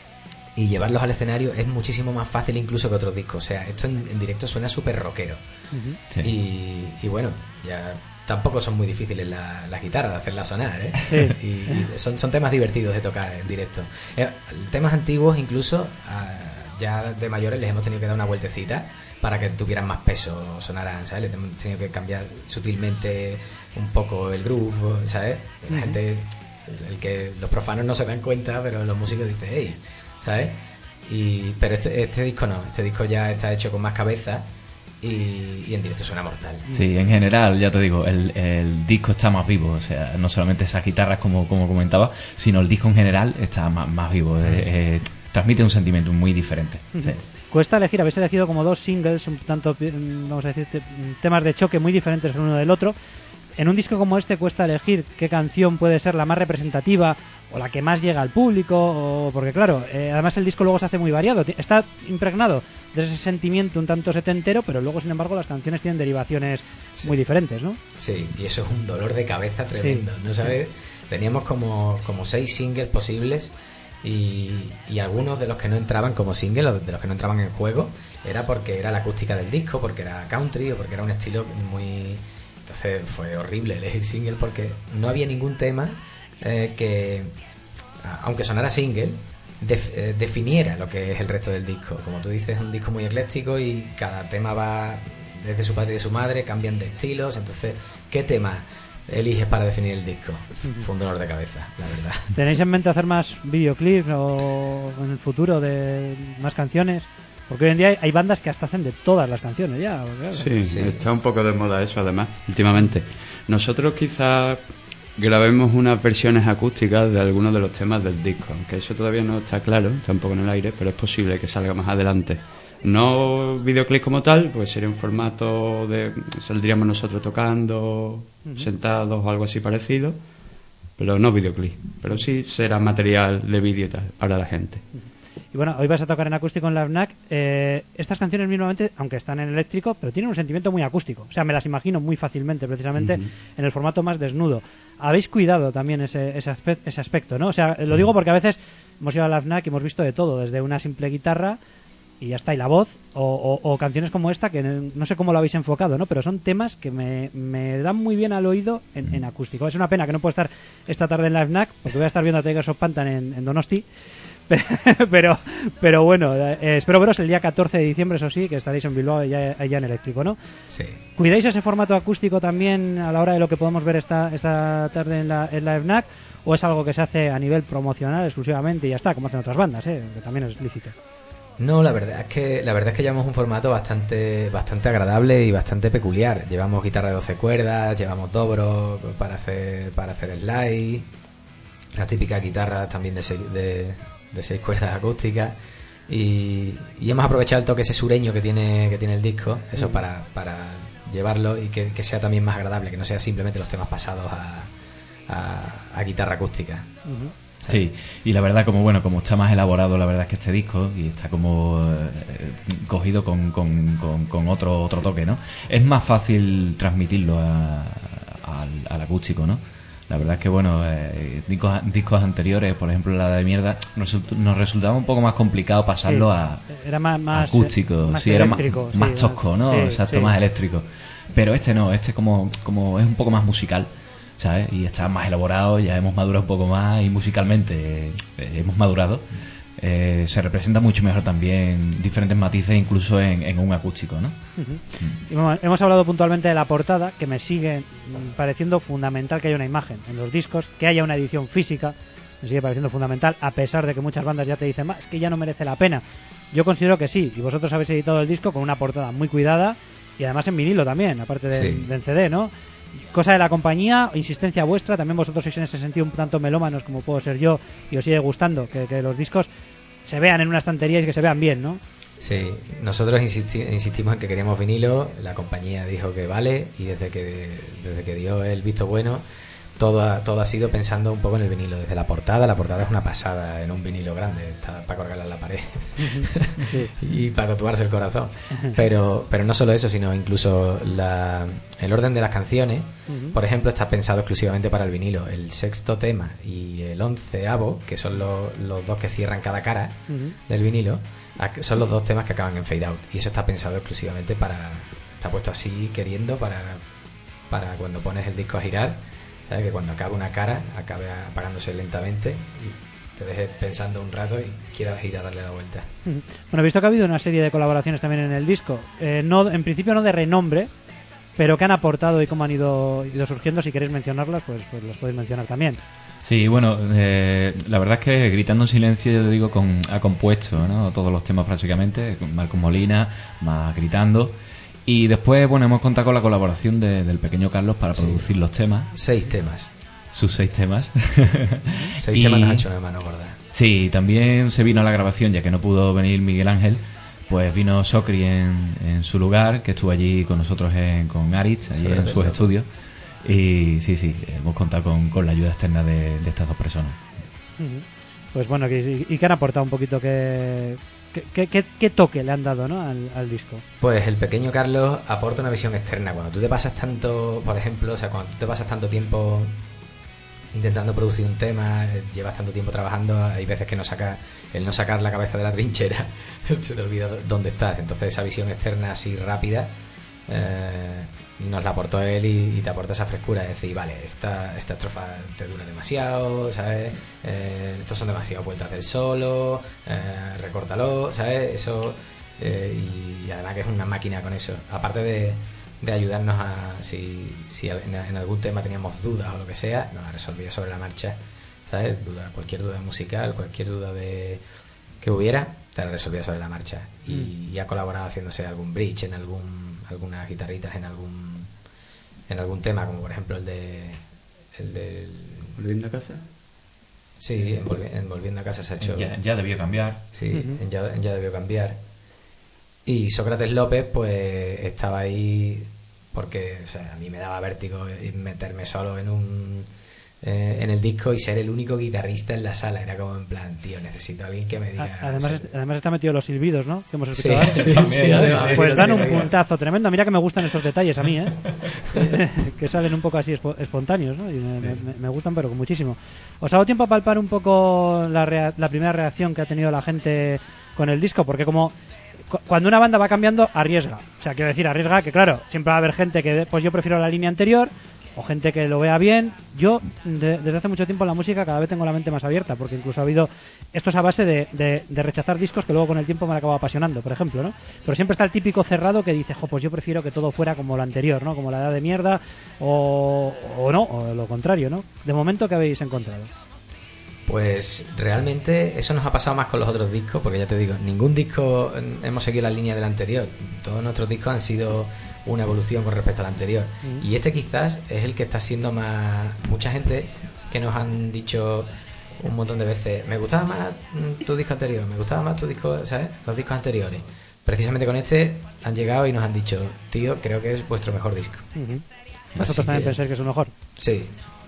y llevarlos al escenario es muchísimo más fácil incluso que otros discos. O sea, esto en, en directo suena súper rockero. Uh-huh. Sí. Y, y bueno, ya tampoco son muy difíciles las la guitarras de hacerlas sonar, ¿eh? Sí. Y, y son, son temas divertidos de tocar en directo. Eh, temas antiguos incluso... Uh, ya de mayores les hemos tenido que dar una vueltecita para que tuvieran más peso, sonaran, ¿sabes? Les hemos tenido que cambiar sutilmente un poco el groove, ¿sabes? La uh-huh. gente, el que los profanos no se dan cuenta, pero los músicos dicen, hey, ¿sabes? Y, pero este, este disco no, este disco ya está hecho con más cabeza y, y en directo suena mortal. Sí, en general, ya te digo, el, el disco está más vivo, o sea, no solamente esas guitarras como, como comentaba, sino el disco en general está más, más vivo. Uh-huh. eh, eh, transmite un sentimiento muy diferente. Uh-huh. Sí. Cuesta elegir, habéis elegido como dos singles, un tanto, vamos a decir, te, temas de choque muy diferentes el uno del otro. En un disco como este cuesta elegir qué canción puede ser la más representativa o la que más llega al público, o, porque claro, eh, además el disco luego se hace muy variado, está impregnado de ese sentimiento un tanto setentero, pero luego sin embargo las canciones tienen derivaciones sí. muy diferentes, ¿no? Sí, y eso es un dolor de cabeza tremendo, sí. ¿no sabes? Teníamos como, como seis singles posibles. Y, y algunos de los que no entraban como single, o de los que no entraban en juego, era porque era la acústica del disco, porque era country o porque era un estilo muy Entonces fue horrible elegir single porque no había ningún tema eh, que, aunque sonara single, def, eh, definiera lo que es el resto del disco. Como tú dices, es un disco muy ecléctico y cada tema va desde su padre y de su madre, cambian de estilos. Entonces, ¿qué tema eliges para definir el disco? Fue un dolor de cabeza, la verdad. ¿Tenéis en mente hacer más videoclips o en el futuro de más canciones? Porque hoy en día hay bandas que hasta hacen de todas las canciones ya. Claro. Sí, sí, está un poco de moda eso además, últimamente. Nosotros quizás grabemos unas versiones acústicas de algunos de los temas del disco, aunque eso todavía no está claro, tampoco en el aire, pero es posible que salga más adelante. No videoclip como tal, pues sería un formato de... saldríamos nosotros tocando, uh-huh. sentados o algo así parecido, pero no videoclip. Pero sí será material de vídeo y tal para la gente. Uh-huh. Y bueno, hoy vas a tocar en acústico en la F N A C. Eh, estas canciones mismamente, aunque están en eléctrico, pero tienen un sentimiento muy acústico. O sea, me las imagino muy fácilmente, precisamente uh-huh. en el formato más desnudo. Habéis cuidado también ese, ese, aspecto, ese aspecto, ¿no? O sea, sí. Lo digo porque a veces hemos ido a la F N A C y hemos visto de todo, desde una simple guitarra y ya está, y la voz, o, o, o canciones como esta, que no sé cómo lo habéis enfocado, ¿no? Pero son temas que me, me dan muy bien al oído en, en acústico. Es una pena que no puedo estar esta tarde en la F N A C, porque voy a estar viendo a Tigers of Pantan en, en Donosti. pero pero bueno, eh, espero veros el día catorce de diciembre, eso sí, que estaréis en Bilbao ya, ya en eléctrico, ¿no? Sí. ¿Cuidáis ese formato acústico también a la hora de lo que podemos ver esta esta tarde en la, en la F N A C? ¿O es algo que se hace a nivel promocional exclusivamente y ya está, como hacen otras bandas, eh? Que también es lícito? No, la verdad es que la verdad es que llevamos un formato bastante bastante agradable y bastante peculiar. Llevamos guitarra de doce cuerdas, llevamos dobro para hacer para hacer slide, las típicas guitarras también de seis, de, de seis cuerdas acústicas y, y hemos aprovechado el toque ese sureño que tiene que tiene el disco, eso mm. para, para llevarlo y que, que sea también más agradable, que no sea simplemente los temas pasados a, a, a guitarra acústica. Uh-huh. Sí, y la verdad, como bueno, como está más elaborado, la verdad es que este disco y está como eh, cogido con, con, con, con otro otro toque, ¿no? Es más fácil transmitirlo a, a, al, al acústico, ¿no? La verdad es que, bueno, eh, discos, discos anteriores, por ejemplo la de Mierda, nos, nos resultaba un poco más complicado pasarlo sí, a, era más, más acústico, más sí, eléctrico, era más, más sí, tosco, ¿no? Sí, Exacto, sí. más eléctrico. Pero este no, este como, como es un poco más musical, ¿sabes? Y está más elaborado, ya hemos madurado un poco más y musicalmente eh, hemos madurado. Eh, se representa mucho mejor también diferentes matices incluso en, en un acústico, ¿no? Uh-huh. Y bueno, hemos hablado puntualmente de la portada, que me sigue pareciendo fundamental que haya una imagen en los discos, que haya una edición física, me sigue pareciendo fundamental, a pesar de que muchas bandas ya te dicen, es que ya no merece la pena. Yo considero que sí, y vosotros habéis editado el disco con una portada muy cuidada y además en vinilo también, aparte de, sí. de en C D, ¿no? Cosa de la compañía, insistencia vuestra, también vosotros sois en ese sentido un tanto melómanos como puedo ser yo y os sigue gustando que, que los discos se vean en una estantería y que se vean bien, ¿no? Sí, nosotros insisti- insistimos en que queríamos vinilo, la compañía dijo que vale y desde que desde que dio el visto bueno todo ha, todo ha sido pensando un poco en el vinilo, desde la portada, la portada es una pasada en un vinilo grande, está para colgarla en la pared sí. y para tatuarse el corazón, pero pero no solo eso, sino incluso la, el orden de las canciones, uh-huh. por ejemplo, está pensado exclusivamente para el vinilo, el sexto tema y el onceavo, que son los, los dos que cierran cada cara uh-huh. del vinilo, son los dos temas que acaban en fade out y eso está pensado exclusivamente para, está puesto así queriendo para, para cuando pones el disco a girar, ¿sabes? Que cuando acabe una cara acabe apagándose lentamente y te dejes pensando un rato y quieras ir a darle la vuelta. Bueno, he visto que ha habido una serie de colaboraciones también en el disco, eh, no en principio no de renombre, pero que han aportado y cómo han ido, ido surgiendo. Si queréis mencionarlas, pues, pues las podéis mencionar también. Sí, bueno, eh, la verdad es que Gritando en Silencio, yo te digo, con, ha compuesto, ¿no?, todos los temas prácticamente, con Marcos Molina, más Gritando. Y después, bueno, hemos contado con la colaboración de, del pequeño Carlos para sí. producir los temas. Seis temas. Sus seis temas. Seis y, temas nos ha hecho una mano gorda. Sí, también se vino a la grabación, ya que no pudo venir Miguel Ángel, pues vino Socri en, en su lugar, que estuvo allí con nosotros en, con Aritz, allí en sus estudios. Y sí, sí, hemos contado con, con la ayuda externa de, de estas dos personas. Pues bueno, y, y que han aportado un poquito que... ¿Qué, qué, qué toque le han dado, ¿no?, al, al disco? Pues el pequeño Carlos aporta una visión externa. Cuando tú te pasas tanto, por ejemplo, o sea, cuando tú te pasas tanto tiempo intentando producir un tema, llevas tanto tiempo trabajando, hay veces que no saca, el no sacar la cabeza de la trinchera se te olvida dónde estás. Entonces esa visión externa así rápida eh, nos la aportó él y, y te aporta esa frescura de decir, vale, esta, esta estrofa te dura demasiado, ¿sabes? Eh, estos son demasiadas vueltas del solo, eh, recórtalo, ¿sabes? Eso, eh, y, y además que es una máquina con eso. Aparte de, de ayudarnos a, si, si en, en algún tema teníamos dudas o lo que sea, nos la resolvía sobre la marcha, ¿sabes? Duda, cualquier duda musical, cualquier duda de que hubiera, te la resolvía sobre la marcha. Y, mm. y ha colaborado haciéndose algún bridge en algún, algunas guitarritas en algún en algún tema, como por ejemplo el de el de ¿Volviendo a casa? Sí, en, volvi en Volviendo a casa se ha hecho. Ya, ya debió cambiar. Sí, uh-huh. en, ya, en ya debió cambiar. Y Sócrates López, pues estaba ahí porque, o sea, a mí me daba vértigo meterme solo en un eh, en el disco y ser el único guitarrista en la sala. Era como en plan, tío, necesito a alguien que me diga. Además, o sea, además está metido los silbidos, ¿no? Que hemos sí, escuchado antes. Sí, también, sí, ¿eh? sí, pues sí, dan sí, un sí, puntazo tremendo. Mira que me gustan estos detalles a mí, ¿eh? que salen un poco así espontáneos, ¿no? Y me, me, me gustan, pero con muchísimo. ¿Os ha dado tiempo a palpar un poco la, rea la primera reacción que ha tenido la gente con el disco? Porque como cuando una banda va cambiando, arriesga. O sea, quiero decir, arriesga que, claro, siempre va a haber gente que, pues yo prefiero la línea anterior, o gente que lo vea bien. Yo, de, desde hace mucho tiempo en la música, cada vez tengo la mente más abierta, porque incluso ha habido... Esto es a base de, de, de rechazar discos que luego con el tiempo me han acabado apasionando, por ejemplo, ¿no? Pero siempre está el típico cerrado que dice, jo, pues yo prefiero que todo fuera como lo anterior, ¿no? Como la edad de mierda, o, o no, o lo contrario, ¿no? De momento, ¿qué habéis encontrado? Pues realmente eso nos ha pasado más con los otros discos, porque ya te digo, ningún disco hemos seguido la línea del anterior. Todos nuestros discos han sido una evolución con respecto al anterior. Mm. Y este quizás es el que está siendo más... Mucha gente que nos han dicho un montón de veces, me gustaba más tu disco anterior, me gustaba más tu disco, ¿sabes? Los discos anteriores. Precisamente con este han llegado y nos han dicho, tío, creo que es vuestro mejor disco. Uh-huh. ¿Vosotros también que... pensáis que es el mejor? Sí.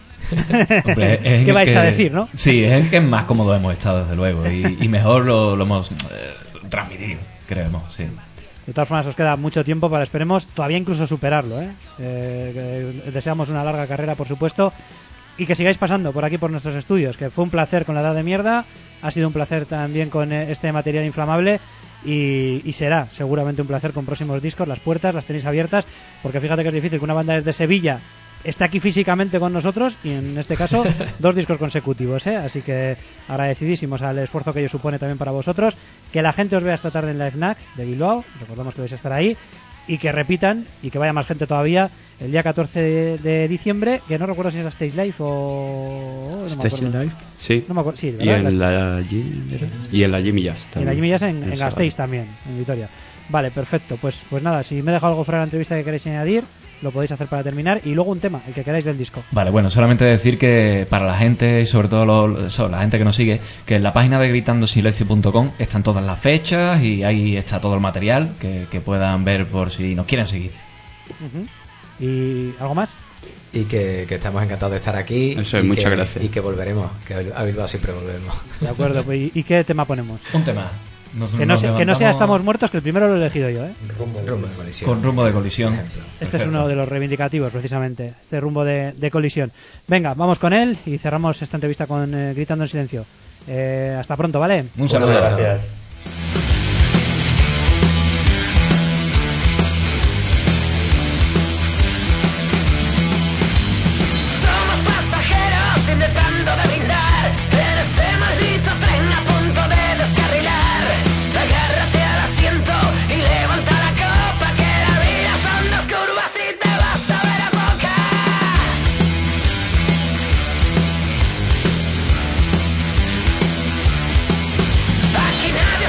Hombre, es ¿Qué vais que, a decir, no? Sí, es el que más cómodo hemos estado, desde luego, y, y mejor lo, lo hemos eh, transmitido, creemos, sí. De todas formas, os queda mucho tiempo para, esperemos, todavía incluso superarlo, ¿eh? Eh, que deseamos una larga carrera, por supuesto, y que sigáis pasando por aquí, por nuestros estudios, que fue un placer con la edad de mierda, ha sido un placer también con este material inflamable, y, y será seguramente un placer con próximos discos. Las puertas las tenéis abiertas, porque fíjate que es difícil que una banda desde Sevilla está aquí físicamente con nosotros, y en este caso dos discos consecutivos, ¿eh? Así que agradecidísimos al esfuerzo que ello supone también para vosotros, que la gente os vea esta tarde en la F N A C de Bilbao, recordamos que vais a estar ahí, y que repitan y que vaya más gente todavía el día catorce de, de diciembre, que no recuerdo si es a Stage Live o... No Stage Live, sí. No me acuerdo, sí, y, en la y en la Jimmy Jazz también. Y en la Jimmy Jazz en, en Gasteiz también, en Vitoria. Vale, perfecto, pues, pues nada, si me he dejado algo fuera de la entrevista que queréis añadir, lo podéis hacer para terminar. Y luego un tema, el que queráis del disco. Vale, bueno, solamente decir que para la gente, y sobre todo lo, so, la gente que nos sigue, que en la página de gritando silencio punto com están todas las fechas y ahí está todo el material que, que puedan ver por si nos quieren seguir. Uh-huh. ¿Y algo más? Y que, que estamos encantados de estar aquí. Eso es, y muchas que, gracias. Y que volveremos, que a Bilbao siempre volvemos. De acuerdo, pues, ¿y, ¿y qué tema ponemos? Un tema. Nos, que, no nos sea, que no sea Estamos Muertos, que el primero lo he elegido yo, ¿eh? Rumbo, rumbo de colisión. Con Rumbo de Colisión. Este Perfecto. es uno de los reivindicativos, precisamente, este Rumbo de, de Colisión. Venga, vamos con él y cerramos esta entrevista con eh, Gritando en Silencio. Eh, hasta pronto, ¿vale? Un saludo. Gracias. Máquina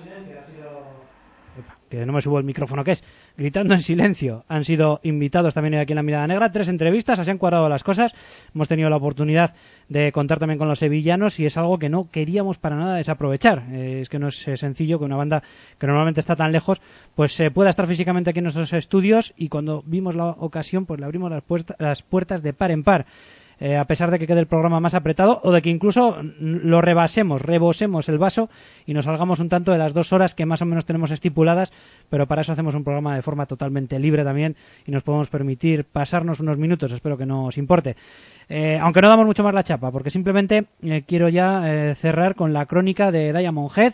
que no me subo el micrófono, que es Gritando en Silencio. Han sido invitados también hoy aquí en La Mirada Negra, tres entrevistas, así han cuadrado las cosas. Hemos tenido la oportunidad de contar también con los sevillanos y es algo que no queríamos para nada desaprovechar. Eh, es que no es eh, sencillo que una banda que normalmente está tan lejos pues eh, pueda estar físicamente aquí en nuestros estudios, y cuando vimos la ocasión pues le abrimos las, puerta, las puertas de par en par. Eh, a pesar de que quede el programa más apretado o de que incluso lo rebasemos, rebosemos el vaso y nos salgamos un tanto de las dos horas que más o menos tenemos estipuladas, pero para eso hacemos un programa de forma totalmente libre también y nos podemos permitir pasarnos unos minutos, espero que no os importe. Eh, aunque no damos mucho más la chapa, porque simplemente eh, quiero ya eh, cerrar con la crónica de Diamond Head,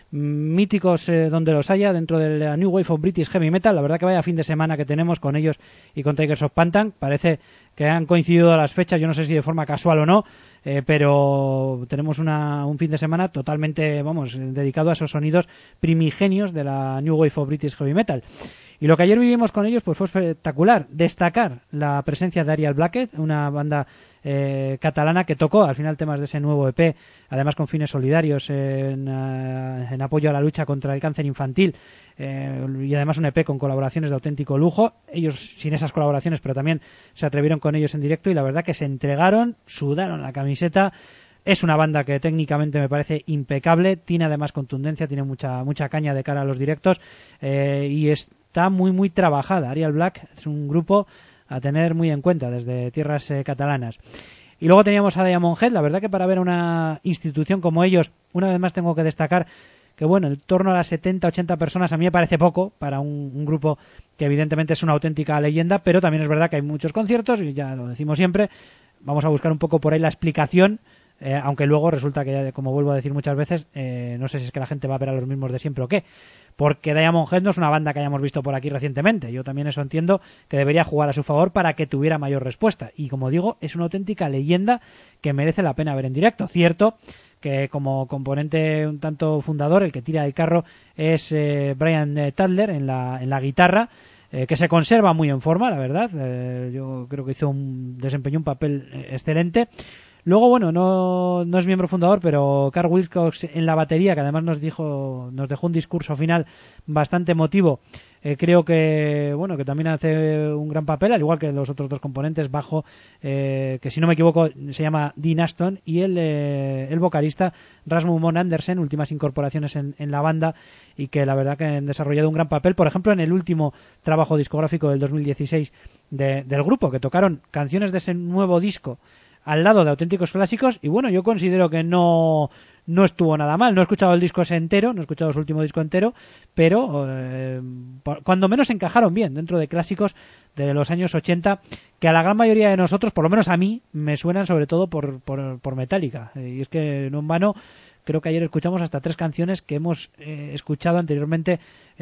míticos eh, donde los haya dentro de la New Wave of British Heavy Metal. La verdad que vaya fin de semana que tenemos con ellos y con Tigers of Pantan. Parece que han coincidido las fechas, yo no sé si de forma casual o no, eh, pero tenemos una, un fin de semana totalmente, vamos, dedicado a esos sonidos primigenios de la New Wave of British Heavy Metal. Y lo que ayer vivimos con ellos pues fue espectacular. Destacar la presencia de Ariel Blackett, una banda eh, catalana que tocó al final temas de ese nuevo E P, además con fines solidarios en, uh, en apoyo a la lucha contra el cáncer infantil, eh, y además un E P con colaboraciones de auténtico lujo. Ellos sin esas colaboraciones, pero también se atrevieron con ellos en directo y la verdad que se entregaron, sudaron la camiseta. Es una banda que técnicamente me parece impecable, tiene además contundencia, tiene mucha mucha caña de cara a los directos, eh, y está muy muy trabajada. Ariel Black es un grupo a tener muy en cuenta desde tierras eh, catalanas. Y luego teníamos a Diamond Head. La verdad que para ver a una institución como ellos, una vez más tengo que destacar que bueno, en torno a las setenta ochenta personas a mí me parece poco para un, un grupo que evidentemente es una auténtica leyenda, pero también es verdad que hay muchos conciertos y ya lo decimos siempre, vamos a buscar un poco por ahí la explicación. Eh, aunque luego resulta que, como vuelvo a decir muchas veces, eh, no sé si es que la gente va a ver a los mismos de siempre o qué, porque Diamond Head no es una banda que hayamos visto por aquí recientemente. Yo también eso entiendo que debería jugar a su favor para que tuviera mayor respuesta, y como digo, es una auténtica leyenda que merece la pena ver en directo. Cierto que como componente un tanto fundador, el que tira el carro es eh, Brian Tadler en la, en la guitarra, eh, que se conserva muy en forma, la verdad. Eh, yo creo que hizo un desempeñó un papel eh, excelente. Luego, bueno, no, no es miembro fundador, pero Carl Wilcox en la batería, que además nos dijo, nos dejó un discurso final bastante emotivo. Eh, creo que, bueno, que también hace un gran papel, al igual que los otros dos componentes, bajo, eh, que si no me equivoco se llama Dean Aston, y el, eh, el vocalista Rasmus Mon Andersen, últimas incorporaciones en, en la banda, y que la verdad que han desarrollado un gran papel, por ejemplo, en el último trabajo discográfico del dos mil dieciséis de, del grupo, que tocaron canciones de ese nuevo disco al lado de auténticos clásicos, y bueno, yo considero que no, no estuvo nada mal. No he escuchado el disco ese entero, no he escuchado su último disco entero, pero eh, cuando menos encajaron bien dentro de clásicos de los años ochenta, que a la gran mayoría de nosotros, por lo menos a mí, me suenan sobre todo por, por, por Metallica. Y es que no en vano, creo que ayer escuchamos hasta tres canciones que hemos eh, escuchado anteriormente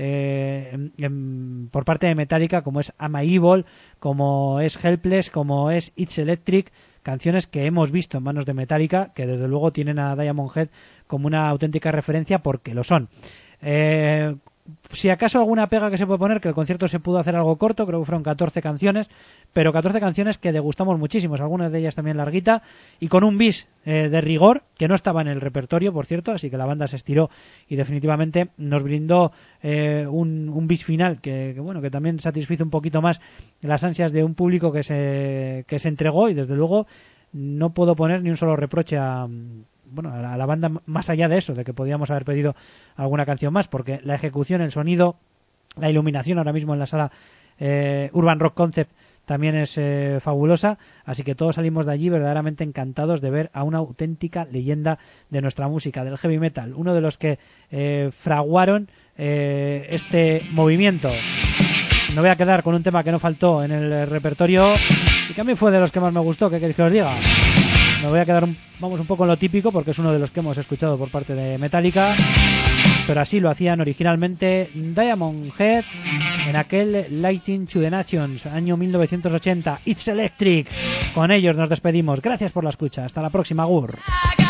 eh, en, en, por parte de Metallica, como es Am I Evil, como es Helpless, como es It's Electric, canciones que hemos visto en manos de Metallica, que desde luego tienen a Diamond Head como una auténtica referencia, porque lo son. Eh, si acaso alguna pega que se puede poner, que el concierto se pudo hacer algo corto, creo que fueron catorce canciones, pero catorce canciones que degustamos muchísimos, algunas de ellas también larguita, y con un bis eh, de rigor, que no estaba en el repertorio, por cierto, así que la banda se estiró y definitivamente nos brindó eh, un, un bis final que, que, bueno, que también satisfizo un poquito más las ansias de un público que se, que se entregó, y desde luego no puedo poner ni un solo reproche a... bueno, a la, a la banda, más allá de eso, de que podíamos haber pedido alguna canción más, porque la ejecución, el sonido, la iluminación ahora mismo en la sala eh, Urban Rock Concept también es eh, fabulosa, así que todos salimos de allí verdaderamente encantados de ver a una auténtica leyenda de nuestra música, del heavy metal, uno de los que eh, fraguaron eh, este movimiento. Me voy a quedar con un tema que no faltó en el repertorio y que a mí fue de los que más me gustó. ¿Qué queréis que os diga? Me voy a quedar, un, vamos, un poco en lo típico, porque es uno de los que hemos escuchado por parte de Metallica, pero así lo hacían originalmente Diamond Head en aquel Lighting to the Nations, año mil novecientos ochenta. It's Electric. Con ellos nos despedimos. Gracias por la escucha. Hasta la próxima. Gur.